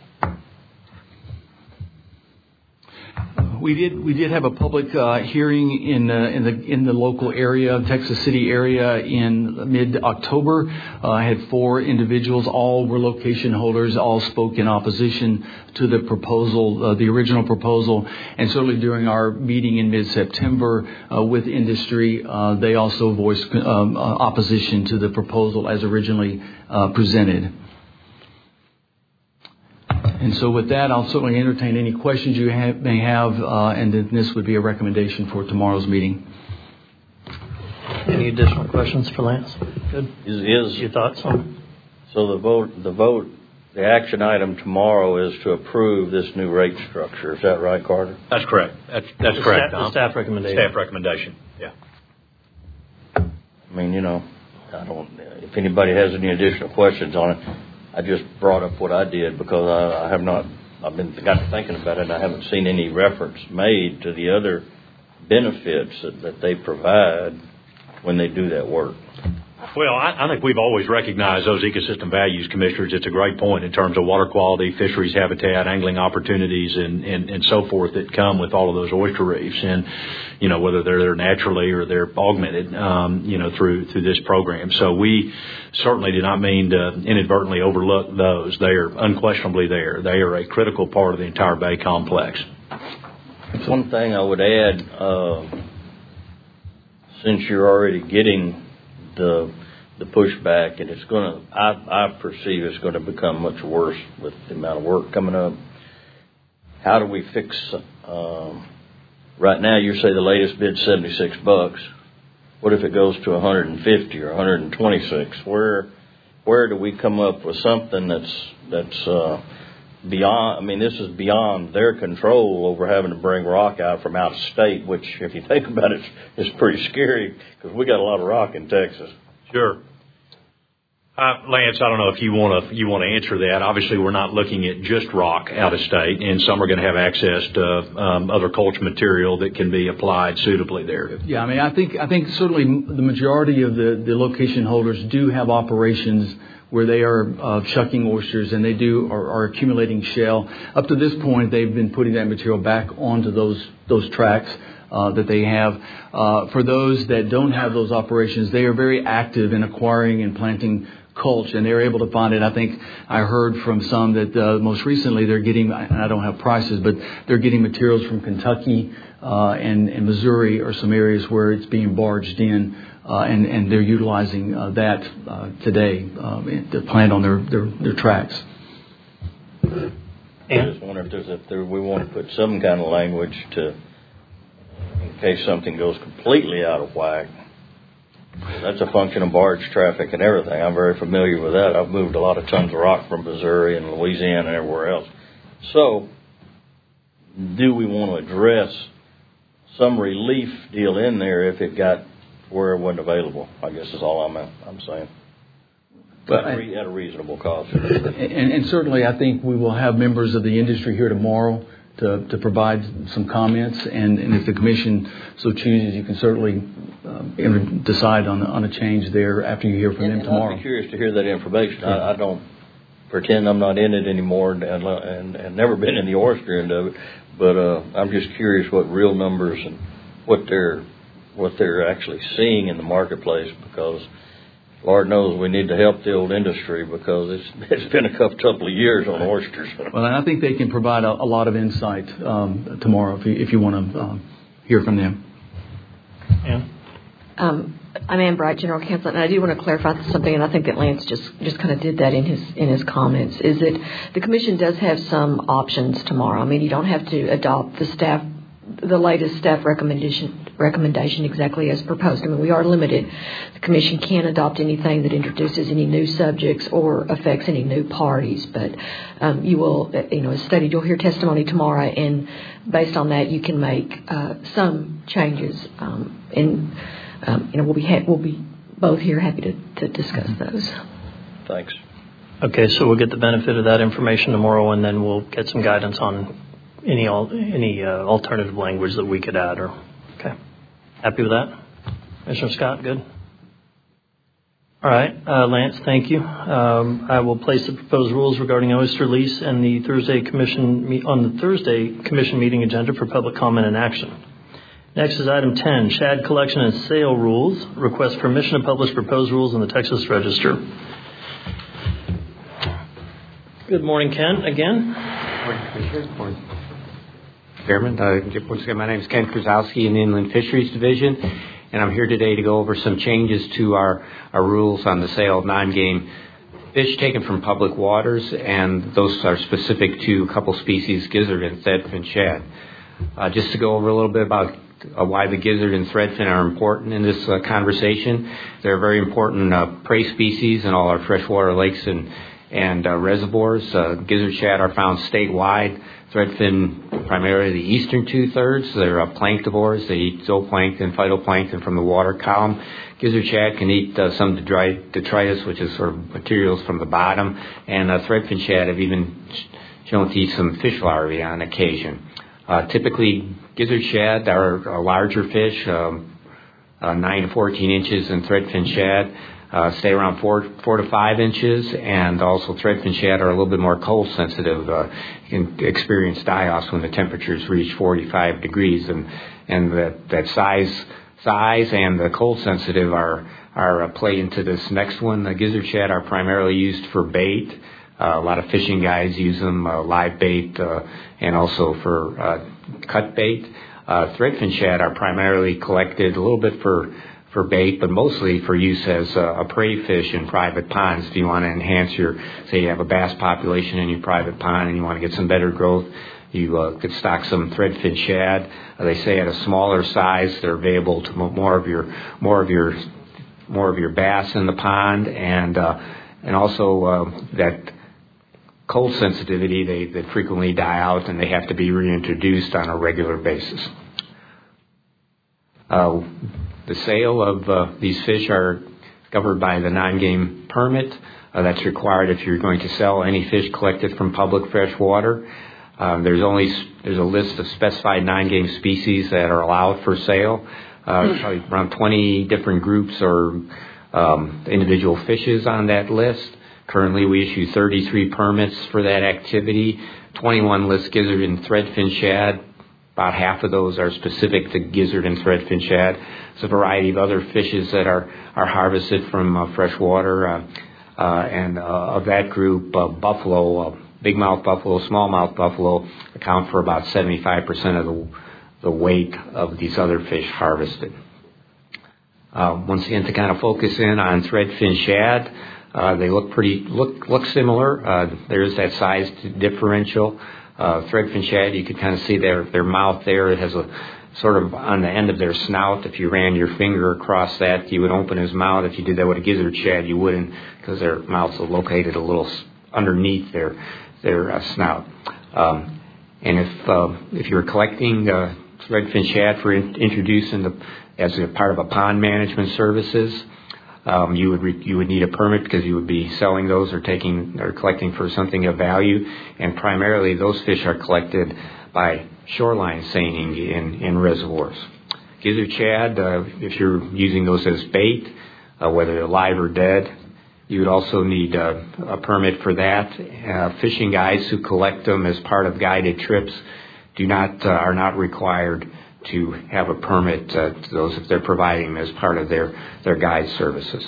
We did we did have a public uh, hearing in uh, in the in the local area, Texas City area, in mid October. Uh, I had four individuals, all were location holders, all spoke in opposition to the proposal, uh, the original proposal, and certainly during our meeting in mid September uh, with industry, uh, they also voiced um, uh, opposition to the proposal as originally uh, presented. And so with that, I'll certainly entertain any questions you have, may have, uh, and then this would be a recommendation for tomorrow's meeting. Any additional questions for Lance? Good. Is, is your thoughts on? So the vote, the vote, the action item tomorrow is to approve this new rate structure. Is that right, Carter? That's correct. That's that's the correct. Staff, the staff recommendation. Staff recommendation. Yeah. I mean, you know, I don't. If anybody has any additional questions on it, I just brought up what I did because I, I have not. I've been got to thinking about it, and I haven't seen any reference made to the other benefits that, that they provide when they do that work. Well, I, I think we've always recognized those ecosystem values, Commissioners. It's a great point in terms of water quality, fisheries habitat, angling opportunities, and, and, and so forth that come with all of those oyster reefs. And, you know, whether they're there naturally or they're augmented, um, you know, through through this program. So we certainly did not mean to inadvertently overlook those. They are unquestionably there. They are a critical part of the entire Bay complex. One thing I would add, uh, since you're already getting the the pushback, and it's going to, I, I perceive it's going to become much worse with the amount of work coming up. How do we fix, um, right now you say the latest bid's seventy-six bucks. What if it goes to one hundred fifty or one hundred twenty-six? Where, where do we come up with something that's, that's, uh, beyond, I mean, this is beyond their control over having to bring rock out from out of state, which, if you think about it, is pretty scary because we got a lot of rock in Texas. Sure. Uh, Lance, I don't know if you want to you want to answer that. Obviously, we're not looking at just rock out of state, and some are going to have access to um, other culture material that can be applied suitably there. Yeah, I mean, I think I think certainly the majority of the, the location holders do have operations where they are uh, chucking oysters, and they do are, are accumulating shell. Up to this point, they've been putting that material back onto those those tracks uh, that they have. Uh, for those that don't have those operations, they are very active in acquiring and planting culch, and they're able to find it. I think I heard from some that uh, most recently they're getting, and I don't have prices, but they're getting materials from Kentucky uh, and, and Missouri, or some areas where it's being barged in. Uh, and, and they're utilizing uh, that uh, today um, to plant on their, their, their tracks. I just wonder if there's if there, we want to put some kind of language to, in case something goes completely out of whack. That's a function of barge traffic and everything. I'm very familiar with that. I've moved a lot of tons of rock from Missouri and Louisiana and everywhere else. So, do we want to address some relief deal in there if it got where it wasn't available? I guess is all I'm I'm saying. But at, at a reasonable cost. And, and certainly, I think we will have members of the industry here tomorrow to, to provide some comments. And, and if the commission so chooses, you can certainly uh, decide on on a change there after you hear from and, them and tomorrow. I'd be curious to hear that information. Yeah. I, I don't pretend I'm not in it anymore, and, and, and never been in the oyster end of it. But uh, I'm just curious what real numbers and what they're what they're actually seeing in the marketplace, because Lord knows we need to help the old industry, because it's it's been a couple, couple of years on oysters. Well, and I think they can provide a, a lot of insight um, tomorrow if you, if you want to um, hear from them. Yeah. Um, I'm Ann Bright, General Counsel, and I do want to clarify something, and I think that Lance just, just kind of did that in his in his comments, is that the Commission does have some options tomorrow. I mean, you don't have to adopt the staff, the latest staff recommendation recommendation exactly as proposed. I mean, we are limited. The Commission can adopt anything that introduces any new subjects or affects any new parties, but um, you will, you know, as studied, you'll hear testimony tomorrow, and based on that, you can make uh, some changes. Um, and um, you know, we'll be ha- we'll be both here happy to, to discuss those. Thanks. Okay, so we'll get the benefit of that information tomorrow, and then we'll get some guidance on any any uh, alternative language that we could add. Or okay, happy with that, Commissioner Scott? Good. All right, uh, Lance, thank you. Um, I will place the proposed rules regarding oyster lease and the Thursday commission me- on the Thursday commission meeting agenda for public comment and action. Next is item ten, shad collection and sale rules. Request permission to publish proposed rules in the Texas Register. Good morning, Ken. Again. Good morning, Commissioner. Good morning, Chairman. Uh, once again, my name is Ken Krasowski in the Inland Fisheries Division, and I'm here today to go over some changes to our, our rules on the sale of non-game fish taken from public waters, and those are specific to a couple species, gizzard and threadfin shad. Uh, just to go over a little bit about uh, why the gizzard and threadfin are important in this uh, conversation. They're very important uh, prey species in all our freshwater lakes and and uh, reservoirs. Uh, gizzard shad are found statewide. Threadfin primarily the eastern two-thirds. They're uh, planktivores. They eat zooplankton, phytoplankton from the water column. Gizzard shad can eat uh, some detritus, which is sort of materials from the bottom. And uh, threadfin shad have even shown to eat some fish larvae on occasion. Uh, typically, gizzard shad are a larger fish, um, uh, nine to fourteen inches, and threadfin shad Uh, stay around four, four to five inches, and also threadfin shad are a little bit more cold sensitive. Uh, you can experience die-offs when the temperatures reach forty-five degrees, and and that that size size and the cold sensitive are are uh, play into this next one. The gizzard shad are primarily used for bait. Uh, a lot of fishing guys use them, uh, live bait, uh, and also for uh, cut bait. Uh, threadfin shad are primarily collected a little bit for for bait, but mostly for use as a, a prey fish in private ponds. If you want to enhance your, say you have a bass population in your private pond and you want to get some better growth, you uh, could stock some threadfin shad. Uh, they say at a smaller size, they're available to more of your, more of your, more of your bass in the pond, and uh, and also uh, that cold sensitivity, they, they frequently die out and they have to be reintroduced on a regular basis. Uh, The sale of uh, these fish are governed by the non-game permit. Uh, that's required if you're going to sell any fish collected from public fresh water. Uh, there's only there's a list of specified non-game species that are allowed for sale. Uh, probably around twenty different groups or um, individual fishes on that list. Currently, we issue thirty-three permits for that activity. twenty-one list gizzard and threadfin shad. About half of those are specific to gizzard and threadfin shad. There's a variety of other fishes that are, are harvested from uh, fresh water. Uh, uh, and uh, of that group, uh, buffalo, uh, big-mouth buffalo, smallmouth buffalo account for about seventy-five percent of the, the weight of these other fish harvested. Uh, once again, to kind of focus in on threadfin shad, uh, they look pretty, look, look similar. Uh, there's that size differential. Uh, threadfin shad, you can kind of see their, their mouth there. It has a sort of on the end of their snout. If you ran your finger across that, you would open his mouth. If you did that with a gizzard shad, you wouldn't, because their mouths are located a little underneath their their uh, snout. Um, and if uh, if you're collecting uh, threadfin shad for in, introducing the as a part of a pond management services, Um, you would re- you would need a permit because you would be selling those or taking or collecting for something of value, and primarily those fish are collected by shoreline seining in, in reservoirs. Gizzard shad, uh, if you're using those as bait, uh, whether they're live or dead, you would also need uh, a permit for that. Uh, fishing guides who collect them as part of guided trips do not uh, are not required to have a permit uh, to those if they're providing them as part of their, their guide services.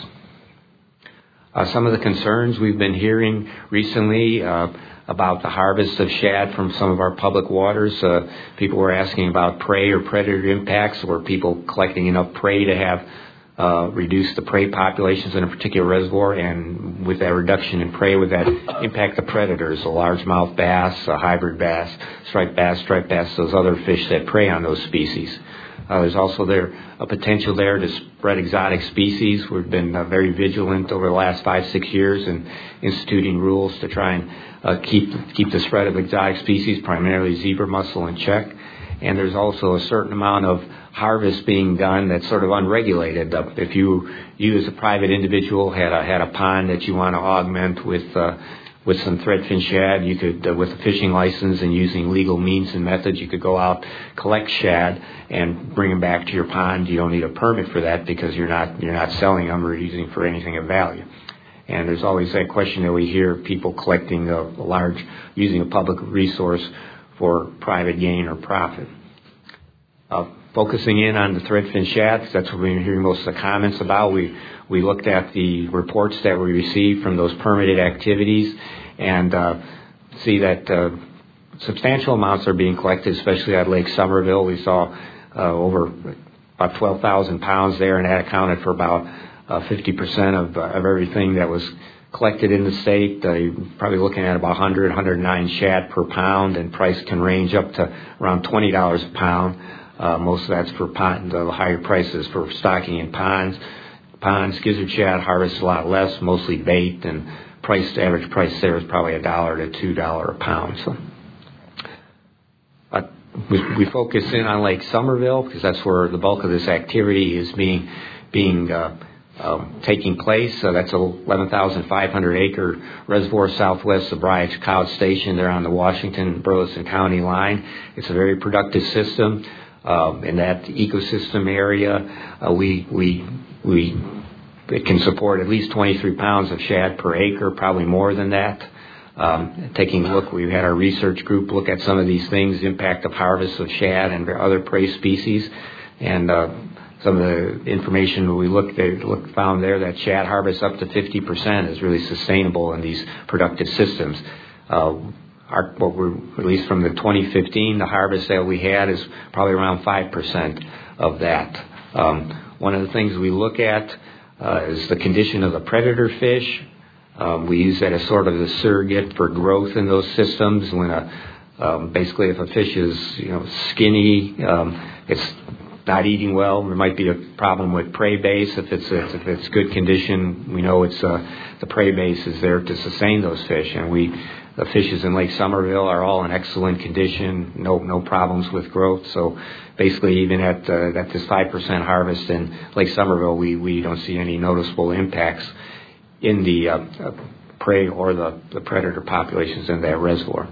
Uh, some of the concerns we've been hearing recently uh, about the harvest of shad from some of our public waters. Uh, people were asking about prey or predator impacts. Were people collecting enough prey to have uh, reduce the prey populations in a particular reservoir? And with that reduction in prey, would that impact the predators, the largemouth bass, a hybrid bass, striped bass, striped bass, those other fish that prey on those species? Uh, there's also there a potential there to spread exotic species. We've been uh, very vigilant over the last five, six years in instituting rules to try and uh, keep keep the spread of exotic species, primarily zebra mussel, in check. And there's also a certain amount of harvest being done that's sort of unregulated. Uh, if you you as a private individual had a had a pond that you want to augment with uh, with some threadfin shad, you could, uh, with a fishing license and using legal means and methods, you could go out, collect shad, and bring them back to your pond. You don't need a permit for that because you're not you're not selling them or using for anything of value. And there's always that question that we hear: people collecting a, a large, using a public resource for private gain or profit. Uh, focusing in on the threadfin shad, that's what we've been hearing most of the comments about. We we looked at the reports that we received from those permitted activities, and uh, see that uh, substantial amounts are being collected, especially at Lake Somerville. We saw uh, over about twelve thousand pounds there, and that accounted for about uh, fifty percent of, uh, of everything that was collected in the state. Uh, you're probably looking at about one hundred, one hundred nine shad per pound, and price can range up to around twenty dollars a pound. Uh, most of that's for pond, the higher prices for stocking in ponds. Ponds, gizzard shad harvest a lot less, mostly bait, and price average price there is probably a dollar to two dollar a pound. So uh, we, we focus in on Lake Somerville because that's where the bulk of this activity is being being uh, um, taking place. So that's a eleven thousand five hundred acre reservoir southwest of Bryce Couch Station. There on the Washington Burleson County line. It's a very productive system. Um, in that ecosystem area, uh, we we we it can support at least twenty-three pounds of shad per acre, probably more than that. Um, taking a look, we had our research group look at some of these things, impact of harvest of shad and other prey species, and uh, some of the information we looked at looked, found there that shad harvest up to fifty percent is really sustainable in these productive systems. Uh, Our, what we're, at least from the twenty fifteen, the harvest that we had is probably around five percent of that. Um, one of the things we look at uh, is the condition of the predator fish. Um, we use that as sort of a surrogate for growth in those systems. When a, um, basically if a fish is you know skinny, um, it's not eating well. There might be a problem with prey base. If it's a, if it's good condition, we know it's uh, the prey base is there to sustain those fish, and we. The fishes in Lake Somerville are all in excellent condition, no no problems with growth. So basically, even at uh, at this five percent harvest in Lake Somerville, we, we don't see any noticeable impacts in the uh, uh, prey or the, the predator populations in that reservoir.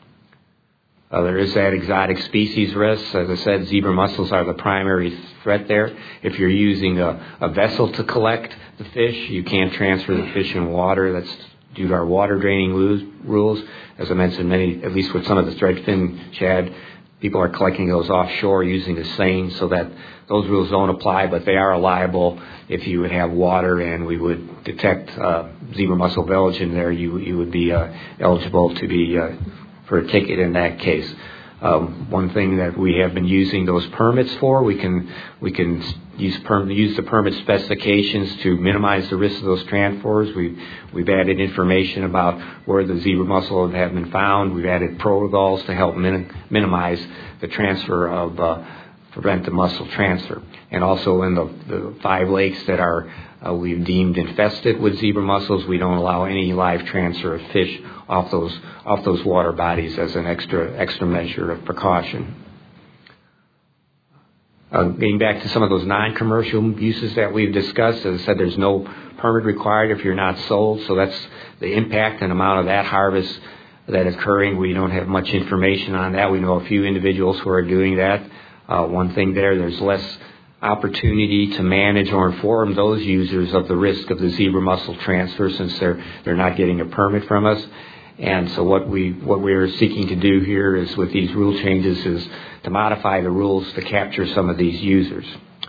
Uh, there is that exotic species risk. As I said, zebra mussels are the primary threat there. If you're using a, a vessel to collect the fish, you can't transfer the fish in water. That's due to our water draining rules. As I mentioned, many, at least with some of the threadfin shad, people are collecting those offshore using a seine, so that those rules don't apply, but they are liable if you would have water and we would detect uh, zebra mussel village in there, you you would be uh, eligible to be uh, for a ticket in that case. Um, one thing that we have been using those permits for, we can we can use perm, use the permit specifications to minimize the risk of those transfers. We've we've added information about where the zebra mussel have been found. We've added protocols to help min, minimize the transfer of uh, prevent the mussel transfer. And also in the, the five lakes that are uh, we've deemed infested with zebra mussels, we don't allow any live transfer of fish off those off those water bodies as an extra extra measure of precaution. Uh, getting back to some of those non-commercial uses that we've discussed, as I said, there's no permit required if you're not sold, so that's the impact and amount of that harvest that is occurring. We don't have much information on that. We know a few individuals who are doing that. Uh, one thing there, there's less opportunity to manage or inform those users of the risk of the zebra mussel transfer since they're they're not getting a permit from us. And so what we what we're seeking to do here is with these rule changes is to modify the rules to capture some of these users.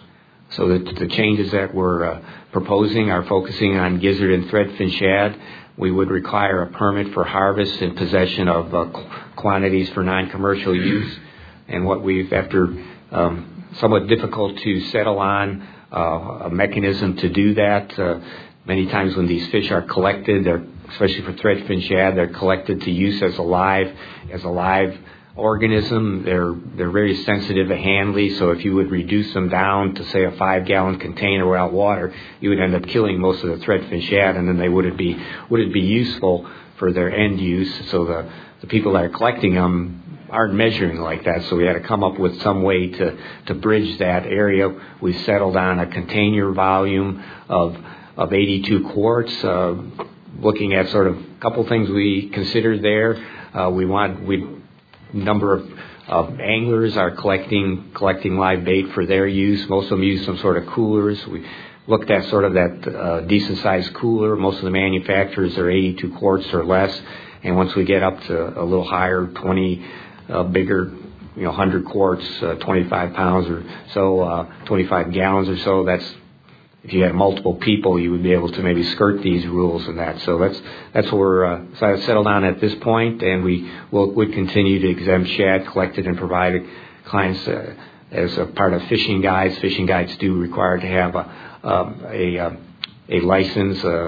So that the changes that we're uh, proposing are focusing on gizzard and threadfin shad. We would require a permit for harvest and possession of uh, qu- quantities for non-commercial use. And what we've, after um, somewhat difficult to settle on uh, a mechanism to do that, uh, many times when these fish are collected, they're especially for threadfin shad, they're collected to use as a live, as a live organism. They're they're very sensitive to handling, so if you would reduce them down to say a five-gallon container without water, you would end up killing most of the threadfin shad, and then they wouldn't be wouldn't be useful for their end use. So the the people that are collecting them aren't measuring like that. So we had to come up with some way to to bridge that area. We settled on a container volume of of eighty-two quarts. Uh, looking at sort of a couple things we considered there. Uh, we want we number of uh, anglers are collecting collecting live bait for their use. Most of them use some sort of coolers. We looked at sort of that uh, decent sized cooler. Most of the manufacturers are eighty-two quarts or less. And once we get up to a little higher, twenty uh, bigger, you know, one hundred quarts, uh, twenty-five pounds or so, uh, twenty-five gallons or so, that's if you had multiple people, you would be able to maybe skirt these rules and that. So that's that's where we're uh, so I've settled on at this point, and we will would continue to exempt shad collected and provided clients uh, as a part of fishing guides. Fishing guides do require to have a um, a, uh, a license, uh,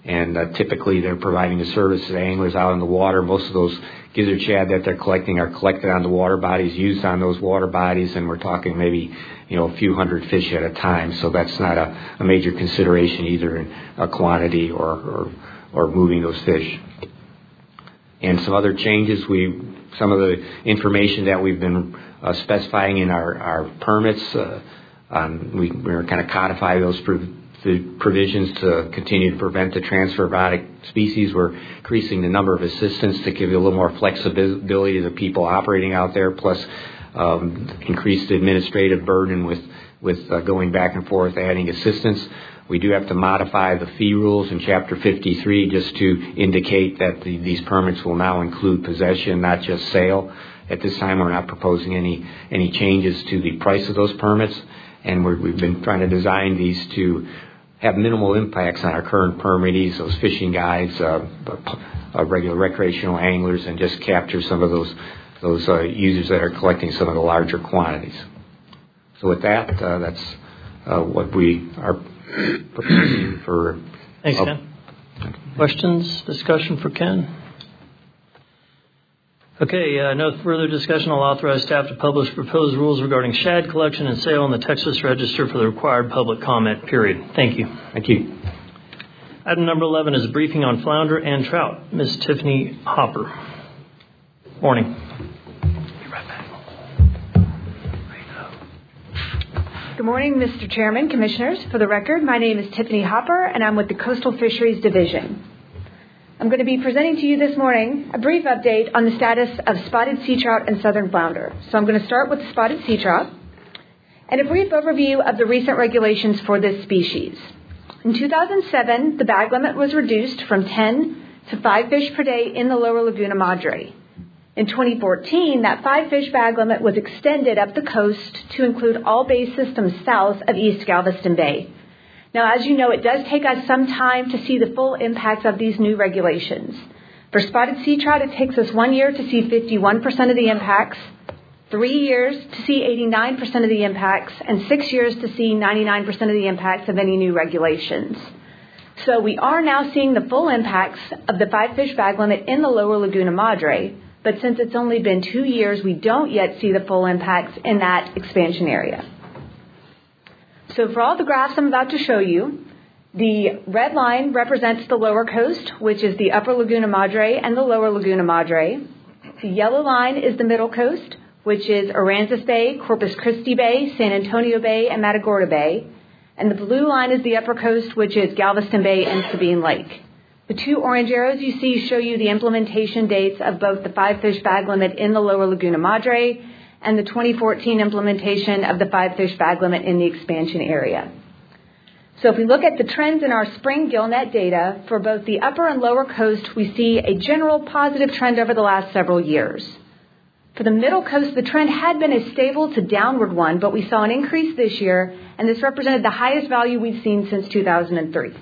And uh, typically they're providing a service to anglers out in the water. Most of those gizzard shad that they're collecting are collected on the water bodies, used on those water bodies, and we're talking maybe, you know, a few hundred fish at a time. So that's not a, a major consideration either in a quantity or, or, or moving those fish. And some other changes, we, some of the information that we've been uh, specifying in our, our permits, uh, um, we, we're kind of codify those prov- the provisions to continue to prevent the transfer of aquatic species. We're increasing the number of assistants to give you a little more flexibility to the people operating out there, plus um, increased administrative burden with, with uh, going back and forth, adding assistants. We do have to modify the fee rules in Chapter fifty-three just to indicate that the, these permits will now include possession, not just sale. At this time, we're not proposing any any changes to the price of those permits, and we're, we've been trying to design these to have minimal impacts on our current permittees, those fishing guides, uh, uh, regular recreational anglers, and just capture some of those those uh, users that are collecting some of the larger quantities. So with that, uh, that's uh, what we are proposing for. Thanks, uh, Ken. Questions, discussion for Ken? Okay, uh, no further discussion. I'll authorize staff to publish proposed rules regarding shad collection and sale in the Texas Register for the required public comment period. Thank you. Thank you. Item number eleven is a briefing on flounder and trout. Miz Tiffany Hopper. Morning. Be right back. Good morning, Mister Chairman, Commissioners. For the record, my name is Tiffany Hopper, and I'm with the Coastal Fisheries Division. I'm going to be presenting to you this morning a brief update on the status of spotted sea trout and southern flounder. So I'm going to start with the spotted sea trout and a brief overview of the recent regulations for this species. In two thousand seven, the bag limit was reduced from ten to five fish per day in the lower Laguna Madre. In twenty fourteen, that five fish bag limit was extended up the coast to include all bay systems south of East Galveston Bay. Now, as you know, it does take us some time to see the full impacts of these new regulations. For spotted sea trout, it takes us one year to see fifty-one percent of the impacts, three years to see eighty-nine percent of the impacts, and six years to see ninety-nine percent of the impacts of any new regulations. So we are now seeing the full impacts of the five fish bag limit in the lower Laguna Madre, but since it's only been two years, we don't yet see the full impacts in that expansion area. So for all the graphs I'm about to show you, the red line represents the lower coast, which is the upper Laguna Madre and the lower Laguna Madre. The yellow line is the middle coast, which is Aransas Bay, Corpus Christi Bay, San Antonio Bay, and Matagorda Bay. And the blue line is the upper coast, which is Galveston Bay and Sabine Lake. The two orange arrows you see show you the implementation dates of both the five fish bag limit in the lower Laguna Madre and the twenty fourteen implementation of the five fish bag limit in the expansion area. So if we look at the trends in our spring gillnet data, for both the upper and lower coast, we see a general positive trend over the last several years. For the middle coast, the trend had been a stable to downward one, but we saw an increase this year, and this represented the highest value we've seen since two thousand three.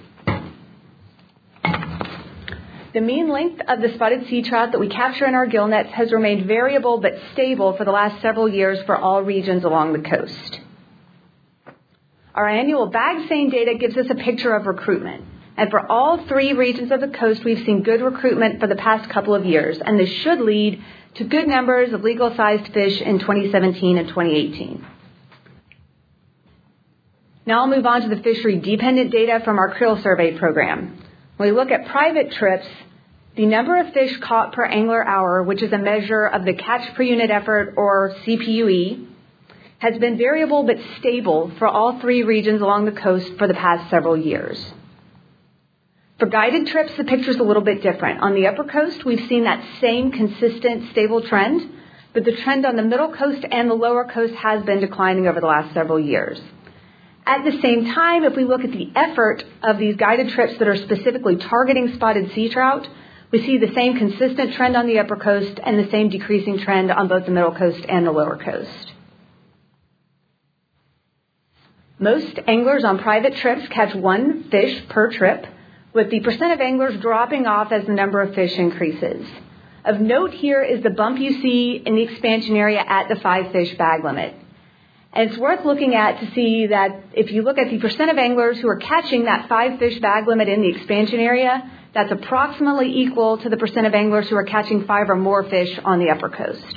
The mean length of the spotted sea trout that we capture in our gillnets has remained variable but stable for the last several years for all regions along the coast. Our annual bag seine data gives us a picture of recruitment. And for all three regions of the coast, we've seen good recruitment for the past couple of years. And this should lead to good numbers of legal-sized fish in twenty seventeen and twenty eighteen. Now I'll move on to the fishery-dependent data from our creel survey program. When we look at private trips, the number of fish caught per angler hour, which is a measure of the catch per unit effort, or C P U E, has been variable but stable for all three regions along the coast for the past several years. For guided trips, the picture's a little bit different. On the upper coast, we've seen that same consistent, stable trend, but the trend on the middle coast and the lower coast has been declining over the last several years. At the same time, if we look at the effort of these guided trips that are specifically targeting spotted sea trout, we see the same consistent trend on the upper coast and the same decreasing trend on both the middle coast and the lower coast. Most anglers on private trips catch one fish per trip, with the percent of anglers dropping off as the number of fish increases. Of note here is the bump you see in the expansion area at the five fish bag limit. And it's worth looking at to see that if you look at the percent of anglers who are catching that five fish bag limit in the expansion area, that's approximately equal to the percent of anglers who are catching five or more fish on the upper coast.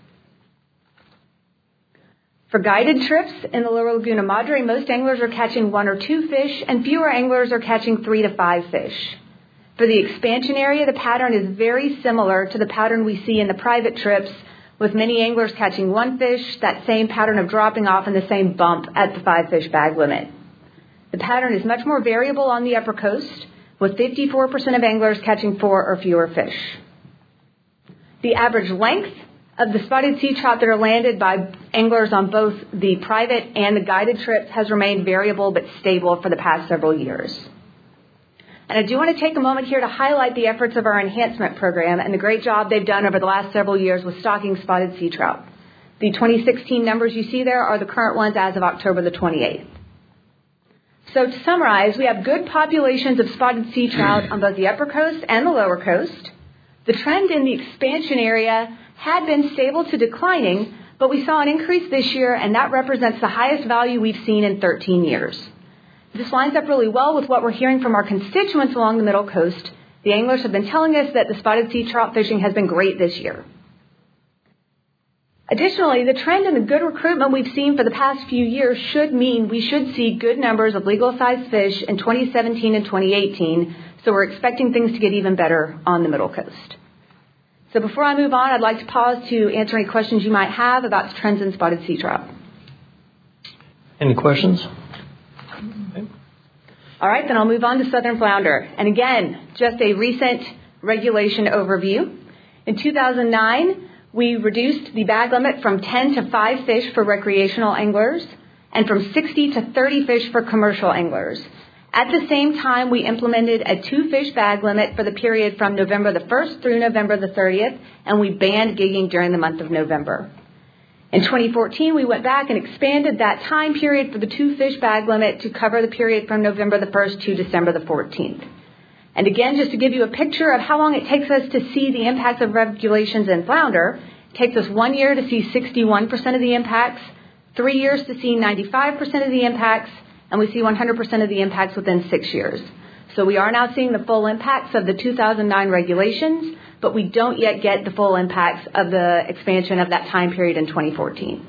For guided trips in the lower Laguna Madre, most anglers are catching one or two fish, and fewer anglers are catching three to five fish. For the expansion area, the pattern is very similar to the pattern we see in the private trips, with many anglers catching one fish, that same pattern of dropping off and the same bump at the five fish bag limit. The pattern is much more variable on the upper coast, with fifty-four percent of anglers catching four or fewer fish. The average length of the spotted sea trout that are landed by anglers on both the private and the guided trips has remained variable but stable for the past several years. And I do want to take a moment here to highlight the efforts of our enhancement program and the great job they've done over the last several years with stocking spotted sea trout. The twenty sixteen numbers you see there are the current ones as of October the twenty-eighth. So to summarize, we have good populations of spotted sea trout on both the upper coast and the lower coast. The trend in the expansion area had been stable to declining, but we saw an increase this year, and that represents the highest value we've seen in thirteen years. This lines up really well with what we're hearing from our constituents along the Middle Coast. The anglers have been telling us that the spotted sea trout fishing has been great this year. Additionally, the trend in the good recruitment we've seen for the past few years should mean we should see good numbers of legal-sized fish in twenty seventeen and twenty eighteen, so we're expecting things to get even better on the Middle Coast. So before I move on, I'd like to pause to answer any questions you might have about the trends in spotted sea trout. Any questions? All right, then I'll move on to southern flounder. And again, just a recent regulation overview. In two thousand nine, we reduced the bag limit from ten to five fish for recreational anglers and from sixty to thirty fish for commercial anglers. At the same time, we implemented a two-fish bag limit for the period from November the first through November the thirtieth, and we banned gigging during the month of November. In twenty fourteen, we went back and expanded that time period for the two-fish bag limit to cover the period from November the first to December the fourteenth. And again, just to give you a picture of how long it takes us to see the impacts of regulations in flounder, it takes us one year to see sixty-one percent of the impacts, three years to see ninety-five percent of the impacts, and we see one hundred percent of the impacts within six years. So we are now seeing the full impacts of the two thousand nine regulations, but we don't yet get the full impacts of the expansion of that time period in twenty fourteen.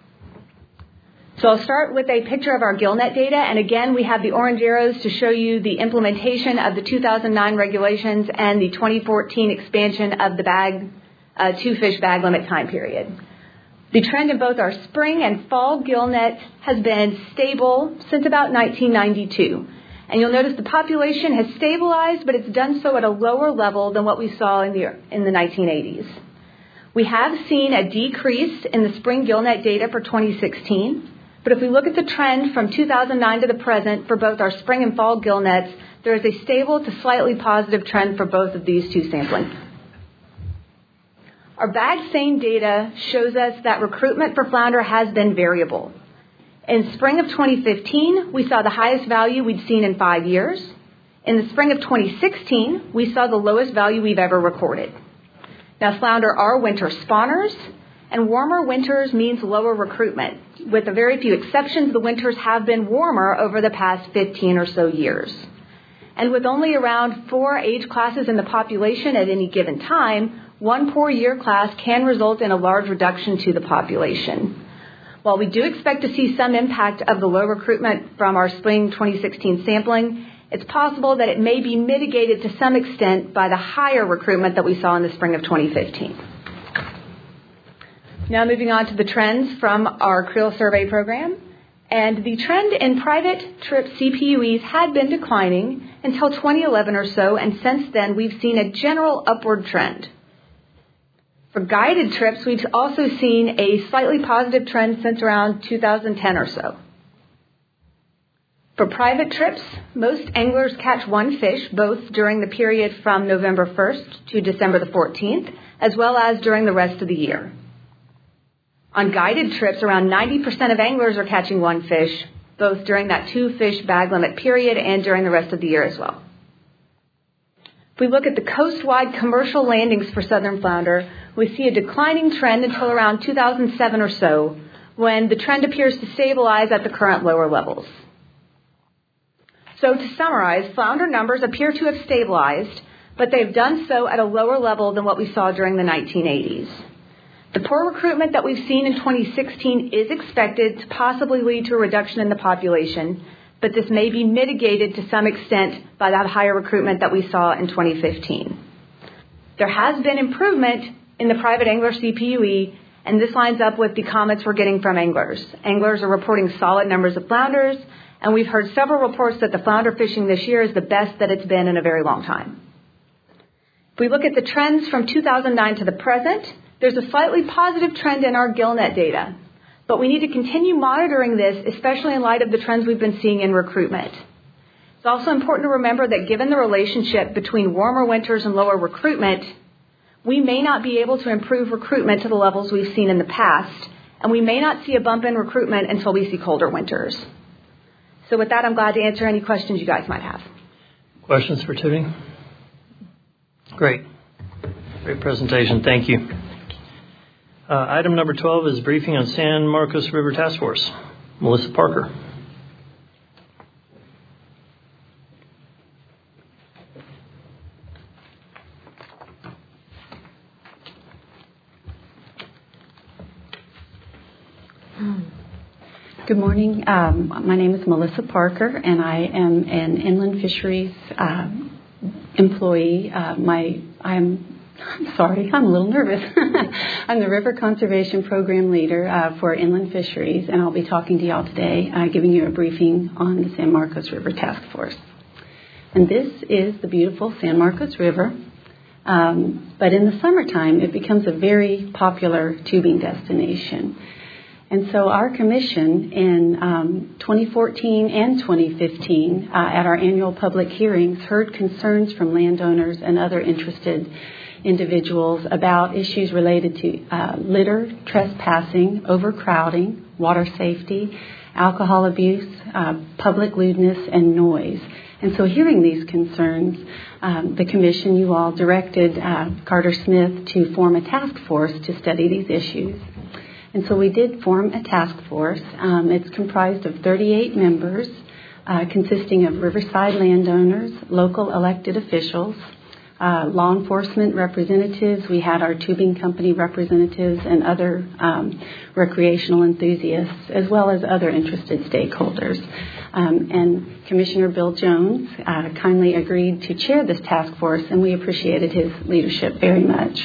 So I'll start with a picture of our gillnet data, and again, we have the orange arrows to show you the implementation of the two thousand nine regulations and the twenty fourteen expansion of the bag, uh, two-fish bag limit time period. The trend in both our spring and fall gillnet has been stable since about nineteen ninety-two. And you'll notice the population has stabilized, but it's done so at a lower level than what we saw in the, in the nineteen eighties. We have seen a decrease in the spring gillnet data for twenty sixteen, but if we look at the trend from two thousand nine to the present for both our spring and fall gillnets, there is a stable to slightly positive trend for both of these two samplings. Our bag seine data shows us that recruitment for flounder has been variable. In spring of twenty fifteen, we saw the highest value we'd seen in five years. In the spring of twenty sixteen, we saw the lowest value we've ever recorded. Now, flounder are winter spawners, and warmer winters means lower recruitment. With a very few exceptions, the winters have been warmer over the past fifteen or so years. And with only around four age classes in the population at any given time, one poor year class can result in a large reduction to the population. While we do expect to see some impact of the low recruitment from our spring twenty sixteen sampling, it's possible that it may be mitigated to some extent by the higher recruitment that we saw in the spring of twenty fifteen. Now moving on to the trends from our creel survey program. And the trend in private trip C P U Es had been declining until twenty eleven or so, and since then we've seen a general upward trend. For guided trips, we've also seen a slightly positive trend since around two thousand ten or so. For private trips, most anglers catch one fish, both during the period from November first to December the fourteenth, as well as during the rest of the year. On guided trips, around ninety percent of anglers are catching one fish, both during that two-fish bag limit period and during the rest of the year as well. If we look at the coast-wide commercial landings for southern flounder, we see a declining trend until around two thousand seven or so, when the trend appears to stabilize at the current lower levels. So to summarize, flounder numbers appear to have stabilized, but they've done so at a lower level than what we saw during the nineteen eighties. The poor recruitment that we've seen in twenty sixteen is expected to possibly lead to a reduction in the population, but this may be mitigated to some extent by that higher recruitment that we saw in twenty fifteen. There has been improvement in the private angler C P U E, and this lines up with the comments we're getting from anglers. Anglers are reporting solid numbers of flounders, and we've heard several reports that the flounder fishing this year is the best that it's been in a very long time. If we look at the trends from two thousand nine to the present, there's a slightly positive trend in our GillNet data, but we need to continue monitoring this, especially in light of the trends we've been seeing in recruitment. It's also important to remember that given the relationship between warmer winters and lower recruitment, we may not be able to improve recruitment to the levels we've seen in the past, and we may not see a bump in recruitment until we see colder winters. So with that, I'm glad to answer any questions you guys might have. Questions for Tiffany? Great. Great presentation. Thank you. Uh, item number twelve is briefing on San Marcos River Task Force. Melissa Parker. Good morning. Um, my name is Melissa Parker, and I am an inland fisheries uh, employee. Uh, my I'm I'm sorry, I'm a little nervous. I'm the River Conservation Program Leader uh, for inland fisheries, and I'll be talking to y'all today, uh, giving you a briefing on the San Marcos River Task Force. And this is the beautiful San Marcos River. Um, but in the summertime, it becomes a very popular tubing destination. And so our commission in um, twenty fourteen and twenty fifteen, uh, at our annual public hearings, heard concerns from landowners and other interested individuals about issues related to uh, litter, trespassing, overcrowding, water safety, alcohol abuse, uh, public lewdness, and noise. And so hearing these concerns, um, the commission, you all directed uh, Carter Smith to form a task force to study these issues. And so we did form a task force. Um, it's comprised of thirty-eight members, uh, consisting of riverside landowners, local elected officials, uh, law enforcement representatives. We had our tubing company representatives and other um, recreational enthusiasts, as well as other interested stakeholders. Um, and Commissioner Bill Jones uh, kindly agreed to chair this task force, and we appreciated his leadership very much.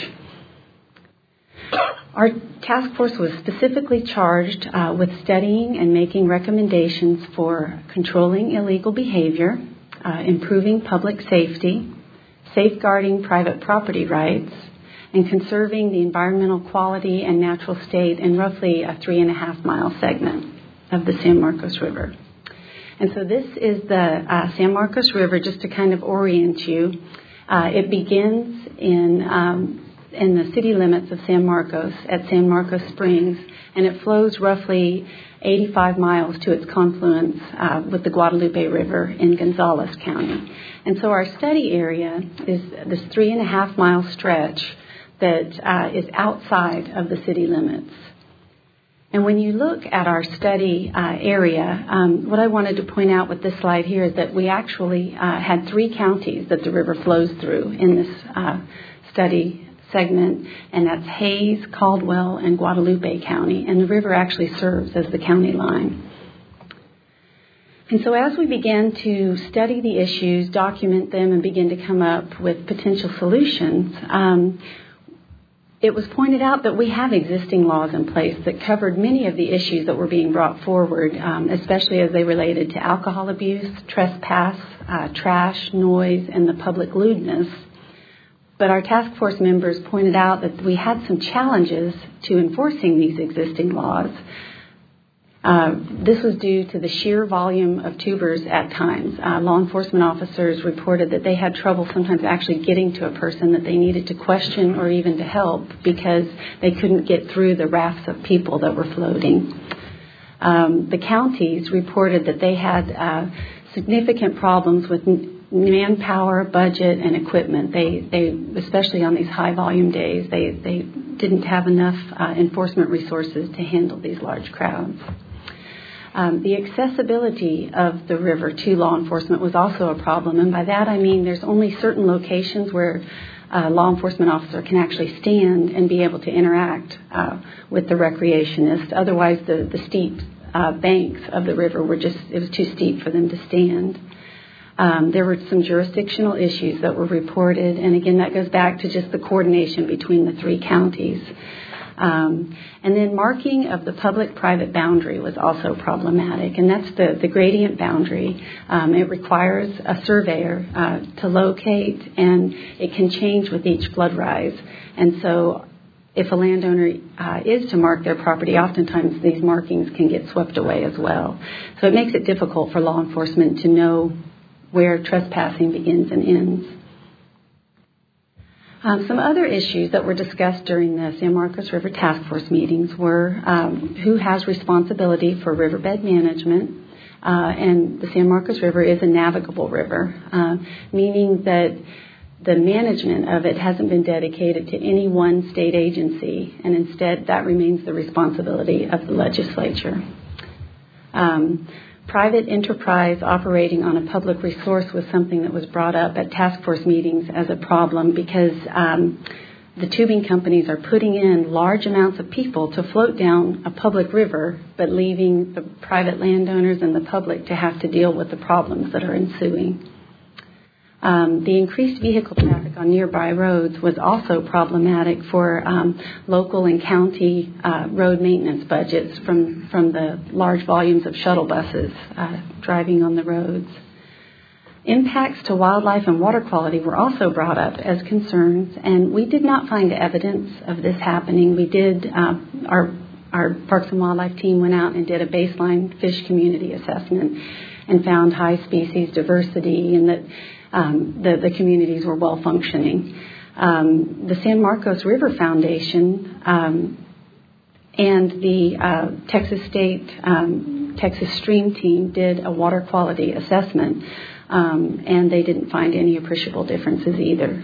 Our task force was specifically charged uh, with studying and making recommendations for controlling illegal behavior, uh, improving public safety, safeguarding private property rights, and conserving the environmental quality and natural state in roughly a three and a half mile segment of the San Marcos River. And so this is the uh, San Marcos River, just to kind of orient you. Uh, it begins in um, in the city limits of San Marcos at San Marcos Springs, and it flows roughly eighty-five miles to its confluence uh, with the Guadalupe River in Gonzales County. And so our study area is this three and a half mile stretch that uh, is outside of the city limits. And when you look at our study uh, area, um, what I wanted to point out with this slide here is that we actually uh, had three counties that the river flows through in this uh, study segment, and that's Hays, Caldwell, and Guadalupe County, and the river actually serves as the county line. And so as we began to study the issues, document them, and begin to come up with potential solutions, um, it was pointed out that we have existing laws in place that covered many of the issues that were being brought forward, um, especially as they related to alcohol abuse, trespass, uh, trash, noise, and the public lewdness. But our task force members pointed out that we had some challenges to enforcing these existing laws. Uh, this was due to the sheer volume of tubers at times. Uh, law enforcement officers reported that they had trouble sometimes actually getting to a person that they needed to question or even to help because they couldn't get through the rafts of people that were floating. Um, the counties reported that they had uh, significant problems with manpower, budget, and equipment. They, they, especially on these high volume days, they, they didn't have enough uh, enforcement resources to handle these large crowds. Um, the accessibility of the river to law enforcement was also a problem, and by that I mean there's only certain locations where a law enforcement officer can actually stand and be able to interact uh, with the recreationist. Otherwise, the, the steep uh, banks of the river were just, it was too steep for them to stand. Um, there were some jurisdictional issues that were reported, and again, that goes back to just the coordination between the three counties. Um, and then marking of the public-private boundary was also problematic, and that's the, the gradient boundary. Um, it requires a surveyor uh, to locate, and it can change with each flood rise. And so if a landowner uh, is to mark their property, oftentimes these markings can get swept away as well. So it makes it difficult for law enforcement to know where trespassing begins and ends. Um, some other issues that were discussed during the San Marcos River Task Force meetings were um, who has responsibility for riverbed management, uh, and the San Marcos River is a navigable river, uh, meaning that the management of it hasn't been dedicated to any one state agency, and instead that remains the responsibility of the legislature. Um, Private enterprise operating on a public resource was something that was brought up at task force meetings as a problem because um, the tubing companies are putting in large amounts of people to float down a public river, but leaving the private landowners and the public to have to deal with the problems that are ensuing. Um, the increased vehicle traffic on nearby roads was also problematic for um, local and county uh, road maintenance budgets from, from the large volumes of shuttle buses uh, driving on the roads. Impacts to wildlife and water quality were also brought up as concerns, and we did not find evidence of this happening. We did, uh, our, our Parks and Wildlife team went out and did a baseline fish community assessment and found high species diversity and that Um, the, the communities were well functioning. Um, the San Marcos River Foundation um, and the uh, Texas State um, Texas Stream team did a water quality assessment, um, and they didn't find any appreciable differences either.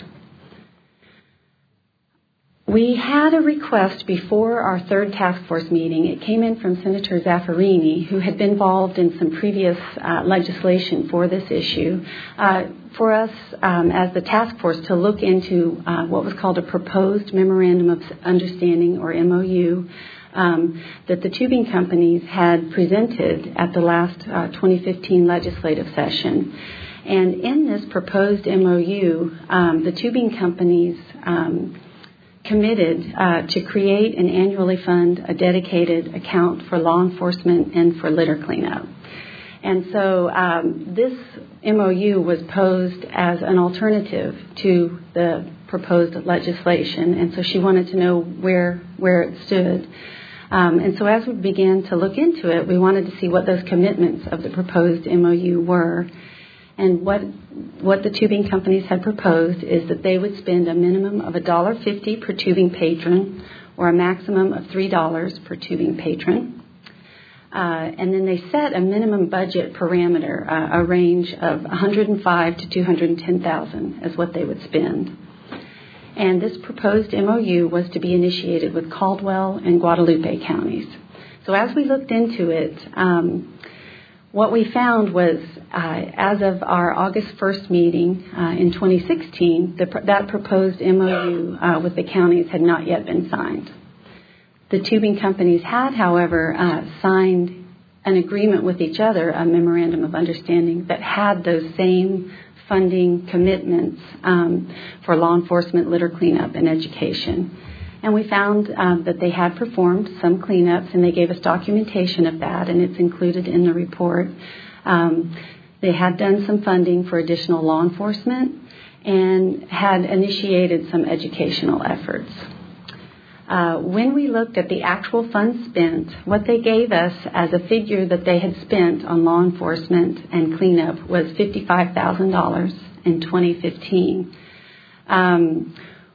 We had a request before our third task force meeting. It came in from Senator Zaffarini, who had been involved in some previous uh, legislation for this issue, uh, for us um, as the task force to look into uh, what was called a proposed memorandum of understanding, or M O U, um, that the tubing companies had presented at the last uh, twenty fifteen legislative session. And in this proposed M O U, um, the tubing companies um, committed uh, to create and annually fund a dedicated account for law enforcement and for litter cleanup. And so um, this M O U was posed as an alternative to the proposed legislation, and so she wanted to know where where it stood. Um, and so as we began to look into it, we wanted to see what those commitments of the proposed M O U were. And what what the tubing companies had proposed is that they would spend a minimum of one dollar fifty per tubing patron, or a maximum of three dollars per tubing patron. Uh, and then they set a minimum budget parameter, uh, a range of one hundred five thousand to two hundred ten thousand as what they would spend. And this proposed M O U was to be initiated with Caldwell and Guadalupe counties. So as we looked into it, um, what we found was, uh, as of our August first meeting uh, in twenty sixteen, the, that proposed M O U uh, with the counties had not yet been signed. The tubing companies had, however, uh, signed an agreement with each other, a memorandum of understanding that had those same funding commitments um, for law enforcement, litter cleanup, and education. And we found um, that they had performed some cleanups, and they gave us documentation of that, and it's included in the report. Um, they had done some funding for additional law enforcement and had initiated some educational efforts. Uh, when we looked at the actual funds spent, what they gave us as a figure that they had spent on law enforcement and cleanup was fifty-five thousand dollars in twenty fifteen. Um,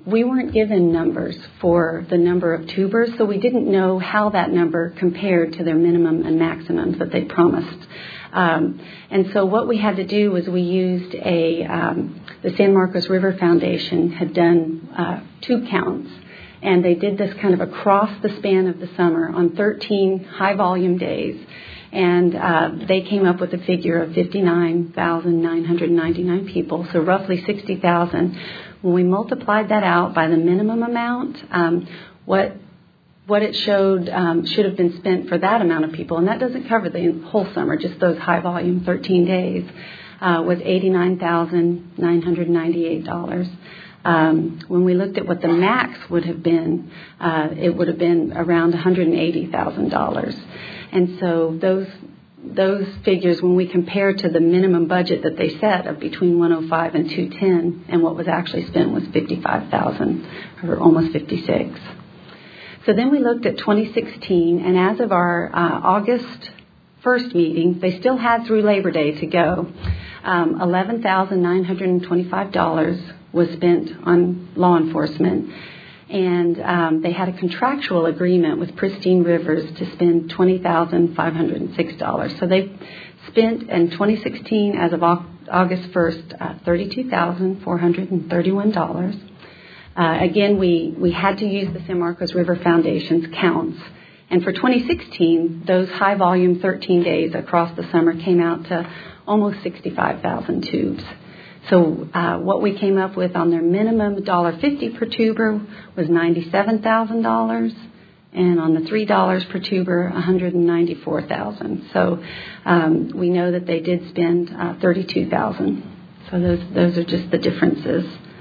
we weren't given numbers for the number of tubers, so we didn't know how that number compared to their minimum and maximums that they promised. Um, and so what we had to do was we used a, um, the San Marcos River Foundation had done uh, tube counts, and they did this kind of across the span of the summer on thirteen high-volume days, and uh, they came up with a figure of fifty-nine thousand nine hundred ninety-nine people, so roughly sixty thousand. When we multiplied that out by the minimum amount, um, what what it showed um, should have been spent for that amount of people, and that doesn't cover the whole summer, just those high-volume thirteen days, uh, was eighty-nine thousand nine hundred ninety-eight dollars. Um, when we looked at what the max would have been, uh, it would have been around one hundred eighty thousand dollars. And so those those figures, when we compare to the minimum budget that they set of between one hundred five and two hundred ten, and what was actually spent was fifty-five thousand, or almost fifty-six. So then we looked at twenty sixteen, and as of our uh, August first meeting, they still had through Labor Day to go. Um, eleven thousand nine hundred twenty-five dollars was spent on law enforcement, and um, they had a contractual agreement with Pristine Rivers to spend twenty thousand five hundred six dollars. So they spent in twenty sixteen, as of August first, uh, thirty-two thousand four hundred thirty-one dollars. Uh, again, we, we had to use the San Marcos River Foundation's counts. And for twenty sixteen, those high-volume thirteen days across the summer came out to almost sixty-five thousand tubes. So uh, what we came up with on their minimum one dollar fifty per tuber was ninety-seven thousand dollars, and on the three dollars per tuber, one hundred ninety-four thousand dollars. So um, we know that they did spend uh, thirty-two thousand dollars. So those those are just the differences.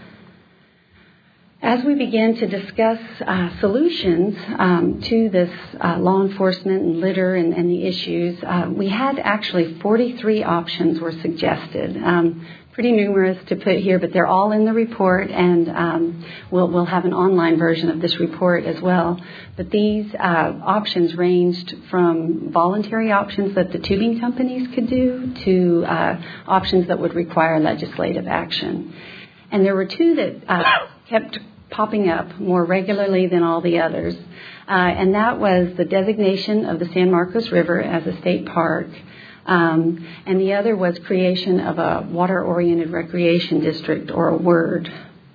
As we began to discuss uh, solutions um, to this uh, law enforcement and litter and, and the issues, uh, we had actually forty-three options were suggested. Um, pretty numerous to put here, but they're all in the report, and um, we'll, we'll have an online version of this report as well. But these uh, options ranged from voluntary options that the tubing companies could do to uh, options that would require legislative action. And there were two that uh, kept popping up more regularly than all the others, uh, and that was the designation of the San Marcos River as a state park, um, and the other was creation of a water-oriented recreation district, or a WORD.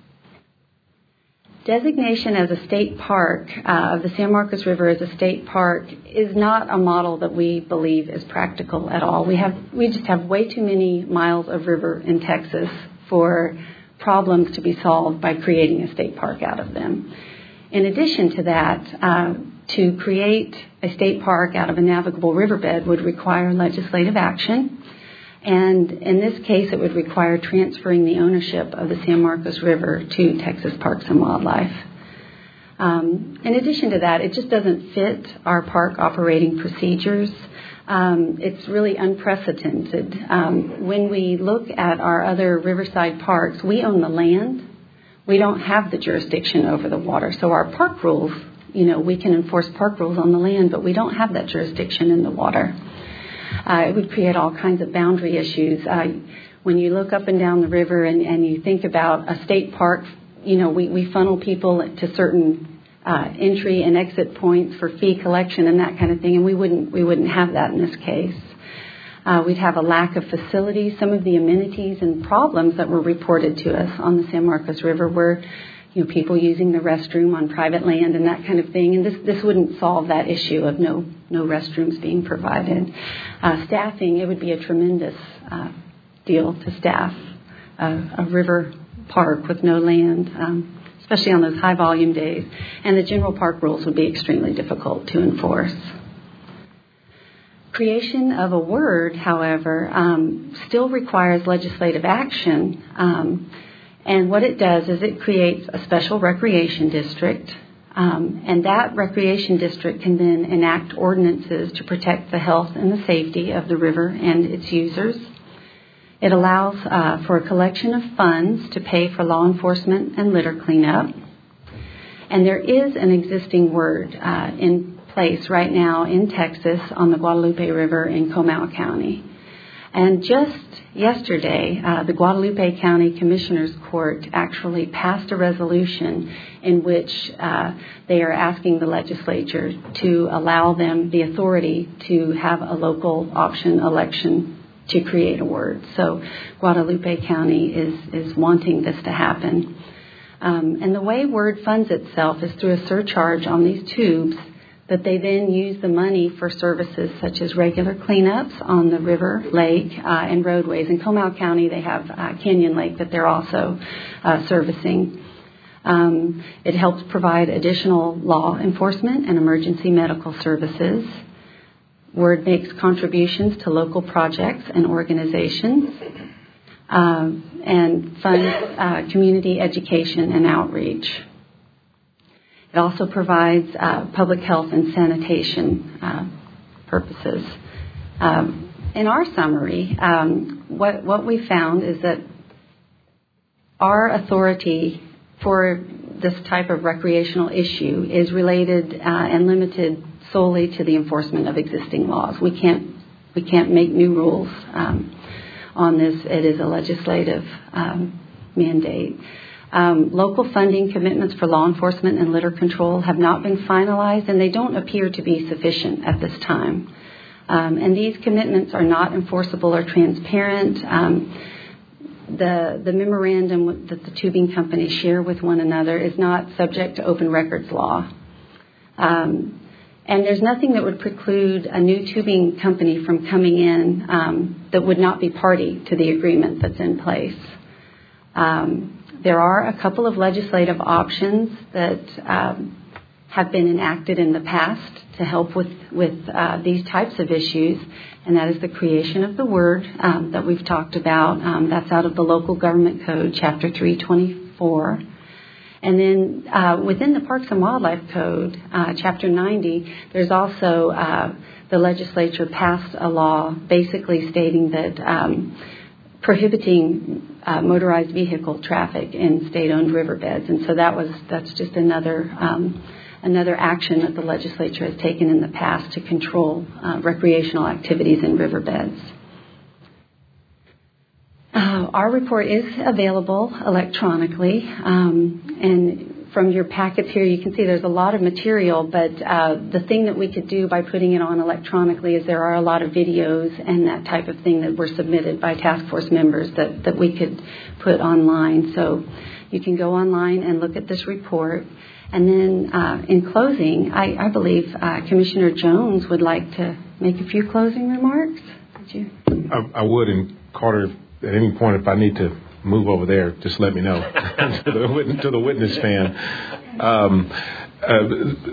Designation as a state park uh, of the San Marcos River as a state park is not a model that we believe is practical at all. We have we just have way too many miles of river in Texas for problems to be solved by creating a state park out of them. In addition to that, uh, to create a state park out of a navigable riverbed would require legislative action, and in this case it would require transferring the ownership of the San Marcos River to Texas Parks and Wildlife. Um, in addition to that, it just doesn't fit our park operating procedures. Um, it's really unprecedented. Um, when we look at our other riverside parks, we own the land. We don't have the jurisdiction over the water. So our park rules, you know, we can enforce park rules on the land, but we don't have that jurisdiction in the water. Uh, it would create all kinds of boundary issues. Uh, when you look up and down the river and, and you think about a state park, you know, we, we funnel people to certain Uh, entry and exit points for fee collection and that kind of thing, and we wouldn't we wouldn't have that in this case. Uh, we'd have a lack of facilities. Some of the amenities and problems that were reported to us on the San Marcos River were, you know, people using the restroom on private land and that kind of thing. And this this wouldn't solve that issue of no no restrooms being provided. Uh, staffing, it would be a tremendous uh, deal to staff uh, a river park with no land. Um, especially on those high-volume days, and the general park rules would be extremely difficult to enforce. Creation of a WORD, however, um, still requires legislative action, um, and what it does is it creates a special recreation district, um, and that recreation district can then enact ordinances to protect the health and the safety of the river and its users. It allows uh, for a collection of funds to pay for law enforcement and litter cleanup. And there is an existing WORD uh, in place right now in Texas on the Guadalupe River in Comal County. And just yesterday, uh, the Guadalupe County Commissioners Court actually passed a resolution in which uh, they are asking the legislature to allow them the authority to have a local option election to create a word. So Guadalupe County is, is wanting this to happen. Um, and the way Word funds itself is through a surcharge on these tubes that they then use the money for services such as regular cleanups on the river, lake, uh, and roadways. In Comal County, they have uh, Canyon Lake that they're also uh, servicing. Um, it helps provide additional law enforcement and emergency medical services. Word makes contributions to local projects and organizations, uh, and funds uh, community education and outreach. It also provides uh, public health and sanitation uh, purposes. Um, in our summary, um, what, what we found is that our authority for this type of recreational issue is related uh, and limited solely to the enforcement of existing laws. We can't we can't make new rules um, on this. It is a legislative um, mandate. Um, local funding commitments for law enforcement and litter control have not been finalized, and they don't appear to be sufficient at this time. Um, and these commitments are not enforceable or transparent. Um, the the memorandum that the tubing companies share with one another is not subject to open records law. Um, And there's nothing that would preclude a new tubing company from coming in um, that would not be party to the agreement that's in place. Um, there are a couple of legislative options that um, have been enacted in the past to help with, with uh, these types of issues, and that is the creation of the word um, that we've talked about. Um, that's out of the Local Government Code, Chapter three twenty-four. And then uh, within the Parks and Wildlife Code, uh, Chapter ninety, there's also uh, the legislature passed a law basically stating that um, prohibiting uh, motorized vehicle traffic in state-owned riverbeds. And so that was that's just another um, another action that the legislature has taken in the past to control uh, recreational activities in riverbeds. Uh, our report is available electronically, um, and from your packets here you can see there's a lot of material, but uh, the thing that we could do by putting it on electronically is there are a lot of videos and that type of thing that were submitted by task force members that, that we could put online. So you can go online and look at this report. And then uh, in closing, I, I believe uh, Commissioner Jones would like to make a few closing remarks. Would you? I, I would, and Carter, at any point, if I need to move over there, just let me know to, the, to the witness stand. Um, uh,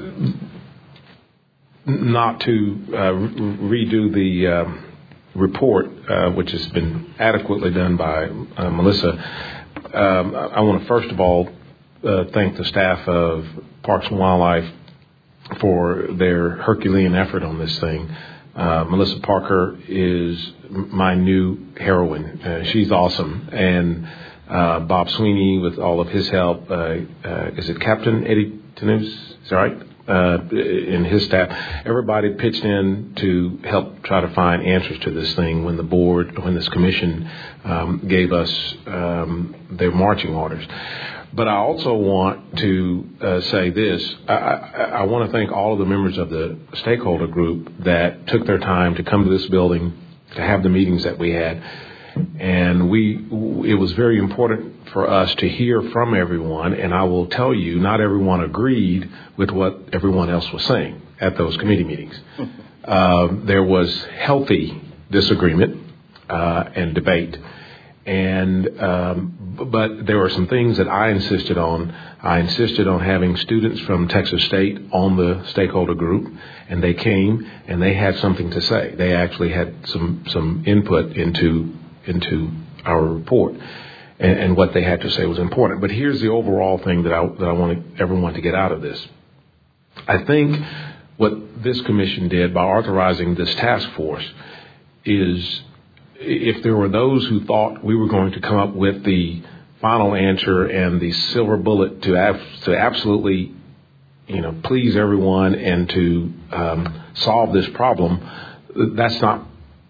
not to uh, redo the uh, report, uh, which has been adequately done by uh, Melissa. Um, I want to first of all uh, thank the staff of Parks and Wildlife for their Herculean effort on this thing. Uh, Melissa Parker is my new heroine. Uh, she's awesome. And uh, Bob Sweeney, with all of his help, uh, uh, is it Captain Eddie Tanous? Is that right? Uh, and his staff, everybody pitched in to help try to find answers to this thing when the board, when this commission um, gave us um, their marching orders. But I also want to uh, say this. I, I, I want to thank all of the members of the stakeholder group that took their time to come to this building to have the meetings that we had. And we, it was very important for us to hear from everyone. And I will tell you, not everyone agreed with what everyone else was saying at those committee meetings. Uh, there was healthy disagreement uh, and debate. And um, but there were some things that I insisted on. I insisted on having students from Texas State on the stakeholder group, and they came and they had something to say. They actually had some some input into into our report, and, and what they had to say was important. But here's the overall thing that I that I want everyone to get out of this. I think what this commission did by authorizing this task force is, if there were those who thought we were going to come up with the final answer and the silver bullet to ab- to absolutely, you know, please everyone and to um, solve this problem, that's not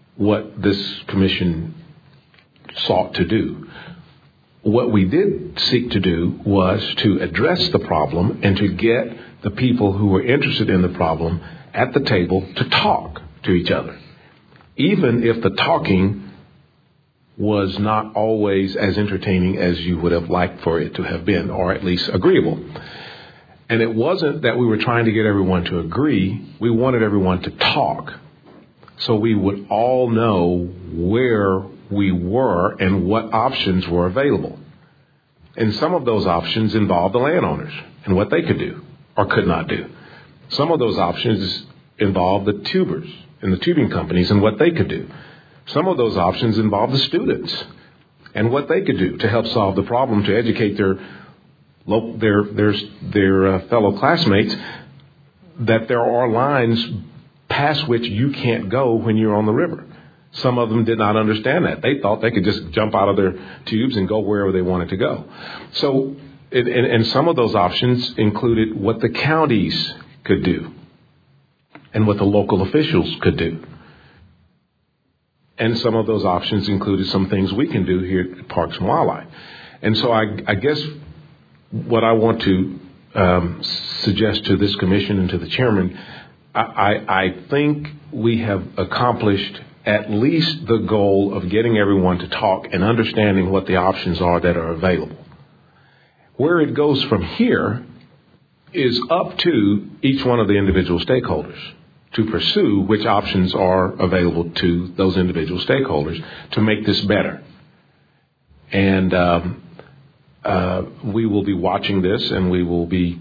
what this commission sought to do. What we did seek to do was to address the problem and to get the people who were interested in the problem at the table to talk to each other, even if the talking was not always as entertaining as you would have liked for it to have been, or at least agreeable. And it wasn't that we were trying to get everyone to agree. We wanted everyone to talk so we would all know where we were and what options were available. And some of those options involved the landowners and what they could do or could not do. Some of those options involved the tubers and the tubing companies and what they could do. Some of those options involved the students and what they could do to help solve the problem, to educate their their their, their uh, fellow classmates that there are lines past which you can't go when you're on the river. Some of them did not understand that. They thought they could just jump out of their tubes and go wherever they wanted to go. So, and, and some of those options included what the counties could do and what the local officials could do. And some of those options included some things we can do here at Parks and Wildlife. And so I, I guess what I want to um, suggest to this commission and to the chairman, I, I, I think we have accomplished at least the goal of getting everyone to talk and understanding what the options are that are available. Where it goes from here is up to each one of the individual stakeholders to pursue which options are available to those individual stakeholders to make this better. And um, uh, we will be watching this, and we will be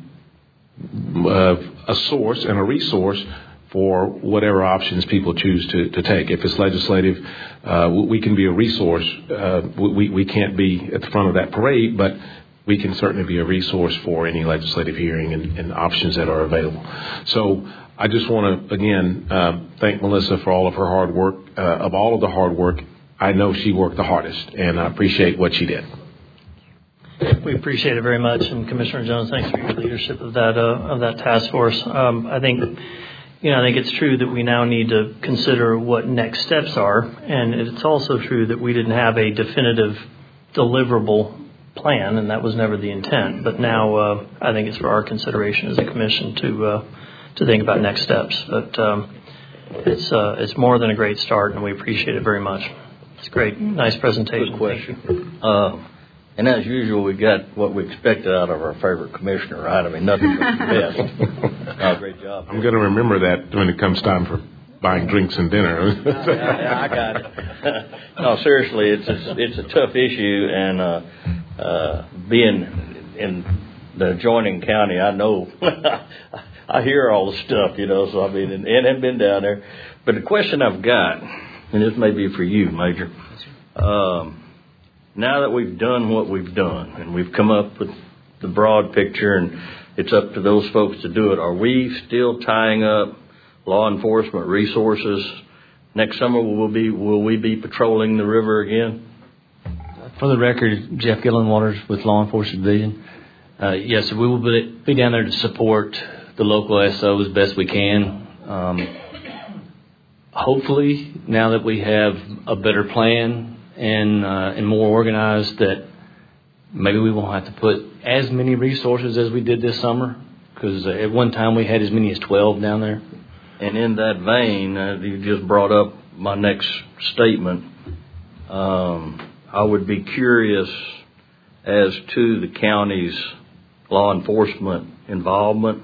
uh, a source and a resource for whatever options people choose to, to take. If it's legislative, uh, we can be a resource. Uh, we, we can't be at the front of that parade, but we can certainly be a resource for any legislative hearing and, and options that are available. So I just want to, again, uh, thank Melissa for all of her hard work. Uh, of all of the hard work, I know she worked the hardest, and I appreciate what she did. We appreciate it very much, and Commissioner Jones, thanks for your leadership of that uh, of that task force. Um, I think. You know, I think it's true that we now need to consider what next steps are, and it's also true that we didn't have a definitive deliverable plan, and that was never the intent. But now uh, I think it's for our consideration as a commission to uh, to think about next steps. But um, it's uh, it's more than a great start, and we appreciate it very much. It's great, nice presentation. Good question. Uh, and as usual, we got what we expected out of our favorite commissioner, right? I mean, nothing but the best. Oh, great job. I'm going to remember that when it comes time for buying drinks and dinner. yeah, yeah, I got it. No, seriously, it's a, it's a tough issue, and uh, uh, being in the adjoining county, I know, I hear all the stuff, you know, so I mean, and, and I've been down there. But the question I've got, and this may be for you, Major, um, now that we've done what we've done, and we've come up with the broad picture, and it's up to those folks to do it, are we still tying up law enforcement resources? Next summer, will we be, will we be patrolling the river again? For the record, Jeff Gillenwaters with Law Enforcement Division. Uh, yes, we will be, be down there to support the local S O as best we can. Um, hopefully, now that we have a better plan and uh, and more organized, that maybe we won't have to put as many resources as we did this summer, because uh, at one time we had as many as twelve down there. And in that vein, uh, you just brought up my next statement. Um, I would be curious as to the county's law enforcement involvement,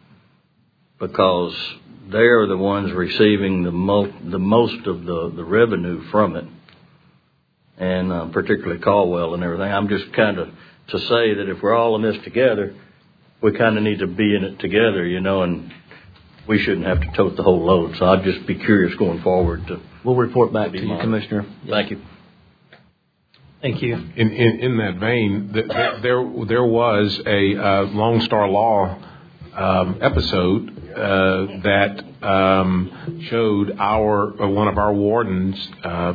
because they're the ones receiving the most the most of the, the revenue from it, and uh, particularly Caldwell and everything. I'm just kind of to say that if we're all in this together, we kind of need to be in it together, you know, and we shouldn't have to tote the whole load. So I'd just be curious going forward to. We'll report back to, to you, mine. Commissioner. Thank you. Thank you. In in, in that vein, th- th- there there was a uh, Lone Star Law um, episode uh, that um, showed our uh, one of our wardens uh,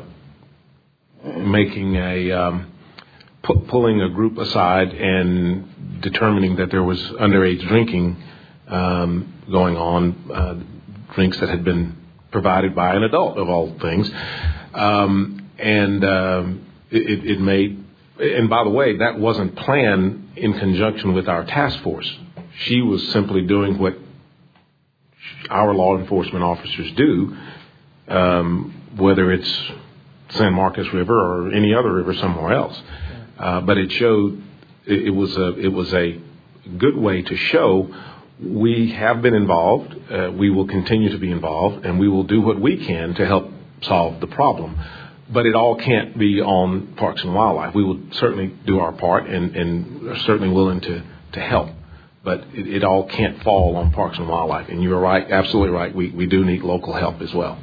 making a um, pu- pulling a group aside and determining that there was underage drinking um, going on, uh, drinks that had been provided by an adult, of all things. Um, and um, it, it made, and by the way, that wasn't planned in conjunction with our task force. She was simply doing what our law enforcement officers do, um, whether it's San Marcos River or any other river somewhere else. Uh, but it showed, it, it was a, it was a good way to show we have been involved, uh, we will continue to be involved, and we will do what we can to help solve the problem. But it all can't be on Parks and Wildlife. We will certainly do our part and, and are certainly willing to, to help. But it, it all can't fall on Parks and Wildlife. And you're right, absolutely right. We, we do need local help as well.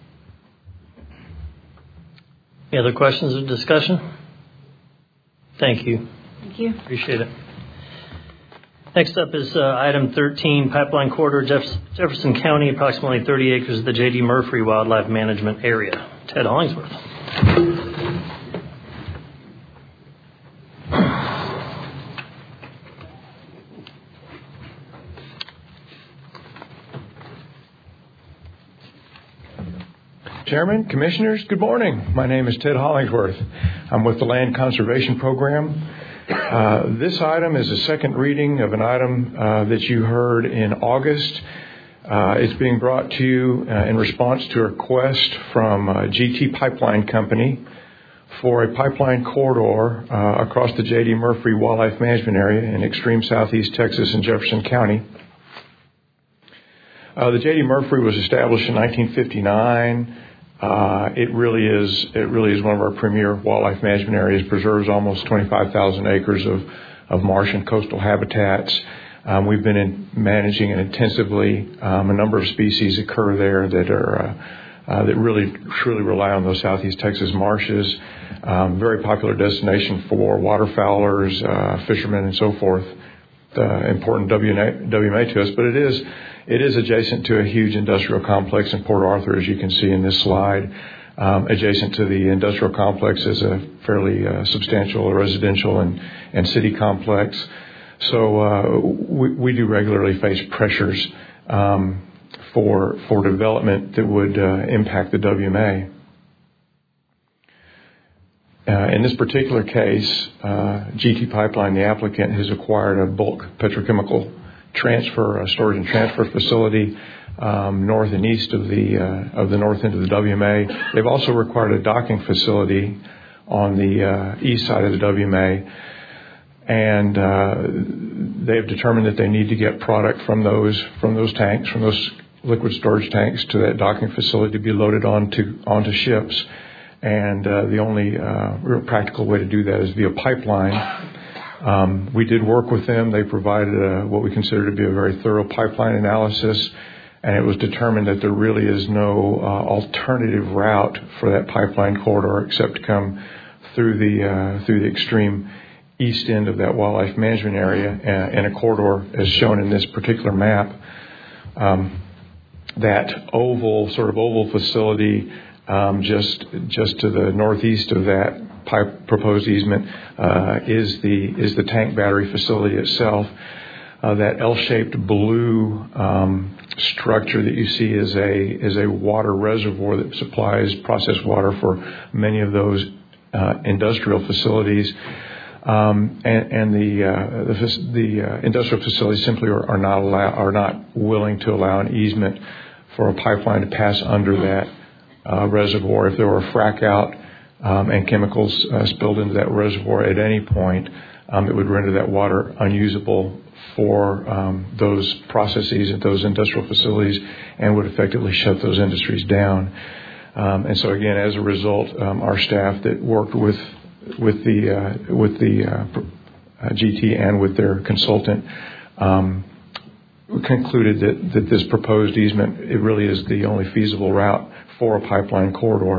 Any other questions or discussion? Thank you. Thank you. Appreciate it. Next up is uh, item thirteen, Pipeline Corridor, Jeff- Jefferson County, approximately thirty acres of the J D. Murphy Wildlife Management Area. Ted Hollingsworth. Chairman, Commissioners, good morning. My name is Ted Hollingsworth. I'm with the Land Conservation Program. Uh, this item is a second reading of an item uh, that you heard in August. Uh, it's being brought to you uh, in response to a request from uh, G T Pipeline Company for a pipeline corridor uh, across the J D. Murphy Wildlife Management Area in extreme southeast Texas and Jefferson County. Uh, the J D. Murphy was established in nineteen fifty-nine. Uh, it really is it really is one of our premier wildlife management areas. Preserves almost twenty-five thousand acres of, of marsh and coastal habitats. Um, we've been in managing it intensively. Um, a number of species occur there that are uh, uh, that really truly rely on those southeast Texas marshes. Um, very popular destination for waterfowlers, uh, fishermen, and so forth. Uh, important W M A to us, but it is it is adjacent to a huge industrial complex in Port Arthur, as you can see in this slide. Um, adjacent to the industrial complex is a fairly uh, substantial residential and, and city complex. So uh, we, we do regularly face pressures um, for for development that would uh, impact the W M A. Uh, in this particular case, uh, G T Pipeline, the applicant, has acquired a bulk petrochemical transfer, a storage and transfer facility um, north and east of the uh, of the north end of the W M A. They've also acquired a docking facility on the uh, east side of the W M A, and uh, they've determined that they need to get product from those from those tanks, from those liquid storage tanks, to that docking facility to be loaded onto onto ships. And uh, the only uh, real practical way to do that is via pipeline. Um, we did work with them. They provided a, what we consider to be a very thorough pipeline analysis, and it was determined that there really is no uh, alternative route for that pipeline corridor except to come through the uh, through the extreme east end of that wildlife management area, and, and a corridor as shown in this particular map. Um, that oval, sort of oval facility. Um, just just to the northeast of that pipe proposed easement uh, is the is the tank battery facility itself. Uh, that L-shaped blue um, structure that you see is a is a water reservoir that supplies processed water for many of those uh, industrial facilities. Um, and, and the uh, the, the uh, industrial facilities simply are, are not allow, are not willing to allow an easement for a pipeline to pass under that Uh, reservoir. If there were a frack out um, and chemicals uh, spilled into that reservoir at any point, um, it would render that water unusable for um, those processes at those industrial facilities and would effectively shut those industries down. Um, and so again, as a result, um, our staff that worked with with the uh, with the uh, uh, G T and with their consultant um, concluded that, that this proposed easement, it really is the only feasible route for a pipeline corridor.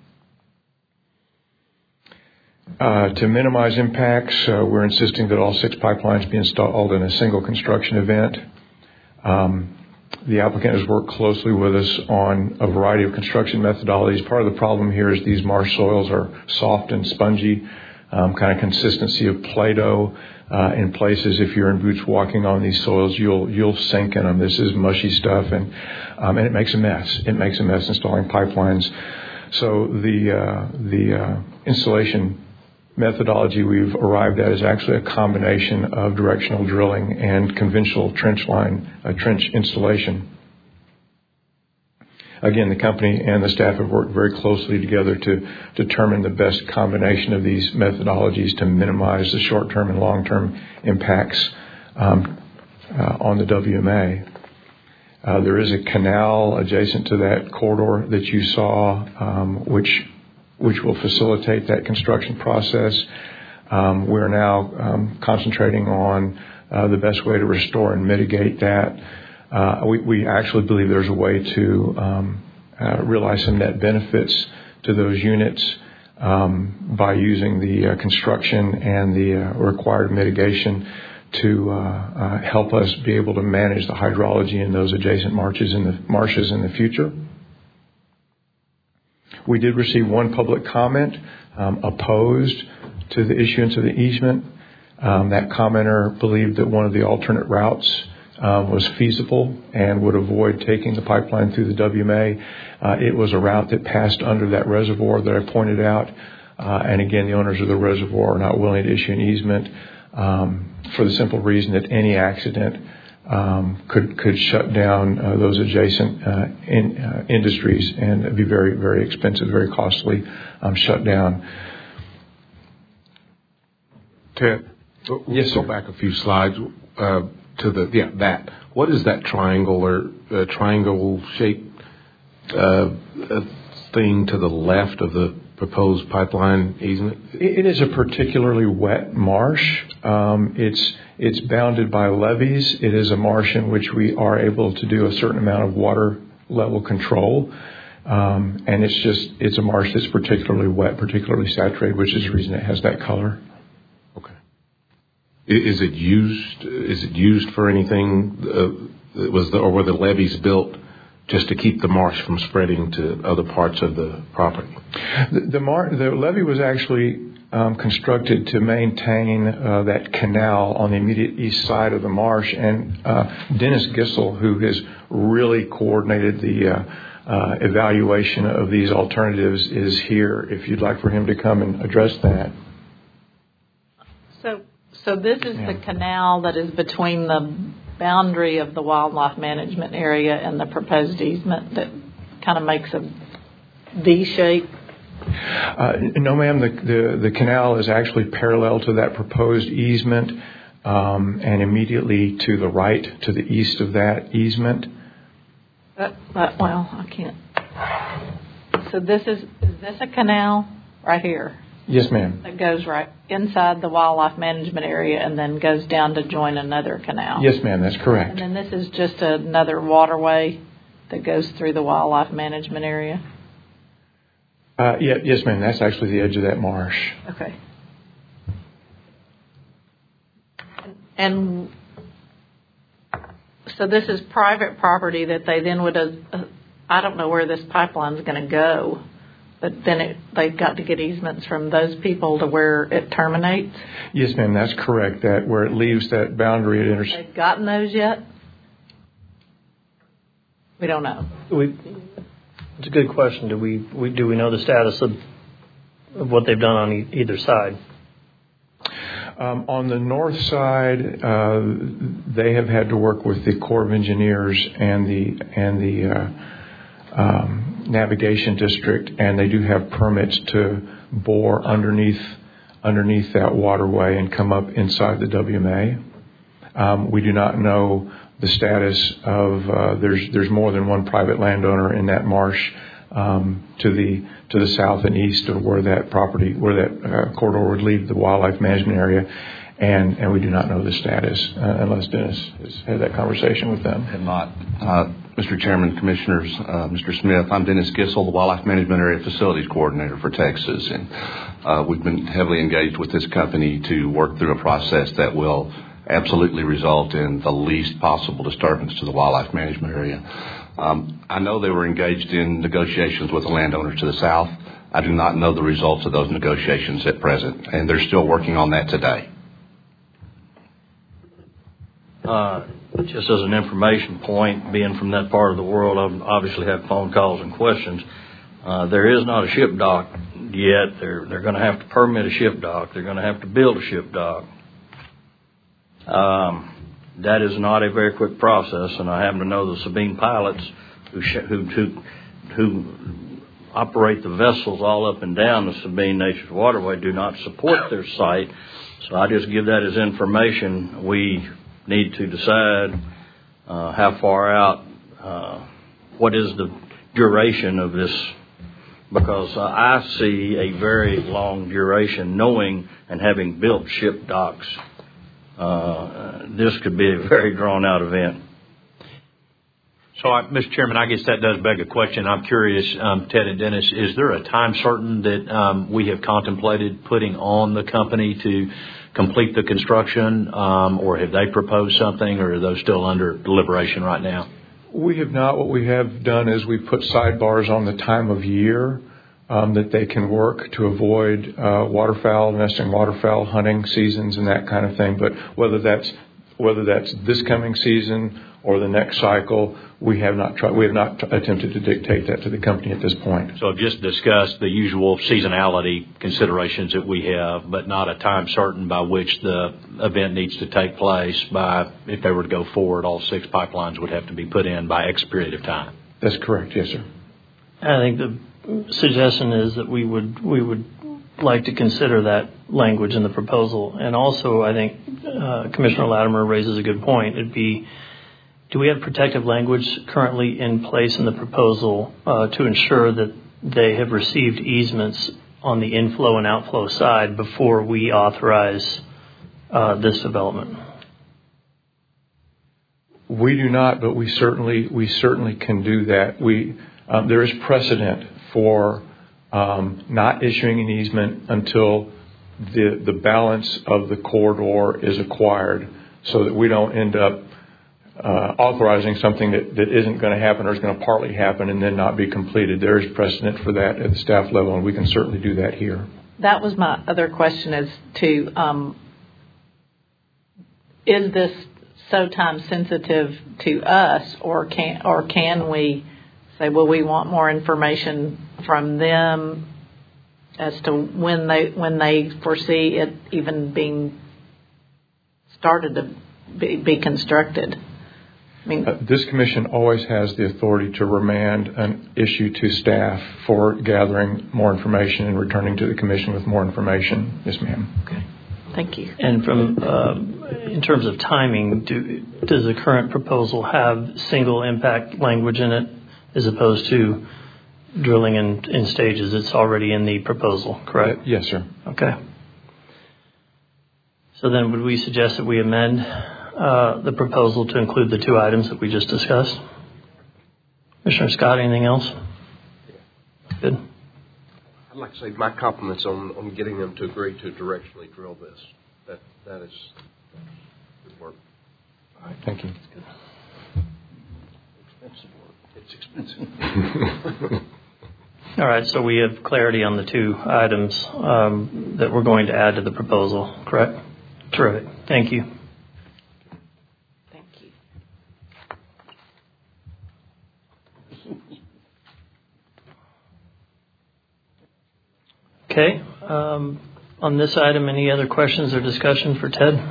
Uh, to minimize impacts, uh, we're insisting that all six pipelines be installed in a single construction event. Um, the applicant has worked closely with us on a variety of construction methodologies. Part of the problem here is these marsh soils are soft and spongy. um, kind of consistency of Play-Doh uh, in places. If you're in boots walking on these soils, you'll you'll sink in them. This is mushy stuff, and um, and it makes a mess. It makes a mess installing pipelines. So the uh, the uh, installation methodology we've arrived at is actually a combination of directional drilling and conventional trench line uh, trench installation. Again, the company and the staff have worked very closely together to determine the best combination of these methodologies to minimize the short-term and long-term impacts um, uh, on the W M A. Uh, there is a canal adjacent to that corridor that you saw, um, which which will facilitate that construction process. Um, we're now um, concentrating on uh, the best way to restore and mitigate that. Uh, we, we actually believe there's a way to um, uh, realize some net benefits to those units um, by using the uh, construction and the uh, required mitigation to uh, uh, help us be able to manage the hydrology in those adjacent marshes in the marshes in the future. We did receive one public comment um, opposed to the issuance of the easement. Um, that commenter believed that one of the alternate routes Um, was feasible and would avoid taking the pipeline through the W M A. Uh, it was a route that passed under that reservoir that I pointed out. Uh, and again, the owners of the reservoir are not willing to issue an easement um, for the simple reason that any accident um, could could shut down uh, those adjacent uh, in, uh, industries, and it'd be very, very expensive, very costly um, shut down. Ted, we'll yes, go sir. back a few slides. Uh, To the yeah that what is that triangle or uh, triangle shaped uh, thing to the left of the proposed pipeline easement? It is a particularly wet marsh. Um, it's it's bounded by levees. It is a marsh in which we are able to do a certain amount of water level control, um, and it's just it's a marsh that's particularly wet, particularly saturated, which is the reason it has that color. Is it used? Is it used for anything? Uh, was the, or were the levees built just to keep the marsh from spreading to other parts of the property? The the, mar- the levee was actually um, constructed to maintain uh, that canal on the immediate east side of the marsh. And uh, Dennis Gissel, who has really coordinated the uh, uh, evaluation of these alternatives, is here. If you'd like for him to come and address that. So. So this is yeah. the canal that is between the boundary of the wildlife management area and the proposed easement that kind of makes a V shape? Uh, no, ma'am. The, the, the canal is actually parallel to that proposed easement um, and immediately to the right, to the east of that easement. That, that, well, I can't. So this is, is this a canal right here? Yes, ma'am. That goes right inside the wildlife management area and then goes down to join another canal. Yes, ma'am. That's correct. And then this is just another waterway that goes through the wildlife management area. Uh, yeah, yes, ma'am. That's actually the edge of that marsh. Okay. And so this is private property that they then would. Uh, I don't know where this pipeline is going to go. But then it, they've got to get easements from those people to where it terminates? Yes, ma'am, that's correct. That where it leaves that boundary, it intersects. They've gotten those yet? We don't know. We, it's a good question. Do we, we do we know the status of, of what they've done on e- either side? Um, on the north side, uh, they have had to work with the Corps of Engineers and the and the. Uh, um, navigation district, and they do have permits to bore underneath underneath that waterway and come up inside the W M A. Um, we do not know the status of uh, there's there's more than one private landowner in that marsh um, to the to the south and east of where that property where that uh, corridor would leave the wildlife management area. And, and we do not know the status uh, unless Dennis has had that conversation with them. Have not. Uh, Mister Chairman, Commissioners, uh, Mister Smith, I'm Dennis Gissel, the Wildlife Management Area Facilities Coordinator for Texas. And uh, we've been heavily engaged with this company to work through a process that will absolutely result in the least possible disturbance to the wildlife management area. Um, I know they were engaged in negotiations with the landowners to the south. I do not know the results of those negotiations at present, and they're still working on that today. Uh, just as an information point, being from that part of the world, I've obviously had phone calls and questions. Uh, there is not a ship dock yet. They're they're going to have to permit a ship dock. They're going to have to build a ship dock. Um, that is not a very quick process, and I happen to know the Sabine pilots who sh- who who who operate the vessels all up and down the Sabine Nature's Waterway do not support their site. So I just give that as information. We need to decide uh, how far out, uh, what is the duration of this, because uh, I see a very long duration knowing and having built ship docks. Uh, this could be a very drawn-out event. So, I, Mister Chairman, I guess that does beg a question. I'm curious, um, Ted and Dennis, is there a time certain that um, we have contemplated putting on the company to complete the construction, um, or have they proposed something, or are those still under deliberation right now? We have not. What we have done is we put sidebars on the time of year um, that they can work to avoid uh, waterfowl, nesting waterfowl, hunting seasons and that kind of thing. But whether that's whether that's this coming season or the next cycle, we have not tried. We have not t- attempted to dictate that to the company at this point. So just discuss the usual seasonality considerations that we have, but not a time certain by which the event needs to take place. By if they were to go forward, all six pipelines would have to be put in by X period of time. That's correct. Yes, sir. I think the suggestion is that we would we would like to consider that language in the proposal, and also I think uh, Commissioner Latimer raises a good point. It'd be, do we have protective language currently in place in the proposal uh, to ensure that they have received easements on the inflow and outflow side before we authorize uh, this development? We do not, but we certainly we certainly can do that. We um, there is precedent for um, not issuing an easement until the the balance of the corridor is acquired, so that we don't end up uh, authorizing something that, that isn't going to happen or is going to partly happen and then not be completed. There is precedent for that at the staff level, and we can certainly do that here. That was my other question: is to um, is this so time sensitive to us, or can or can we say, well, we want more information from them as to when they when they foresee it even being started to be, be constructed? I mean, uh, this commission always has the authority to remand an issue to staff for gathering more information and returning to the commission with more information. Yes, ma'am. Okay. Thank you. And from um, in terms of timing, do, does the current proposal have single impact language in it as opposed to drilling in, in stages? It's already in the proposal, correct? Uh, yes, sir. Okay. So then would we suggest that we amend uh, the proposal to include the two items that we just discussed? Commissioner Scott, anything else? Good. I'd like to say my compliments on, on getting them to agree to directionally drill this. That that is good work. All right, thank you. Expensive work. It's expensive. All right, so we have clarity on the two items um, that we're going to add to the proposal, correct? Terrific. Thank you. Thank you. Okay. Um, on this item, any other questions or discussion for Ted?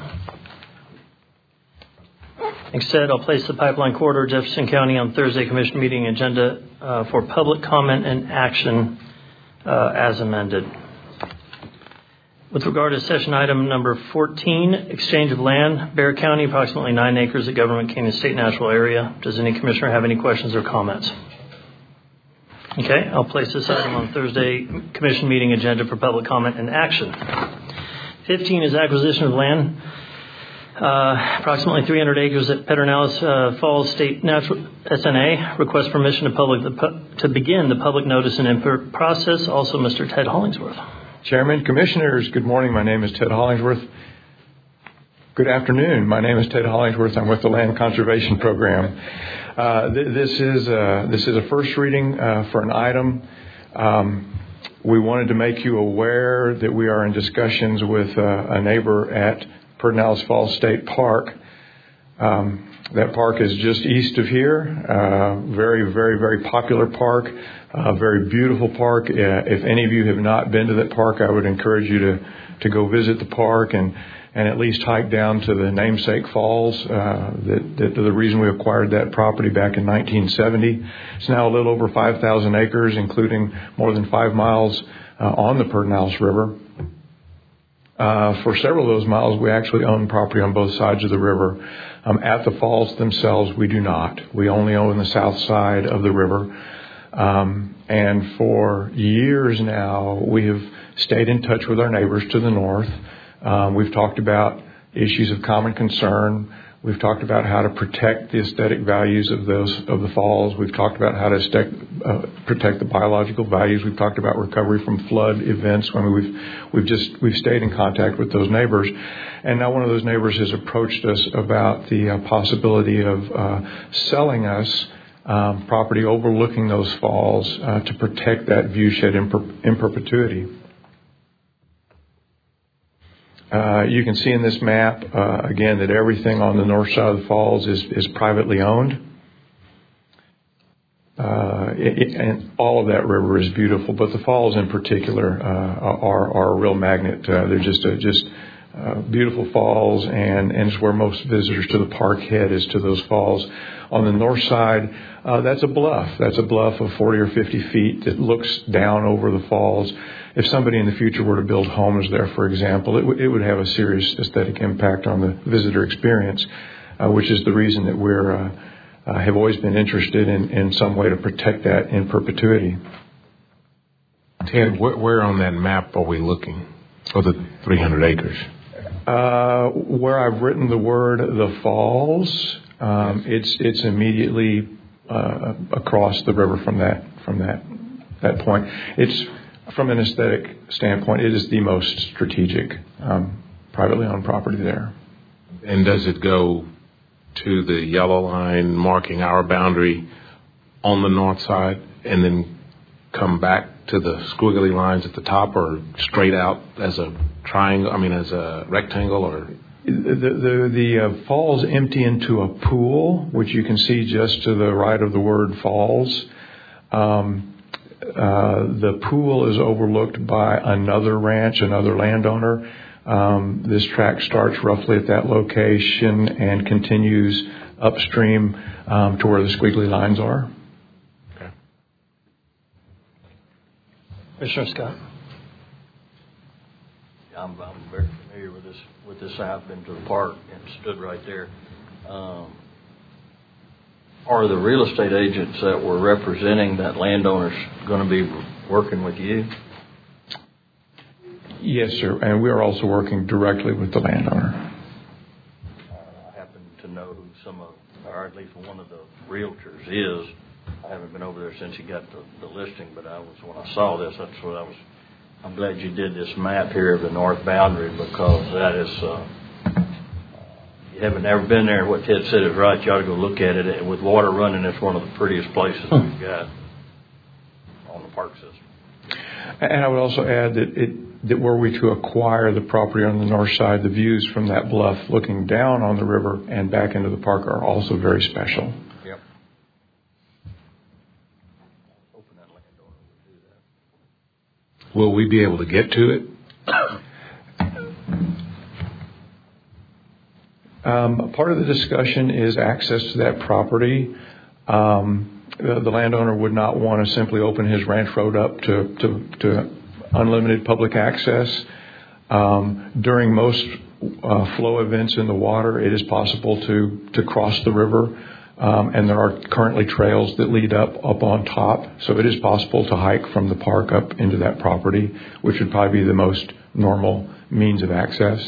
Instead, I'll place the pipeline corridor Jefferson County on Thursday commission meeting agenda uh, for public comment and action uh, as amended. With regard to session item number fourteen, exchange of land, Bexar County, approximately nine acres of government Canyon State Natural Area. Does any commissioner have any questions or comments? Okay, I'll place this item on Thursday commission meeting agenda for public comment and action. fifteen is acquisition of land. Uh, approximately three hundred acres at Pedernales uh, Falls State Natural S N A. Request permission to public the, to begin the public notice and input process. Also, Mister Ted Hollingsworth. Chairman, Commissioners, good morning. My name is Ted Hollingsworth. Good afternoon. My name is Ted Hollingsworth. I'm with the Land Conservation Program. Uh, th- this is uh, this is a first reading uh, for an item. Um, we wanted to make you aware that we are in discussions with uh, a neighbor at Pedernales Falls State Park. Um, that park is just east of here. Uh, very, very, very popular park. A very beautiful park. Uh, if any of you have not been to that park, I would encourage you to, to go visit the park and, and at least hike down to the namesake falls. Uh, that, that the reason we acquired that property back in nineteen seventy. It's now a little over five thousand acres, including more than five miles uh, on the Pedernales River. Uh, for several of those miles, we actually own property on both sides of the river. Um, at the falls themselves, we do not. We only own the south side of the river. Um, and for years now, we have stayed in touch with our neighbors to the north. Um, we've talked about issues of common concern. We've talked about how to protect the aesthetic values of those of the falls. We've talked about how to stec- uh, protect the biological values. We've talked about recovery from flood events. I mean, we've we've just we've stayed in contact with those neighbors, and now one of those neighbors has approached us about the uh, possibility of uh, selling us um, property overlooking those falls uh, to protect that viewshed in, per- in perpetuity. Uh, you can see in this map, uh, again, that everything on the north side of the falls is, is privately owned. Uh, it, it, and all of that river is beautiful, but the falls in particular uh, are, are a real magnet. Uh, they're just a, just uh, beautiful falls, and, and it's where most visitors to the park head is to those falls. On the north side, uh, that's a bluff. That's a bluff of forty or fifty feet that looks down over the falls. If somebody in the future were to build homes there, for example, it, w- it would have a serious aesthetic impact on the visitor experience, uh, which is the reason that we're uh, uh, have always been interested in, in some way to protect that in perpetuity. Ted, where, where on that map are we looking for the three hundred acres? Uh, where I've written the word the falls, um, yes. it's it's immediately uh, across the river from that from that that point. It's from an aesthetic standpoint, it is the most strategic um, privately owned property there. And does it go to the yellow line marking our boundary on the north side and then come back to the squiggly lines at the top, or straight out as a triangle, I mean as a rectangle? Or The, the, the uh, falls empty into a pool, which you can see just to the right of the word falls. Um, Uh, the pool is overlooked by another ranch, another landowner. Um, this track starts roughly at that location and continues upstream um, to where the squiggly lines are. Okay. Commissioner Scott. I'm, I'm very familiar with this. With this, I've been to the park and stood right there. Um, Are the real estate agents that were representing that landowners going to be working with you? Yes, sir. And we are also working directly with the landowner. I happen to know who some of, or at least one of the realtors is. I haven't been over there since he got the, the listing, but I was when I saw this, that's what I was. I'm glad you did this map here of the north boundary, because that is. Uh, You haven't ever been there. What Ted said is right. You ought to go look at it. With water running, it's one of the prettiest places we've got on the park system. And I would also add that it, that were we to acquire the property on the north side, the views from that bluff looking down on the river and back into the park are also very special. Yep. Will we be able to get to it? Um, part of the discussion is access to that property. Um, the, the landowner would not want to simply open his ranch road up to, to, to unlimited public access. Um, during most uh, flow events in the water, it is possible to, to cross the river, um, and there are currently trails that lead up up on top. So it is possible to hike from the park up into that property, which would probably be the most normal means of access.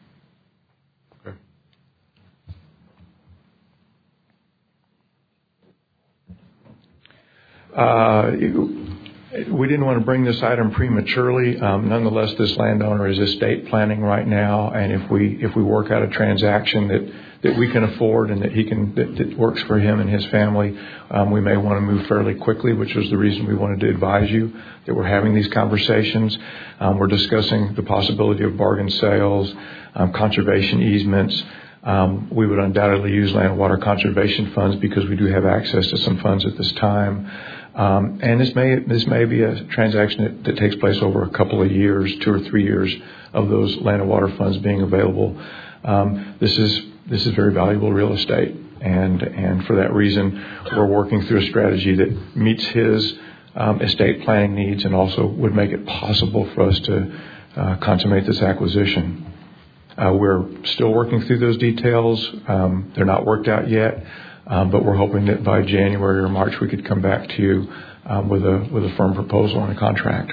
Uh, we didn't want to bring this item prematurely. Um, nonetheless, this landowner is estate planning right now, and if we if we work out a transaction that, that we can afford and that he can that, that works for him and his family, um, we may want to move fairly quickly, which was the reason we wanted to advise you that we're having these conversations. Um, we're discussing the possibility of bargain sales, um, conservation easements. Um, we would undoubtedly use land and water conservation funds because we do have access to some funds at this time. Um, and this may this may be a transaction that, that takes place over a couple of years, two or three years of those land and water funds being available. Um, this is this is very valuable real estate, and and for that reason, we're working through a strategy that meets his um, estate planning needs and also would make it possible for us to uh, consummate this acquisition. Uh, we're still working through those details. Um, they're not worked out yet, um, but we're hoping that by January or March we could come back to you um, with a with a firm proposal on a contract.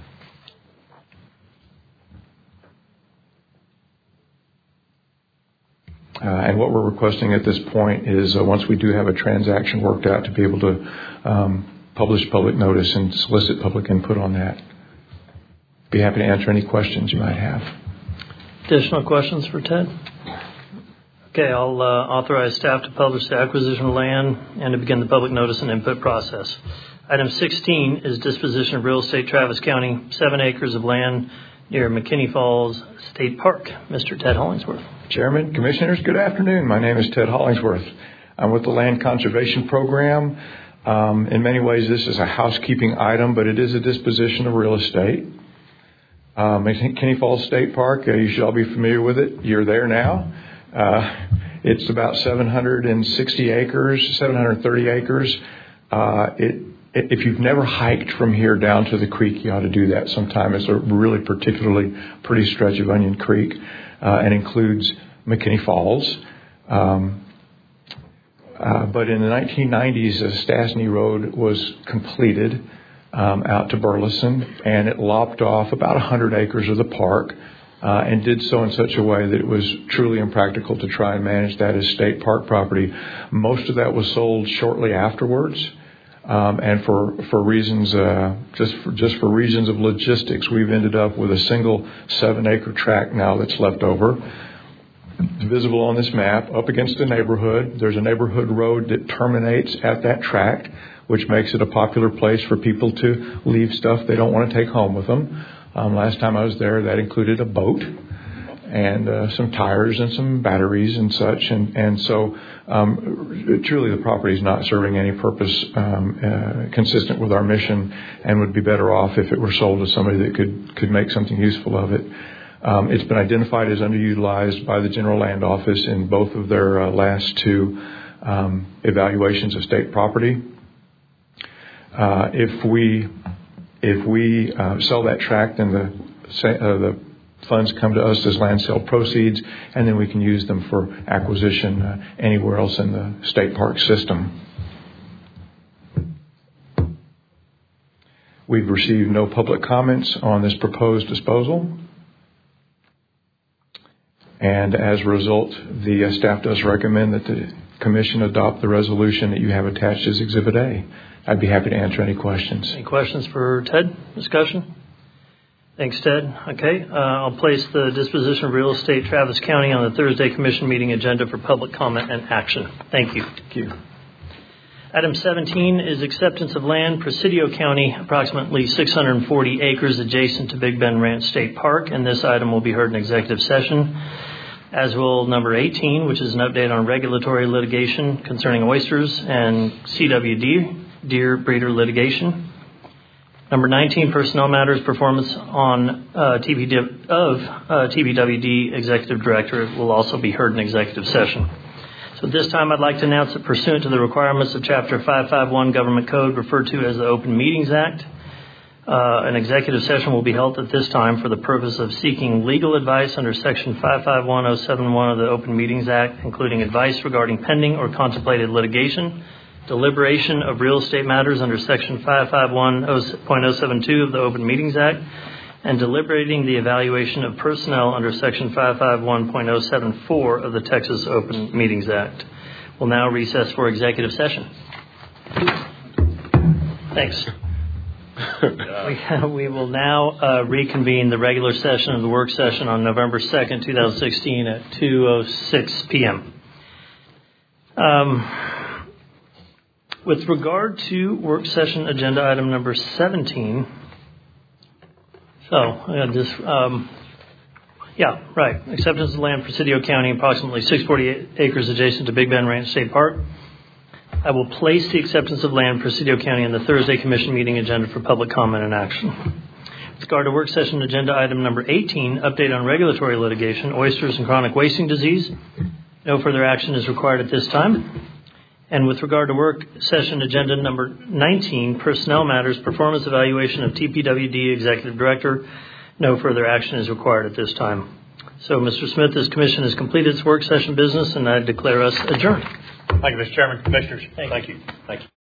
Uh, and what we're requesting at this point is uh, once we do have a transaction worked out to be able to um, publish public notice and solicit public input on that. Be happy to answer any questions you might have. Additional questions for Ted? Okay, I'll uh, authorize staff to publish the acquisition of land and to begin the public notice and input process. Item sixteen is disposition of real estate, Travis County, seven acres of land near McKinney Falls State Park. Mister Ted Hollingsworth. Chairman, Commissioners, good afternoon. My name is Ted Hollingsworth. I'm with the Land Conservation Program. Um, in many ways, this is a housekeeping item, but it is a disposition of real estate. Um, McKinney Falls State Park, uh, you should all be familiar with it. You're there now. Uh, it's about seven hundred sixty acres, seven hundred thirty acres. Uh, it, if you've never hiked from here down to the creek, you ought to do that sometime. It's a really particularly pretty stretch of Onion Creek, uh, and includes McKinney Falls. Um, uh, but in the nineteen nineties, uh, Stastny Road was completed um, out to Burleson, and it lopped off about one hundred acres of the park, uh, and did so in such a way that it was truly impractical to try and manage that as state park property. Most of that was sold shortly afterwards. Um, and for, for reasons, uh, just for, just for reasons of logistics, we've ended up with a single seven acre tract now that's left over. It's visible on this map up against a neighborhood. There's a neighborhood road that terminates at that tract, which makes it a popular place for people to leave stuff they don't want to take home with them. Um, last time I was there, that included a boat and uh, some tires and some batteries and such. And, and so um, truly the property is not serving any purpose um, uh, consistent with our mission, and would be better off if it were sold to somebody that could, could make something useful of it. Um, it's been identified as underutilized by the General Land Office in both of their uh, last two um, evaluations of state property. Uh, if we if we uh, sell that tract, then the uh, the funds come to us as land sale proceeds, and then we can use them for acquisition uh, anywhere else in the state park system. We've received no public comments on this proposed disposal. And as a result, the uh, staff does recommend that the Commission adopt the resolution that you have attached as Exhibit A. I'd be happy to answer any questions. Any questions for Ted? Discussion? Thanks, Ted. Okay, uh, I'll place the disposition of real estate, Travis County, on the Thursday Commission meeting agenda for public comment and action. Thank you. Thank you. Item seventeen is acceptance of land, Presidio County, approximately six hundred forty acres adjacent to Big Bend Ranch State Park, and this item will be heard in executive session, as will number eighteen, which is an update on regulatory litigation concerning oysters, and C W D, deer breeder litigation. Number nineteen, personnel matters, performance on uh, T B D of uh, T B W D executive director will also be heard in executive session. So at this time, I'd like to announce that pursuant to the requirements of Chapter five fifty-one Government Code, referred to as the Open Meetings Act, uh, an executive session will be held at this time for the purpose of seeking legal advice under Section five fifty-one oh seventy-one of the Open Meetings Act, including advice regarding pending or contemplated litigation, deliberation of real estate matters under Section five fifty-one point oh seventy-two of the Open Meetings Act, and deliberating the evaluation of personnel under Section five fifty-one point oh seventy-four of the Texas Open Meetings Act. We'll now recess for executive session. Thanks. we, we will now uh, reconvene the regular session of the work session on November second, twenty sixteen at two oh six p.m. Um, with regard to work session agenda item number seventeen, so I got this, um, yeah, right, acceptance of land for Presidio County, approximately six hundred forty-eight acres adjacent to Big Bend Ranch State Park. I will place the acceptance of land for Presidio County on the Thursday Commission meeting agenda for public comment and action. With regard to work session agenda item number eighteen, update on regulatory litigation, oysters and chronic wasting disease. No further action is required at this time. And with regard to work session agenda number nineteen, personnel matters, performance evaluation of T P W D Executive Director. No further action is required at this time. So, Mister Smith, this commission has completed its work session business, and I declare us adjourned. Thank you, Mister Chairman, Commissioners. Thank you. Thank you.